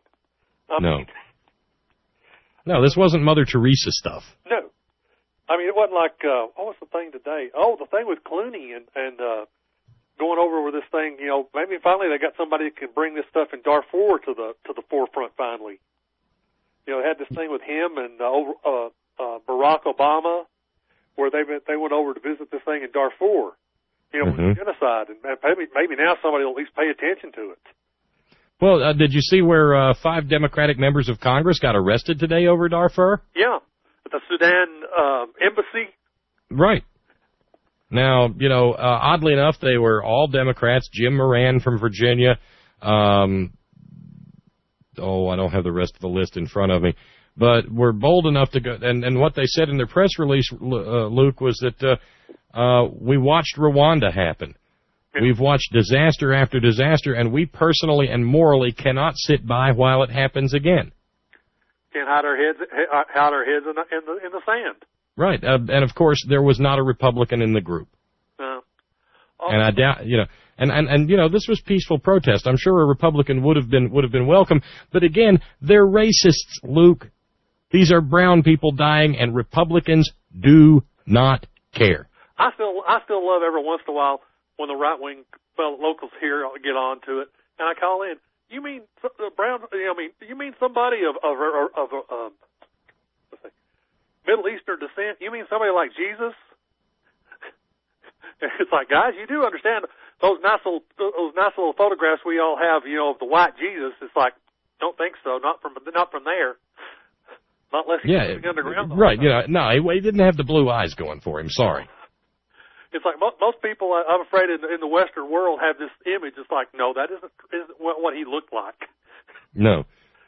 No, this wasn't Mother Teresa stuff. No. It wasn't like, what was the thing today? Oh, the thing with Clooney and going over with this thing, maybe finally they got somebody that can bring this stuff in Darfur to the forefront finally. They had this thing with him and Barack Obama, where they went over to visit this thing in Darfur, with genocide, and maybe now somebody will at least pay attention to it. Well, did you see where 5 Democratic members of Congress got arrested today over Darfur? Yeah, at the Sudan embassy. Right. Now, oddly enough, they were all Democrats. Jim Moran from Virginia. I don't have the rest of the list in front of me. But were bold enough to go, and what they said in their press release, Luke, was that we watched Rwanda happen. We've watched disaster after disaster, and we personally and morally cannot sit by while it happens again. Can't hide our heads in the sand. Right, and of course there was not a Republican in the group. And I doubt, and this was peaceful protest. I'm sure a Republican would have been welcome, but again, they're racists, Luke. These are brown people dying, and Republicans do not care. I still love every once in a while when the right wing locals here get on to it, and I call in. You mean brown? You mean somebody of Middle Eastern descent? You mean somebody like Jesus? It's like, guys, you do understand those nice little photographs we all have, of the white Jesus. It's like, don't think so. Not from there. Not unless he's underground. Right. No, he didn't have the blue eyes going for him. Sorry. It's like most people, I'm afraid, in the Western world have this image. It's like, no, that isn't what he looked like. No.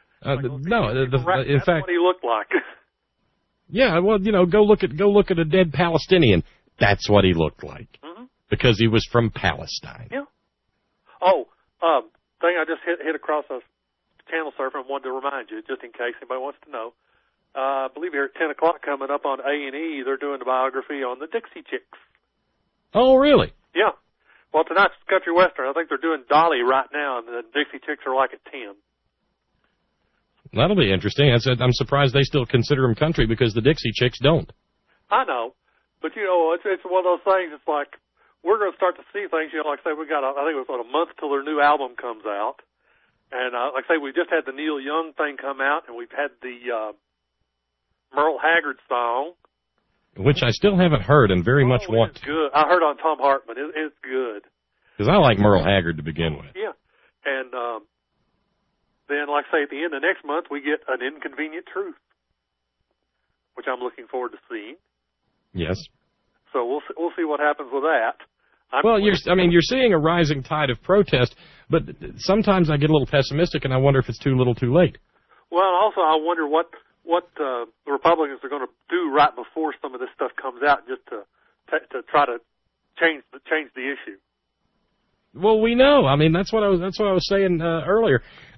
In fact, what he looked like. Yeah, well, go look at a dead Palestinian. That's what he looked like. Mm-hmm. Because he was from Palestine. Yeah. Oh, thing I just hit across a channel surfer and wanted to remind you, just in case anybody wants to know. I believe here at 10 o'clock coming up on A&E, they're doing the biography on the Dixie Chicks. Oh, really? Yeah. Well, tonight's Country Western. I think they're doing Dolly right now, and the Dixie Chicks are like at 10. That'll be interesting. I'm surprised they still consider them country because the Dixie Chicks don't. I know. But, it's one of those things. It's like we're going to start to see things. Like I say, we got, I think it was about a month till their new album comes out. And like I say, we just had the Neil Young thing come out, and we've had the Merle Haggard song. Which I still haven't heard and very much want to. Good. I heard on Tom Hartman. It's good. Because I like Merle Haggard to begin with. Yeah. And then, like I say, at the end of next month, we get An Inconvenient Truth, which I'm looking forward to seeing. Yes. So we'll see what happens with that. You're seeing a rising tide of protest, but sometimes I get a little pessimistic and I wonder if it's too little too late. Well, also I wonder what the Republicans are going to do right before some of this stuff comes out, just to try to change the issue. Well, we know. That's what I was saying earlier.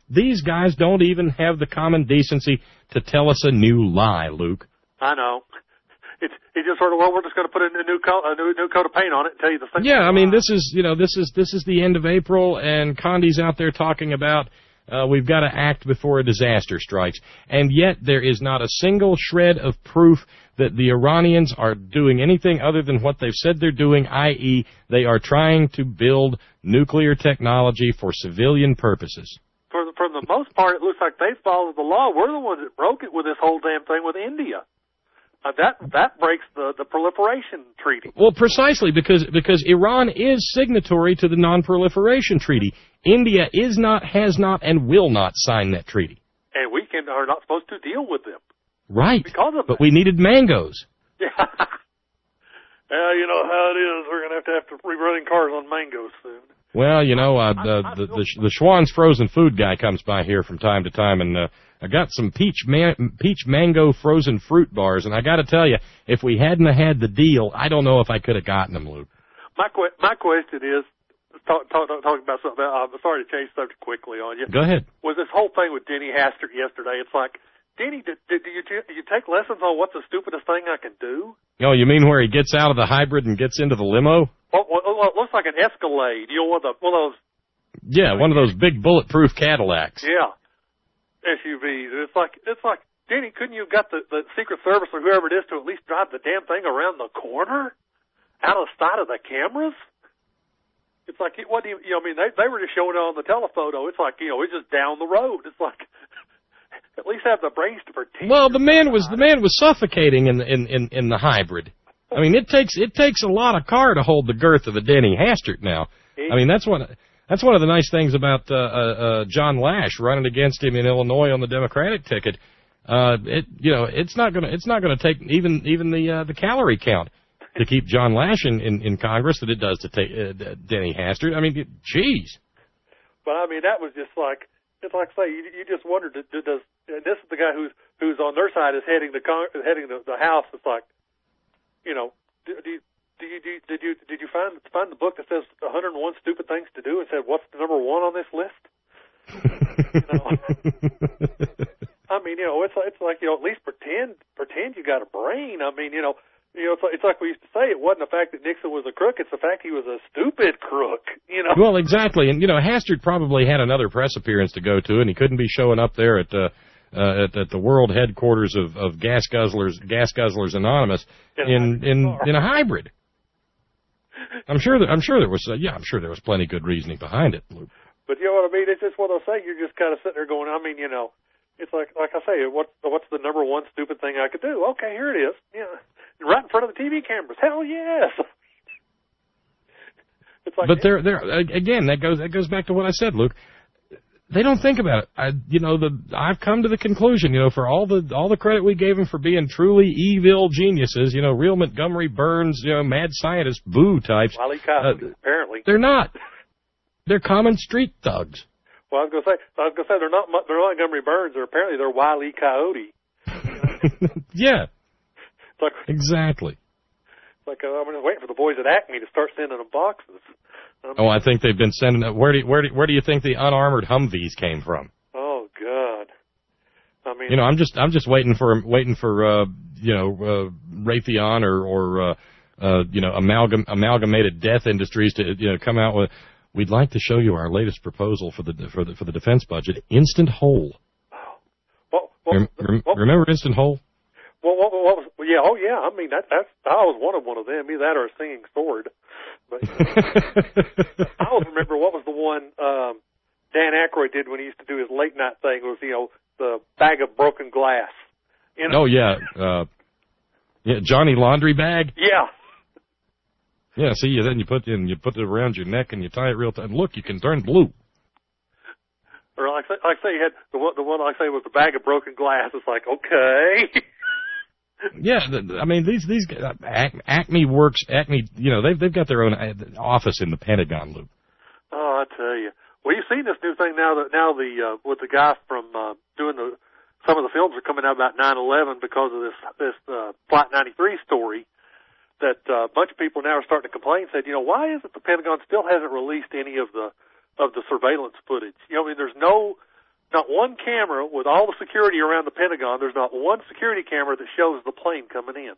These guys don't even have the common decency to tell us a new lie, Luke. I know. It's just sort of, well, we're just going to put a new coat of paint on it and tell you the thing. Yeah, I mean, this is the end of April, and Condi's out there talking about we've got to act before a disaster strikes, and yet there is not a single shred of proof that the Iranians are doing anything other than what they've said they're doing, i.e., they are trying to build nuclear technology for civilian purposes. For the most part, it looks like they followed the law. We're the ones that broke it with this whole damn thing with India. That breaks the proliferation treaty. Well, precisely because Iran is signatory to the non-proliferation treaty. India is not, has not, and will not sign that treaty. And we are not supposed to deal with them. Right. Because of but we needed mangoes. Yeah. You know how it is. We're going to have to be running cars on mangoes soon. Well, you know, the Schwann's frozen food guy comes by here from time to time, and I got some peach mango frozen fruit bars, and I got to tell you, if we hadn't had the deal, I don't know if I could have gotten them, Luke. My question is, talking about something. I'm sorry to change subject quickly on you. Go ahead. Was this whole thing with Denny Hastert yesterday? It's like, Denny, did you take lessons on what's the stupidest thing I can do? Oh, you mean where he gets out of the hybrid and gets into the limo? Well, it looks like an Escalade. You know, one of those. Yeah, one of those big bulletproof Cadillacs. Yeah, SUVs. It's like, Denny, couldn't you have got the Secret Service or whoever it is to at least drive the damn thing around the corner, out of sight of the cameras? It's like, what do you know? I mean, they were just showing it on the telephoto. It's like, you know, it's just down the road. It's like, at least have the brains to pretend. Well, the man was suffocating in the hybrid. I mean, it takes a lot of car to hold the girth of a Denny Hastert now. I mean, that's one of the nice things about John Lash running against him in Illinois on the Democratic ticket. It's not gonna take even the calorie count to keep John Lash in Congress that it does to take Denny Hastert. I mean, geez. But I mean, that was just like, it's like, say, you just wondered, and this is the guy who's on their side is heading the House. It's like, you know, did you find the book that says 101 stupid things to do and said what's the number one on this list? You know? I mean, you know, it's like, you know, at least pretend you got a brain. I mean, you know, it's like we used to say, it wasn't the fact that Nixon was a crook, it's the fact he was a stupid crook, you know. Well, exactly. And, you know, Hastert probably had another press appearance to go to, and he couldn't be showing up there at the world headquarters of Gas Guzzlers Anonymous in a hybrid. I'm sure there was plenty good reasoning behind it, Luke. But you know what I mean? It's just what I say. You're just kind of sitting there going, I mean, you know, it's like I say, what's the number one stupid thing I could do? Okay, here it is. Yeah. Right in front of the TV cameras. Hell yes. It's like, but they're again. That goes back to what I said, Luke. They don't think about it. I've come to the conclusion, you know, for all the credit we gave them for being truly evil geniuses, you know, real Montgomery Burns, you know, mad scientist, boo types. Wile E. Coyote, apparently. They're not. They're common street thugs. Well, I was gonna say they're not Montgomery Burns. Apparently they're Wile E. Coyote. Yeah. It's like, exactly. It's like I'm waiting for the boys at Acme to start sending them boxes. I think they've been sending. Where do you think the unarmored Humvees came from? Oh God! I mean, you know, I'm just waiting for Raytheon or you know, Amalgamated Death Industries to, you know, come out with. We'd like to show you our latest proposal for the defense budget, Instant Hole. Remember Instant Hole? What was? Yeah, oh yeah. I mean, that's I always wanted one of them. Either that or a singing sword. But I always remember what was the one Dan Aykroyd did when he used to do his late night thing. Was, you know, the bag of broken glass. You know? Oh yeah, Johnny Laundry Bag. Yeah. Yeah. See, then you put it around your neck and you tie it real tight. Look, you can turn blue. Or like say you had the one I say was the bag of broken glass. It's like, okay. Yeah, I mean these Acme Works, you know, they've got their own office in the Pentagon, Luke. Oh, I tell you. Well, you've seen this new thing now with the guy from doing some of the films are coming out about 9/11 because of this Flight 93 story. That a bunch of people now are starting to complain. Said, you know, why is it the Pentagon still hasn't released any of the surveillance footage? You know, I mean, there's no not one camera with all the security around the Pentagon. There's not one security camera that shows the plane coming in.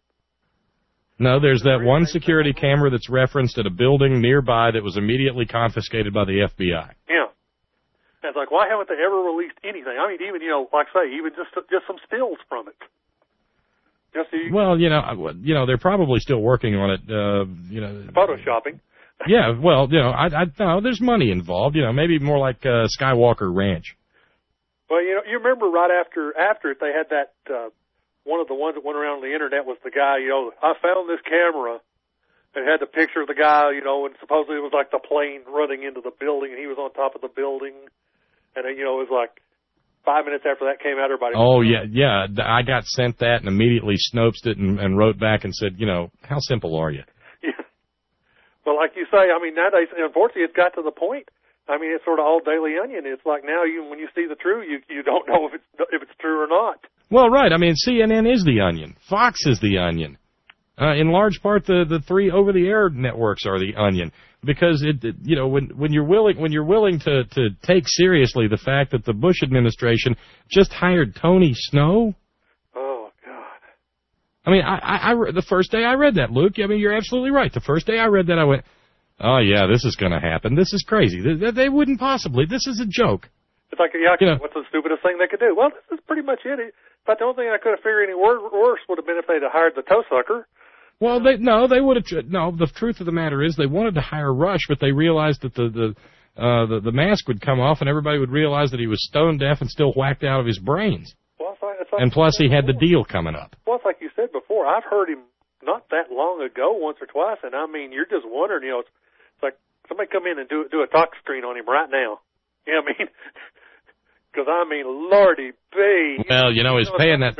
No, there's that one security camera that's referenced at a building nearby that was immediately confiscated by the FBI. Yeah. And it's like, why haven't they ever released anything? I mean, even, like I say, even just some stills from it. Just so you Well, they're probably still working on it, Photoshopping. Yeah, well, I know there's money involved, maybe more like Skywalker Ranch. Well, you remember right after it, they had that, one of the ones that went around on the internet was the guy, I found this camera. It had the picture of the guy, and supposedly it was like the plane running into the building, and he was on top of the building. And then, it was like 5 minutes after that came out, everybody... Oh, yeah. I got sent that and immediately Snopes it and wrote back and said, how simple are you? Yeah. Well, like you say, I mean, nowadays, unfortunately, it's got to the point. I mean, it's sort of all Daily Onion. It's like now, when you see the truth, you don't know if it's true or not. Well, right. I mean, CNN is the Onion. Fox is the Onion. In large part, the three over-the-air networks are the Onion, because when you're willing to take seriously the fact that the Bush administration just hired Tony Snow. Oh God! I mean, I the first day I read that, Luke. I mean, you're absolutely right. The first day I read that, I went, "Oh yeah, this is going to happen. This is crazy. They wouldn't possibly. This is a joke." It's like, what's the stupidest thing they could do? Well, this is pretty much it. But the only thing I could have figured any worse would have been if they'd have hired the toe sucker. Well, they would have. No, the truth of the matter is they wanted to hire Rush, but they realized that the mask would come off and everybody would realize that he was stone deaf and still whacked out of his brains. Well, and plus he had the deal coming up. Well, it's like you said before. I've heard him not that long ago, once or twice, and I mean, you're just wondering. It's like somebody come in and do a talk screen on him right now. I mean. Because Lordy B. Well, he's paying that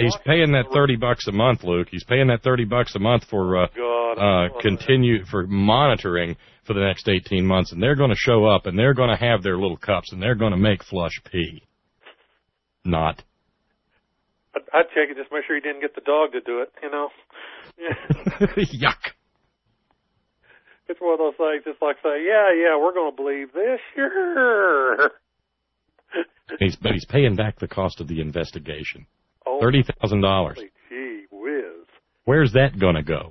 $30 a month, Luke. He's paying that $30 a month for for monitoring for the next 18 months, and they're going to show up and they're going to have their little cups and they're going to make flush pee. Not. I'd check it, just make sure he didn't get the dog to do it. Yeah. Yuck. It's one of those things. It's like say, yeah, we're going to believe this, sure. But he's paying back the cost of the investigation. Oh, $30,000. Gee whiz. Where's that going to go?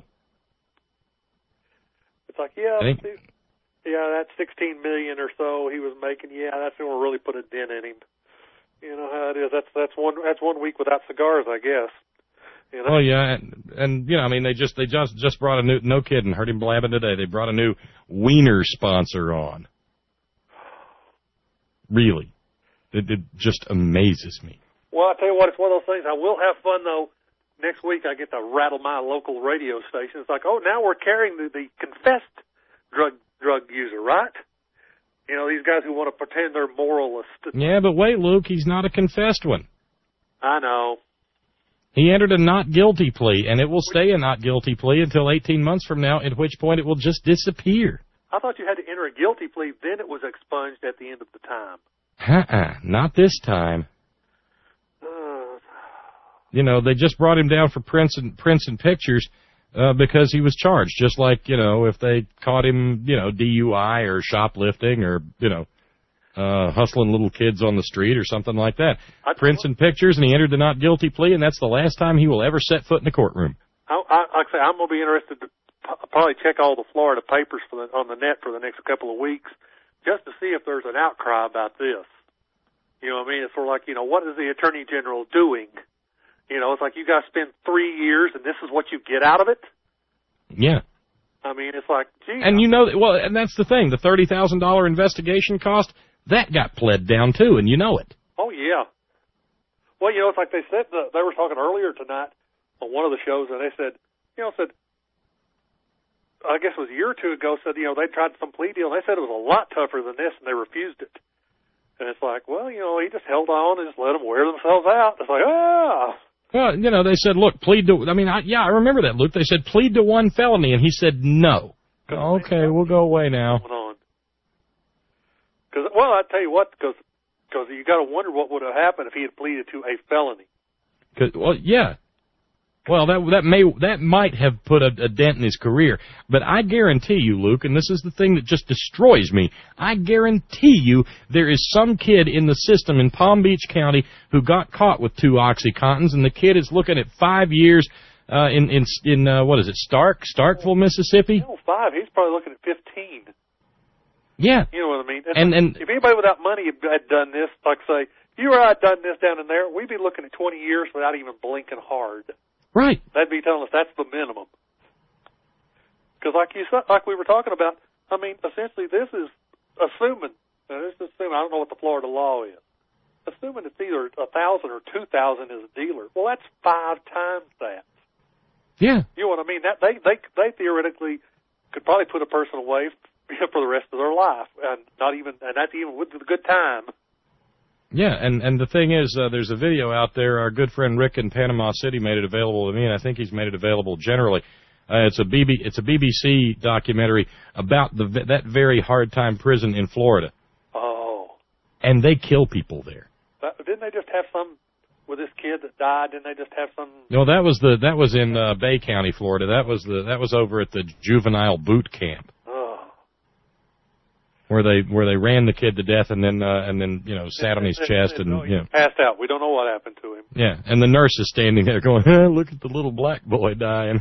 It's like, that $16 million or so he was making. Yeah, that's going to really put a dent in him. You know how it is. That's 1 week without cigars, I guess. Oh yeah, and they just brought a new. No kidding, heard him blabbing today. They brought a new wiener sponsor on. Really. It just amazes me. Well, I tell you what, it's one of those things. I will have fun, though. Next week I get to rattle my local radio station. It's like, now we're carrying the confessed drug user, right? These guys who want to pretend they're moralists. Yeah, but wait, Luke, he's not a confessed one. I know. He entered a not guilty plea, and it will stay a not guilty plea until 18 months from now, at which point it will just disappear. I thought you had to enter a guilty plea, then it was expunged at the end of the time. Not this time. They just brought him down for prints and pictures because he was charged. Just like, if they caught him, DUI or shoplifting or, hustling little kids on the street or something like that. Prints and pictures, and he entered the not guilty plea, and that's the last time he will ever set foot in the courtroom. Like I say, I'm going to be interested to probably check all the Florida papers on the net for the next couple of weeks, just to see if there's an outcry about this. You know what I mean? It's sort of like, what is the Attorney General doing? It's like you guys spend 3 years and this is what you get out of it? Yeah. I mean, it's like, gee. And and that's the thing, the $30,000 investigation cost, that got pled down too, and you know it. Oh, yeah. Well, it's like they said, they were talking earlier tonight on one of the shows, and they said, I guess it was a year or two ago, said, they tried some plea deal, and they said it was a lot tougher than this, and they refused it. And it's like, well, he just held on and just let them wear themselves out. It's like, Well, they said, look, plead to, I remember that, Luke. They said, plead to one felony, and he said no. Okay, we'll go away now. Because, I tell you what, because you got to wonder what would have happened if he had pleaded to a felony. Yeah. Well, that might have put a dent in his career, but I guarantee you, Luke, and this is the thing that just destroys me, I guarantee you there is some kid in the system in Palm Beach County who got caught with 2 OxyContins, and the kid is looking at 5 years in what is it, Starkville, Mississippi? No, 5. He's probably looking at 15. Yeah. You know what I mean? And if anybody without money had done this, like say, you or I had done this down in there, we'd be looking at 20 years without even blinking hard. Right. That'd be telling us that's the minimum. Because like we were talking about, I mean, essentially this is assuming, I don't know what the Florida law is, assuming it's either 1,000 or 2,000 as a dealer. Well, that's 5 times that. Yeah. You know what I mean? That they theoretically could probably put a person away for the rest of their life, and that's even with the good time. Yeah, and the thing is, there's a video out there. Our good friend Rick in Panama City made it available to me, and I think he's made it available generally. It's a BBC documentary about that very hard-time prison in Florida. Oh. And they kill people there. Didn't they just have some with this kid that died? Didn't they just have some? No, that was in Bay County, Florida. That was over at the juvenile boot camp. Where they ran the kid to death and then sat on his chest and passed out. We don't know what happened to him. Yeah, and the nurse is standing there going, "Look at the little black boy dying."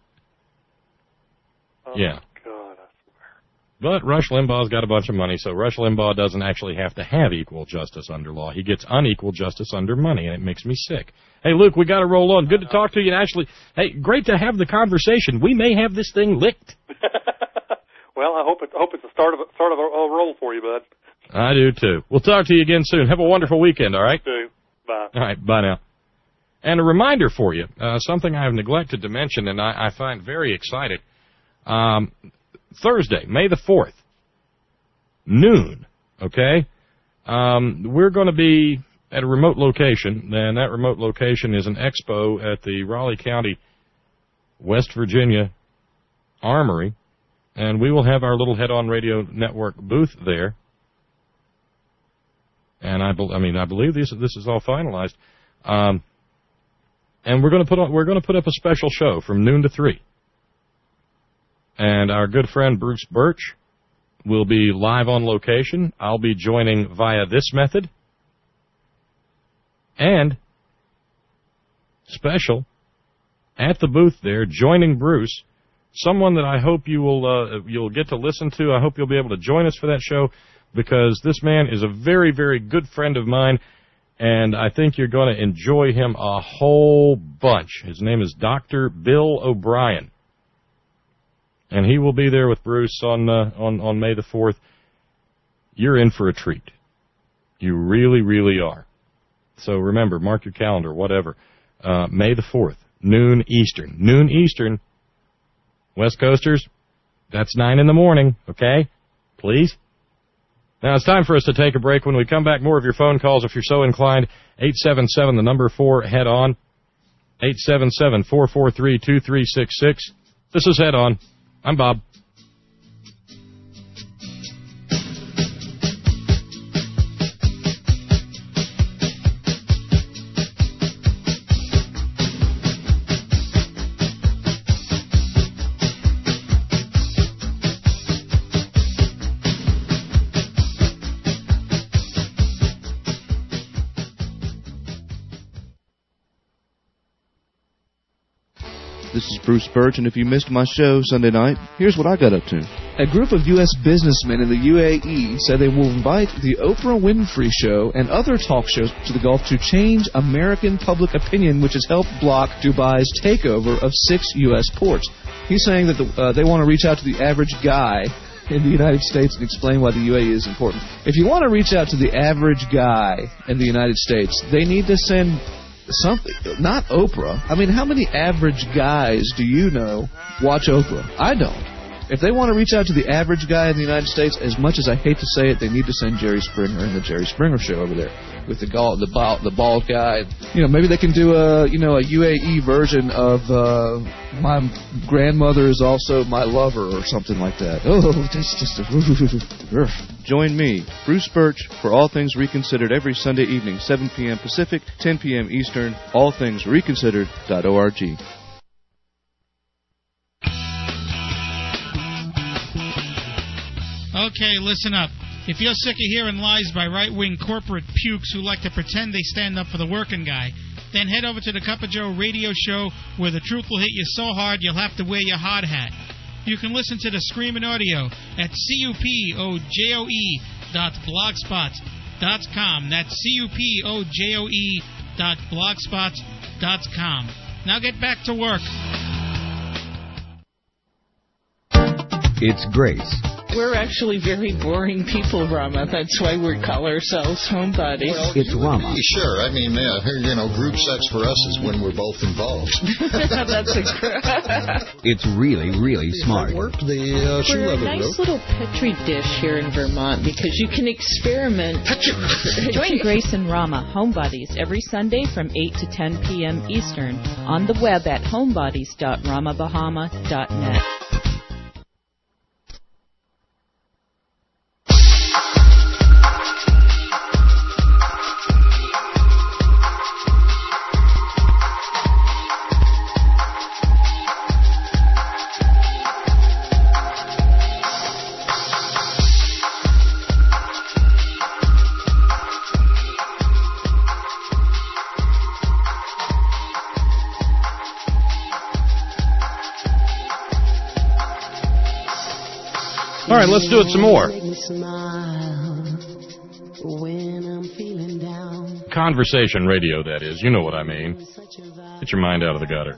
Yeah. God, I swear. But Rush Limbaugh's got a bunch of money, so Rush Limbaugh doesn't actually have to have equal justice under law. He gets unequal justice under money, and it makes me sick. Hey, Luke, we got to roll on. Good to talk to you. And actually, hey, great to have the conversation. We may have this thing licked. Well, I hope it's the start of a roll for you, bud. I do too. We'll talk to you again soon. Have a wonderful weekend. All right. You too. Bye. All right. Bye now. And a reminder for you, something I have neglected to mention, and I find very excited. Thursday, May the 4th, noon. Okay. We're going to be at a remote location, and that remote location is an expo at the Raleigh County, West Virginia Armory. And we will have our little Head-On Radio Network booth there. And I believe this is all finalized. And we're going to put up a special show from noon to 3. And our good friend Bruce Birch will be live on location. I'll be joining via this method. And special at the booth there, joining Bruce, someone that I hope you'll get to listen to. I hope you'll be able to join us for that show, because this man is a very, very good friend of mine, and I think you're going to enjoy him a whole bunch. His name is Dr. Bill O'Brien, and he will be there with Bruce on May the 4th. You're in for a treat. You really, really are. So remember, mark your calendar, whatever. May the 4th, noon Eastern. Noon Eastern. West Coasters, that's 9 in the morning, okay? Please? Now it's time for us to take a break. When we come back, more of your phone calls if you're so inclined. 877, the number 4, Head On. 877-443-2366. This is Head On. I'm Bob. This is Bruce Birch, and if you missed my show Sunday night, here's what I got up to. A group of U.S. businessmen in the UAE said they will invite the Oprah Winfrey Show and other talk shows to the Gulf to change American public opinion, which has helped block Dubai's takeover of 6 U.S. ports. He's saying that they want to reach out to the average guy in the United States and explain why the UAE is important. If you want to reach out to the average guy in the United States, they need to send something, not Oprah. I mean, how many average guys do you know watch Oprah? I don't. If they want to reach out to the average guy in the United States, as much as I hate to say it, they need to send Jerry Springer and the Jerry Springer Show over there with the bald guy. Maybe they can do a UAE version of My Grandmother Is Also My Lover or something like that. Oh, that's just Join me, Bruce Birch, for All Things Reconsidered every Sunday evening, 7 p.m. Pacific, 10 p.m. Eastern, allthingsreconsidered.org. Okay, listen up. If you're sick of hearing lies by right-wing corporate pukes who like to pretend they stand up for the working guy, then head over to the Cup of Joe radio show where the truth will hit you so hard you'll have to wear your hard hat. You can listen to the screaming audio at cupojoe.blogspot.com. That's cupojoe.blogspot.com. Now get back to work. It's Grace. We're actually very boring people, Rama. That's why we call ourselves homebodies. Well, it's Rama. Sure. I mean, group sex for us is when we're both involved. That's It's really, really smart. We're a nice little Petri dish here in Vermont because you can experiment. Join Grace and Rama, Homebodies, every Sunday from 8 to 10 p.m. Eastern on the web at homebodies.ramabahama.net. All right, let's do it some more. Conversation radio, that is. You know what I mean. Get your mind out of the gutter.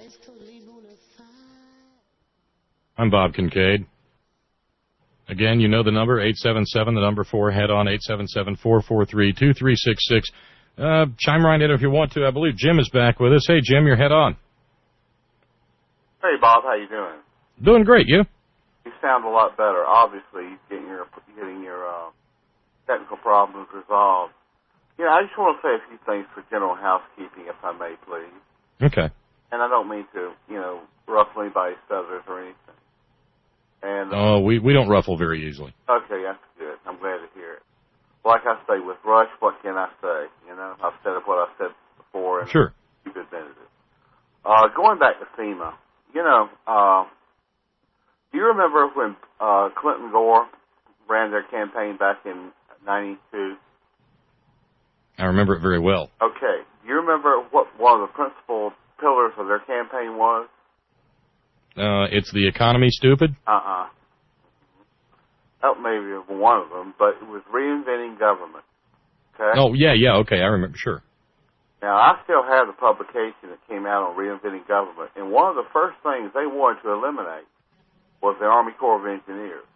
I'm Bob Kincaid. Again, you know the number, 877, the number 4, head on, 877-443-2366. Chime right in if you want to. I believe Jim is back with us. Hey, Jim, you're head on. Hey, Bob, how you doing? Doing great, you? You sound a lot better. Obviously, getting your technical problems resolved. I just want to say a few things for general housekeeping, if I may, please. Okay. And I don't mean to, ruffle anybody's feathers or anything. And we don't ruffle very easily. Okay, that's good. I'm glad to hear it. Like I say, with Rush, what can I say? I've said what I've said before, and sure. You've admitted it. Going back to FEMA, do you remember when Clinton Gore ran their campaign back in 92? I remember it very well. Okay. Do you remember what one of the principal pillars of their campaign was? It's the economy, stupid? That may be one of them, but it was reinventing government. Okay? Oh, yeah, okay, I remember, sure. Now, I still have the publication that came out on reinventing government, and one of the first things they wanted to eliminate was the Army Corps of Engineers.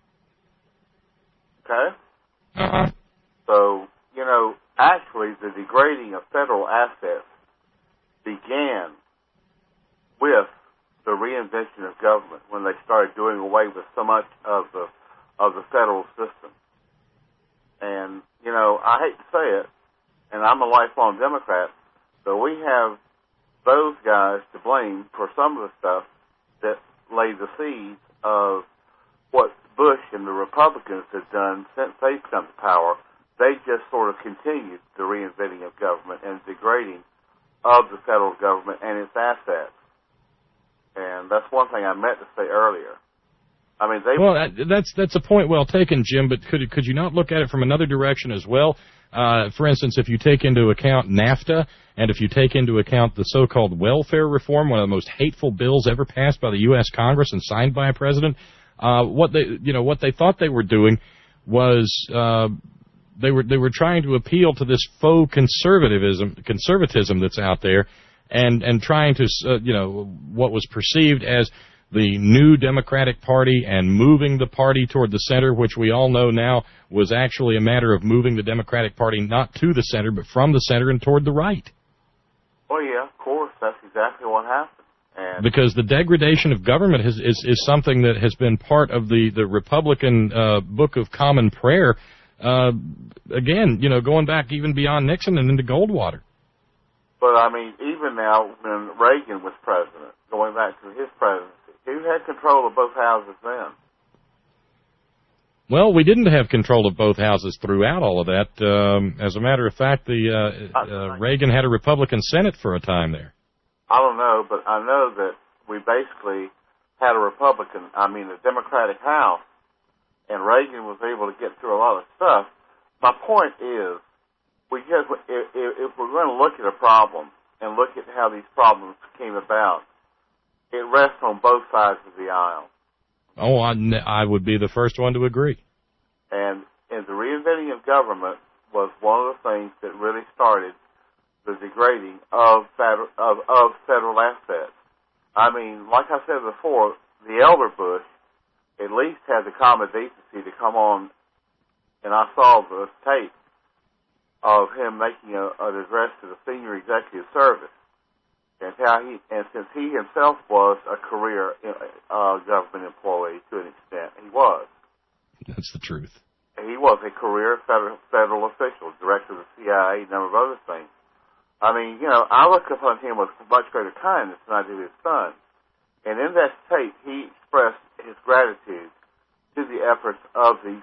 Okay? So, actually the degrading of federal assets began with the reinvention of government when they started doing away with so much of the federal system. And, I hate to say it, and I'm a lifelong Democrat, so we have those guys to blame for some of the stuff that laid the seeds of what Bush and the Republicans have done since they've come to power. They just sort of continued the reinventing of government and degrading of the federal government and its assets. And that's one thing I meant to say earlier. I mean, that's a point well taken, Jim, but could you not look at it from another direction as well? For instance, if you take into account NAFTA and if you take into account the so-called welfare reform, one of the most hateful bills ever passed by the U.S. Congress and signed by a president, what they thought they were doing was they were trying to appeal to this faux conservatism that's out there, and trying to what was perceived as the new Democratic Party and moving the party toward the center, which we all know now was actually a matter of moving the Democratic Party not to the center, but from the center and toward the right. Well, yeah, of course, that's exactly what happened. Because the degradation of government is something that has been part of the Republican Book of Common Prayer, again, going back even beyond Nixon and into Goldwater. But, I mean, even now, when Reagan was president, going back to his presidency, who had control of both houses then? Well, we didn't have control of both houses throughout all of that. As a matter of fact, Reagan had a Republican Senate for a time there. I don't know, but I know that we basically had a Democratic House, and Reagan was able to get through a lot of stuff. My point is, if we're going to look at a problem and look at how these problems came about, it rests on both sides of the aisle. Oh, I would be the first one to agree. And the reinventing of government was one of the things that really started the degrading of federal assets. I mean, like I said before, the elder Bush at least had the common decency to come on, and I saw the tape of him making an address to the senior executive service, and since he himself was a career government employee to an extent, he was. That's the truth. He was a career federal official, director of the CIA, a number of other things. I mean, I look upon him with much greater kindness than I do his son. And in that tape, he expressed his gratitude to the efforts of the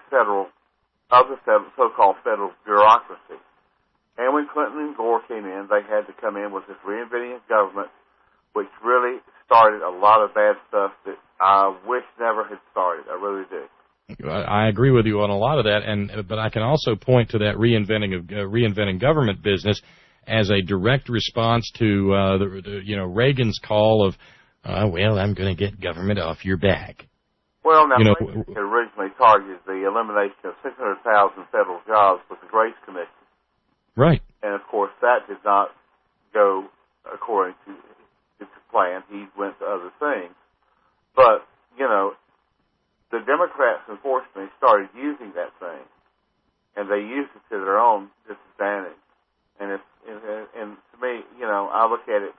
so-called federal bureaucracy. And when Clinton and Gore came in, they had to come in with this reinventing of government, which really started a lot of bad stuff that I wish never had started. I really do. I agree with you on a lot of that, but I can also point to that reinventing government business as a direct response to Reagan's call of, I'm going to get government off your back. Well, now, Reagan had originally targeted the elimination of 600,000 federal jobs with the Grace Commission. Right. And, of course, that did not go according to his plan. He went to other things. But, the Democrats, unfortunately, started using that thing, and they used it to their own disadvantage. And to me, I look at it.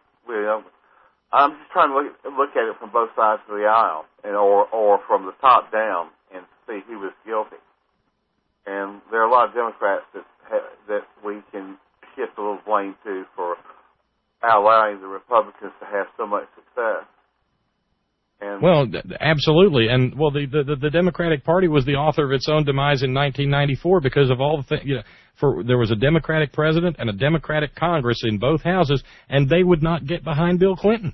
I'm just trying to look at it from both sides of the aisle, or from the top down, and see who was guilty. And there are a lot of Democrats that we can shift a little blame to for allowing the Republicans to have so much success. Well, absolutely, and the Democratic Party was the author of its own demise in 1994 because of all the things. There was a Democratic president and a Democratic Congress in both houses, and they would not get behind Bill Clinton.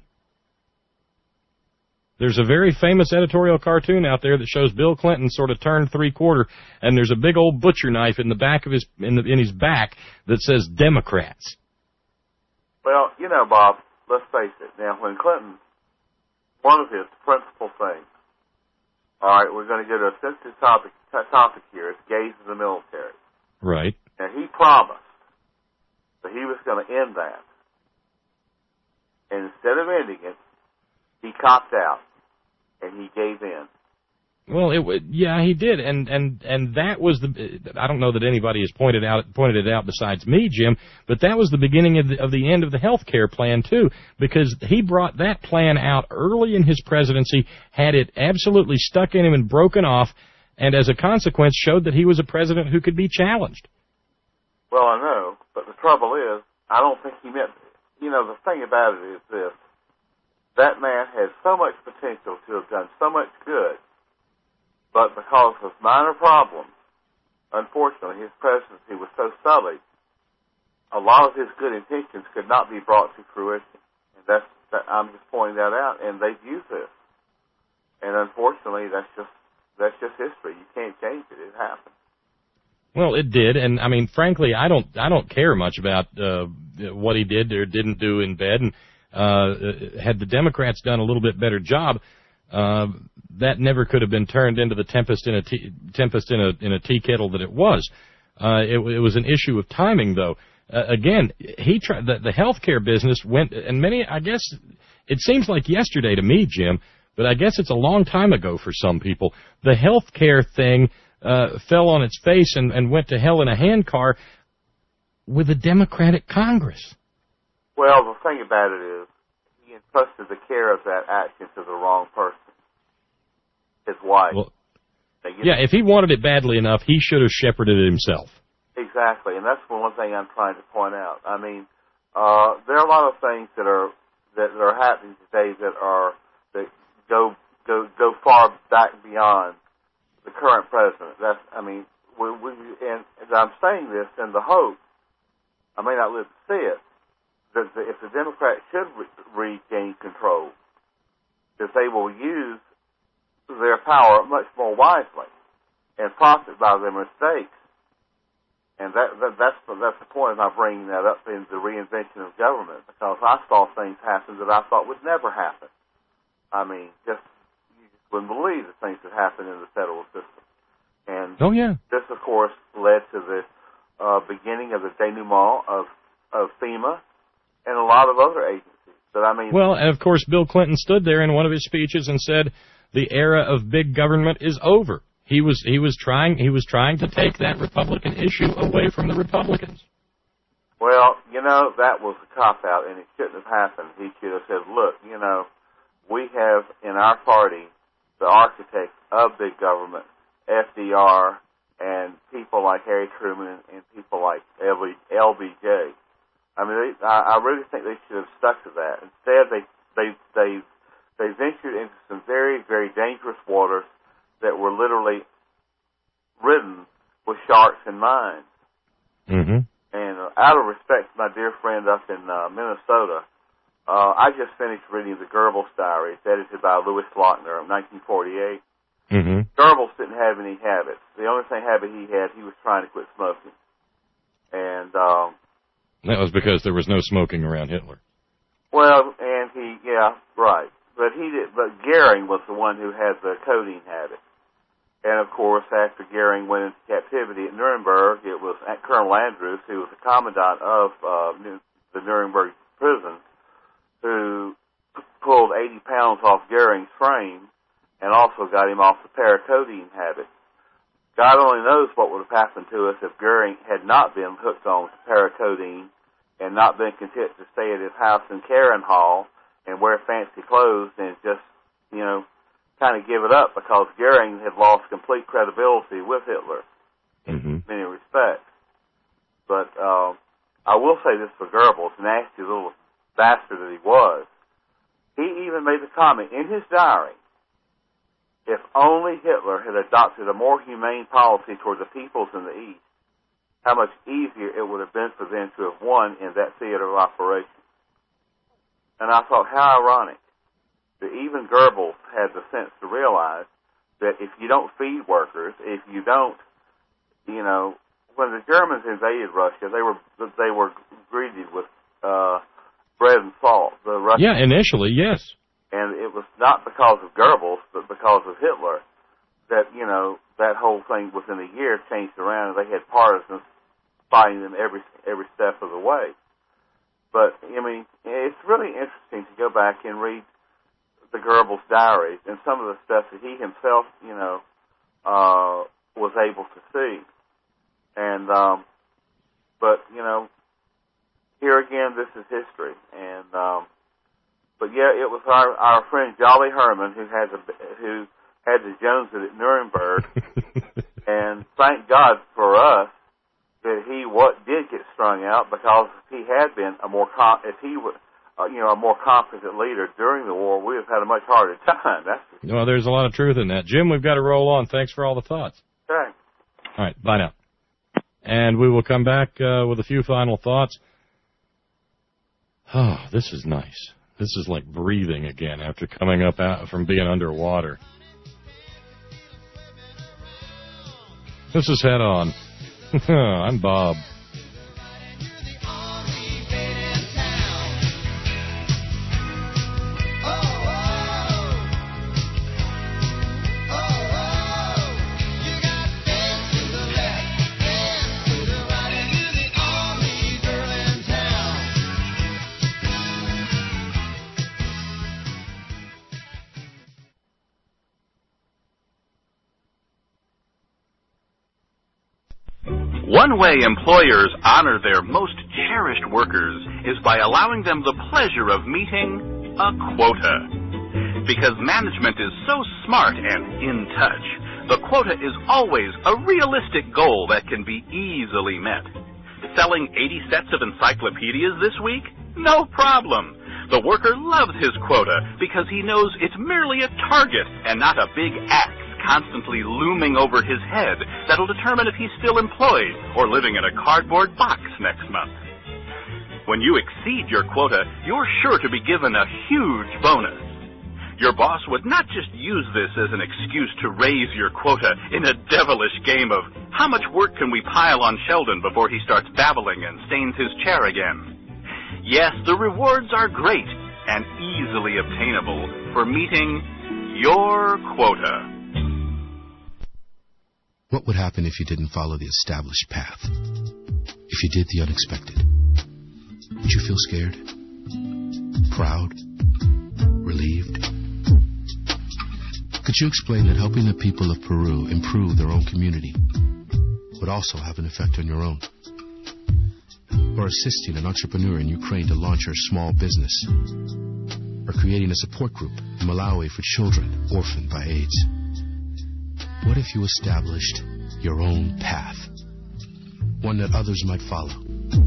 There's a very famous editorial cartoon out there that shows Bill Clinton sort of turned three-quarter, and there's a big old butcher knife in the back of his back that says Democrats. Well, Bob, let's face it. Now, when Clinton, one of his principal things, all right, we're going to get a sensitive topic here, it's gays in the military. Right. And he promised that he was going to end that. And instead of ending it, he copped out, and he gave in. Well, he did, and that was I don't know that anybody has pointed it out besides me, Jim, but that was the beginning of the end of the health care plan too, because he brought that plan out early in his presidency, had it absolutely stuck in him and broken off, and as a consequence showed that he was a president who could be challenged. Well, I know, but the trouble is, I don't think he meant. The thing about it is this: that man has so much potential to have done so much good. But because of minor problems, unfortunately, his presidency was so sullied, a lot of his good intentions could not be brought to fruition. And I'm just pointing that out, and they've used this. And unfortunately, that's just history. You can't change it. It happened. Well, it did, and I mean, frankly, I don't care much about what he did or didn't do in bed. And had the Democrats done a little bit better job, that never could have been turned into the tempest in a tea kettle that it was. It was an issue of timing, though. Again, he tried the healthcare business went, and many. I guess it seems like yesterday to me, Jim, but I guess it's a long time ago for some people. The healthcare thing fell on its face and went to hell in a handcar with a Democratic Congress. Well, the thing about it is, entrusted the care of that action to the wrong person, his wife. Well, yeah, if he wanted it badly enough, he should have shepherded it himself. Exactly, and that's one thing I'm trying to point out. I mean, there are a lot of things that are happening today that go far back beyond the current president. And I'm saying this in the hope, I may not live to see it, that if the Democrats should regain control, that they will use their power much more wisely and profit by their mistakes. And that's the point of my bringing that up in the reinvention of government, because I saw things happen that I thought would never happen. I mean, you just wouldn't believe the things that happen in the federal system. And this, of course, led to the beginning of the denouement of FEMA and a lot of other agencies. But I mean, well, and of course, Bill Clinton stood there in one of his speeches and said, "The era of big government is over." He was trying to take that Republican issue away from the Republicans. Well, that was a cop-out, and it shouldn't have happened. He should have said, look, we have in our party the architect of big government, FDR, and people like Harry Truman and people like LBJ. I mean, I really think they should have stuck to that. Instead, they ventured into some very, very dangerous waters that were literally ridden with sharks in mines. Mm-hmm. And out of respect to my dear friend up in Minnesota, I just finished reading the Goebbels Diaries, edited by Louis Lochner in 1948. Mm-hmm. Goebbels didn't have any habits. The only habit he had, he was trying to quit smoking. And that was because there was no smoking around Hitler. Well, and right. But Goering was the one who had the codeine habit. And, of course, after Goering went into captivity at Nuremberg, it was Colonel Andrews, who was the commandant of the Nuremberg prison, who pulled 80 pounds off Goering's frame and also got him off the paracodeine habit. God only knows what would have happened to us if Goering had not been hooked on paracodeine and not been content to stay at his house in Karen Hall and wear fancy clothes and just, kind of give it up, because Goering had lost complete credibility with Hitler in many respects. But I will say this for Goebbels, nasty little bastard that he was. He even made the comment in his diary, if only Hitler had adopted a more humane policy toward the peoples in the East, how much easier it would have been for them to have won in that theater of operations. And I thought, how ironic that even Goebbels had the sense to realize that if you don't feed workers, if you don't, when the Germans invaded Russia, they were greeted with bread and salt. Initially, yes. And it was not because of Goebbels, but because of Hitler that, that whole thing within a year changed around, and they had partisans fighting them every step of the way. But, it's really interesting to go back and read the Goebbels diaries and some of the stuff that he himself, was able to see. And, here again, this is history. And, it was our friend Jolly Herman who had the Joneses at Nuremberg. And thank God for us that he did get strung out, because if he had been a more competent leader during the war, we would have had a much harder time. Well, there's a lot of truth in that. Jim, we've got to roll on. Thanks for all the thoughts. Okay. All right, bye now. And we will come back with a few final thoughts. Oh, this is nice. This is like breathing again after coming up out from being underwater. This is Head On. I'm Bob. One way employers honor their most cherished workers is by allowing them the pleasure of meeting a quota. Because management is so smart and in touch, the quota is always a realistic goal that can be easily met. Selling 80 sets of encyclopedias this week? No problem. The worker loves his quota because he knows it's merely a target and not a big axe constantly looming over his head that'll determine if he's still employed or living in a cardboard box next month. When you exceed your quota, you're sure to be given a huge bonus. Your boss would not just use this as an excuse to raise your quota in a devilish game of how much work can we pile on Sheldon before he starts babbling and stains his chair again. Yes, the rewards are great and easily obtainable for meeting your quota. What would happen if you didn't follow the established path? If you did the unexpected? Would you feel scared? Proud? Relieved? Could you explain that helping the people of Peru improve their own community would also have an effect on your own? Or assisting an entrepreneur in Ukraine to launch her small business? Or creating a support group in Malawi for children orphaned by AIDS? What if you established your own path? One that others might follow?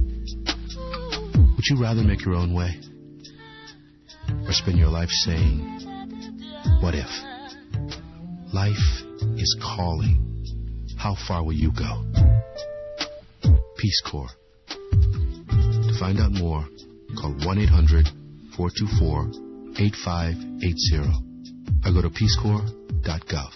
Would you rather make your own way? Or spend your life saying, what if? Life is calling. How far will you go? Peace Corps. To find out more, call 1-800-424-8580 or go to peacecorps.gov.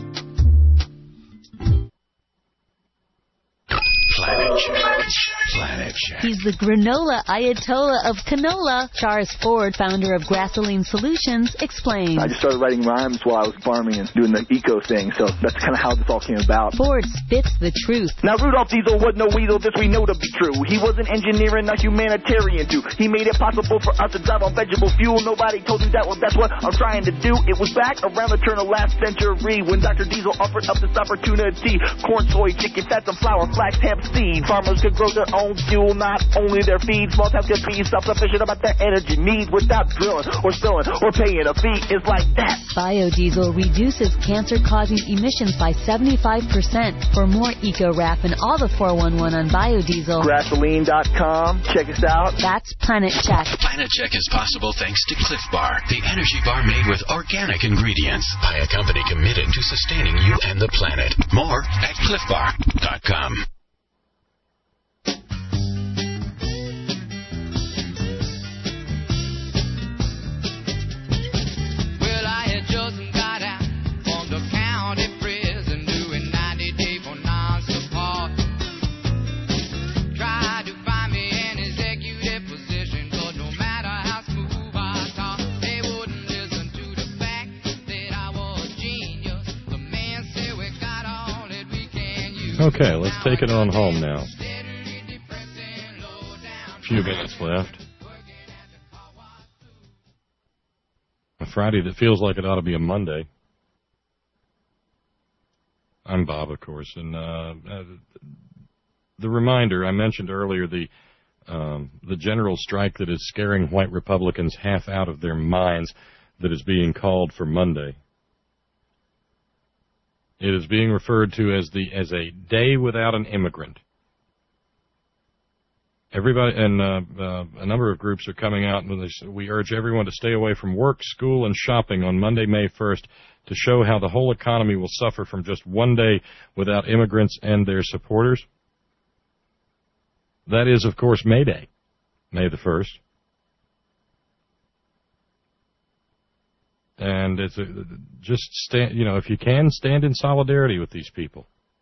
Planet Check. Planet Check. He's the granola Ayatollah of canola. Charles Ford, founder of Grassoline Solutions, explains. I just started writing rhymes while I was farming and doing the eco thing, so that's kind of how this all came about. Ford spits the truth. Now, Rudolph Diesel was no weasel, this we know to be true. He was an engineer and a humanitarian, too. He made it possible for us to drive on vegetable fuel. Nobody told him that, well, that's what I'm trying to do. It was back around the turn of last century when Dr. Diesel offered up this opportunity. Corn, soy, chicken, fat, and flour, flax, hemp, seed. Farmers could grow their own fuel, not only their feed. Small towns could be self-sufficient about their energy needs without drilling or spilling or paying a fee. It's like that. Biodiesel reduces cancer-causing emissions by 75%. For more eco-rap and all the 411 on biodiesel, Grassoline.com. Check us out. That's Planet Check. Planet Check is possible thanks to Cliff Bar, the energy bar made with organic ingredients by a company committed to sustaining you and the planet. More at cliffbar.com. Okay, let's take it on home now. A few minutes left. A Friday that feels like it ought to be a Monday. I'm Bob, of course, and the reminder I mentioned earlier, the general strike that is scaring white Republicans half out of their minds, that is being called for Monday. It is being referred to as a day without an immigrant. Everybody and a number of groups are coming out and they say, we urge everyone to stay away from work, school, and shopping on Monday, May 1st, to show how the whole economy will suffer from just one day without immigrants and their supporters. That is, of course, May Day, May the 1st. And it's just stand, if you can, stand in solidarity with these people.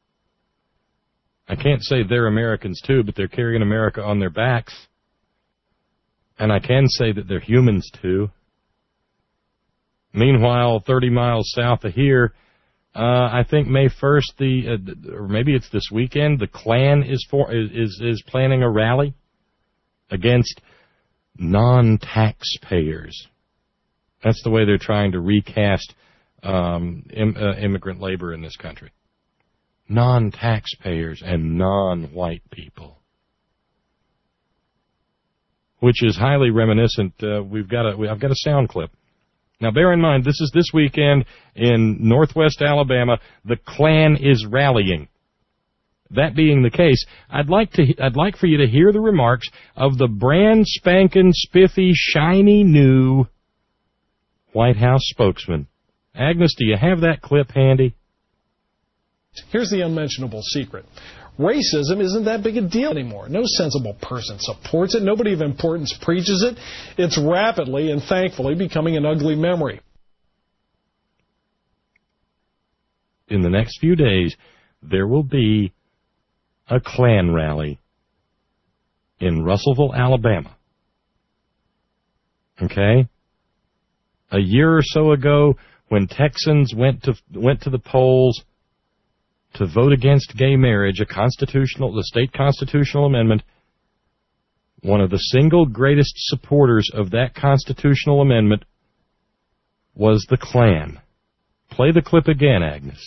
I can't say they're Americans too, but they're carrying America on their backs. And I can say that they're humans too. Meanwhile, 30 miles south of here, I think May 1st, or maybe it's this weekend, the Klan is planning a rally against non-taxpayers. That's the way they're trying to recast immigrant labor in this country. Non-taxpayers and non-white people. which is highly reminiscent. I've got a sound clip. Now, bear in mind, this is this weekend in Northwest Alabama. The Klan is rallying. That being the case, I'd like for you to hear the remarks of the brand spanking, spiffy, shiny new White House spokesman. Agnes, do you have that clip handy? Here's the unmentionable secret. Racism isn't that big a deal anymore. No sensible person supports it. Nobody of importance preaches it. It's rapidly and thankfully becoming an ugly memory. In the next few days, there will be a Klan rally in Russellville, Alabama. Okay? A year or so ago, when Texans went to the polls to vote against gay marriage, the state constitutional amendment, one of the single greatest supporters of that constitutional amendment was the Klan. Play the clip again, Agnes.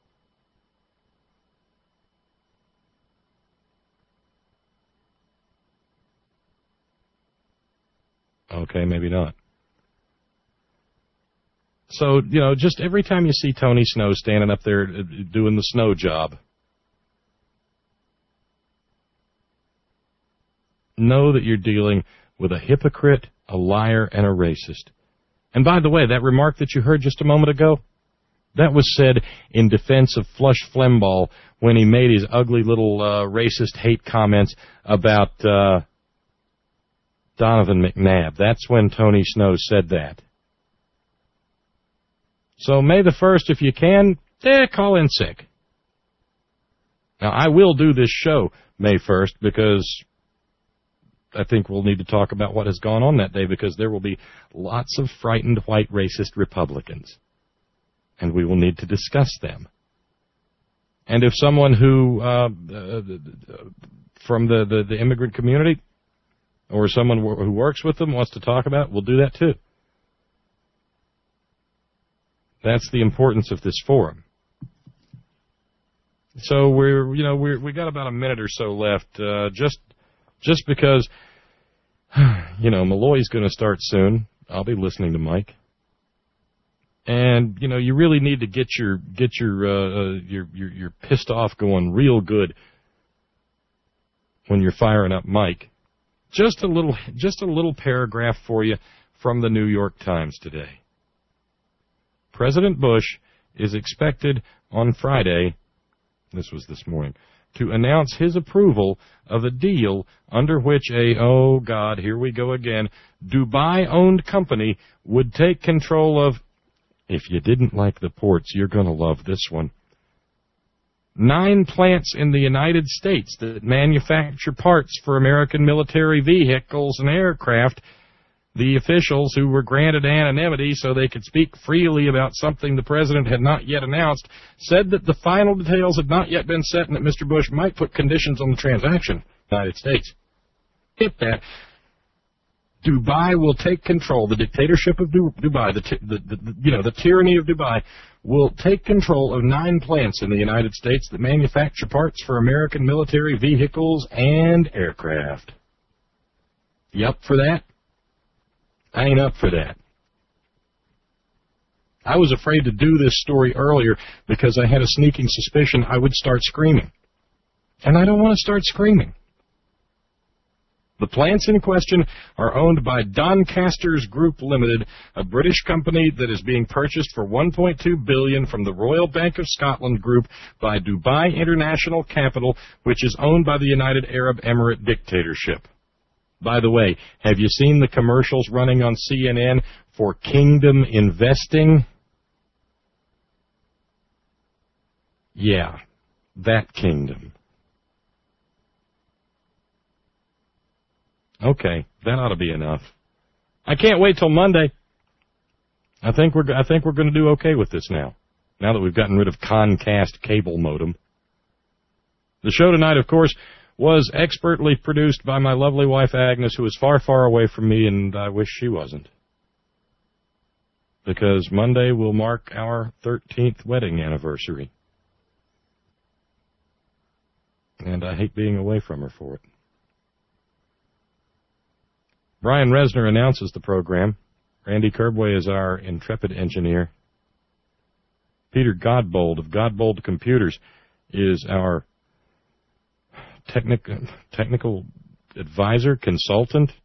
Okay, maybe not. So, just every time you see Tony Snow standing up there doing the snow job, know that you're dealing with a hypocrite, a liar, and a racist. And by the way, that remark that you heard just a moment ago, that was said in defense of Flush Flembaugh when he made his ugly little racist hate comments about Donovan McNabb. That's when Tony Snow said that. So May the 1st, if you can, call in sick. Now, I will do this show May 1st because I think we'll need to talk about what has gone on that day, because there will be lots of frightened white racist Republicans, and we will need to discuss them. And if someone who, from the immigrant community, or someone who works with them wants to talk about it, we'll do that too. That's the importance of this forum. So we got about a minute or so left. Just because, Malloy's going to start soon. I'll be listening to Mike. And you really need to get your pissed off going real good when you're firing up Mike. Just a little paragraph for you from the New York Times today. President Bush is expected on Friday, this was this morning, to announce his approval of a deal under which oh God, here we go again, Dubai-owned company would take control of, if you didn't like the ports, you're going to love this one, 9 plants in the United States that manufacture parts for American military vehicles and aircraft. The officials, who were granted anonymity so they could speak freely about something the president had not yet announced, said that the final details had not yet been set and that Mr. Bush might put conditions on the transaction in the United States. Hit that. Dubai will take control. The dictatorship of Dubai, the tyranny of Dubai, will take control of 9 plants in the United States that manufacture parts for American military vehicles and aircraft. You up for that? I ain't up for that. I was afraid to do this story earlier because I had a sneaking suspicion I would start screaming. And I don't want to start screaming. The plants in question are owned by Doncasters Group Limited, a British company that is being purchased for $1.2 billion from the Royal Bank of Scotland Group by Dubai International Capital, which is owned by the United Arab Emirate dictatorship. By the way, have you seen the commercials running on CNN for Kingdom Investing? Yeah, that kingdom. Okay, that ought to be enough. I can't wait till Monday. I think we're going to do okay with this now that we've gotten rid of Comcast cable modem. The show tonight, of course, was expertly produced by my lovely wife Agnes, who is far, far away from me, and I wish she wasn't. Because Monday will mark our 13th wedding anniversary. And I hate being away from her for it. Brian Resner announces the program. Randy Kerbway is our intrepid engineer. Peter Godbold of Godbold Computers is our technical advisor, consultant.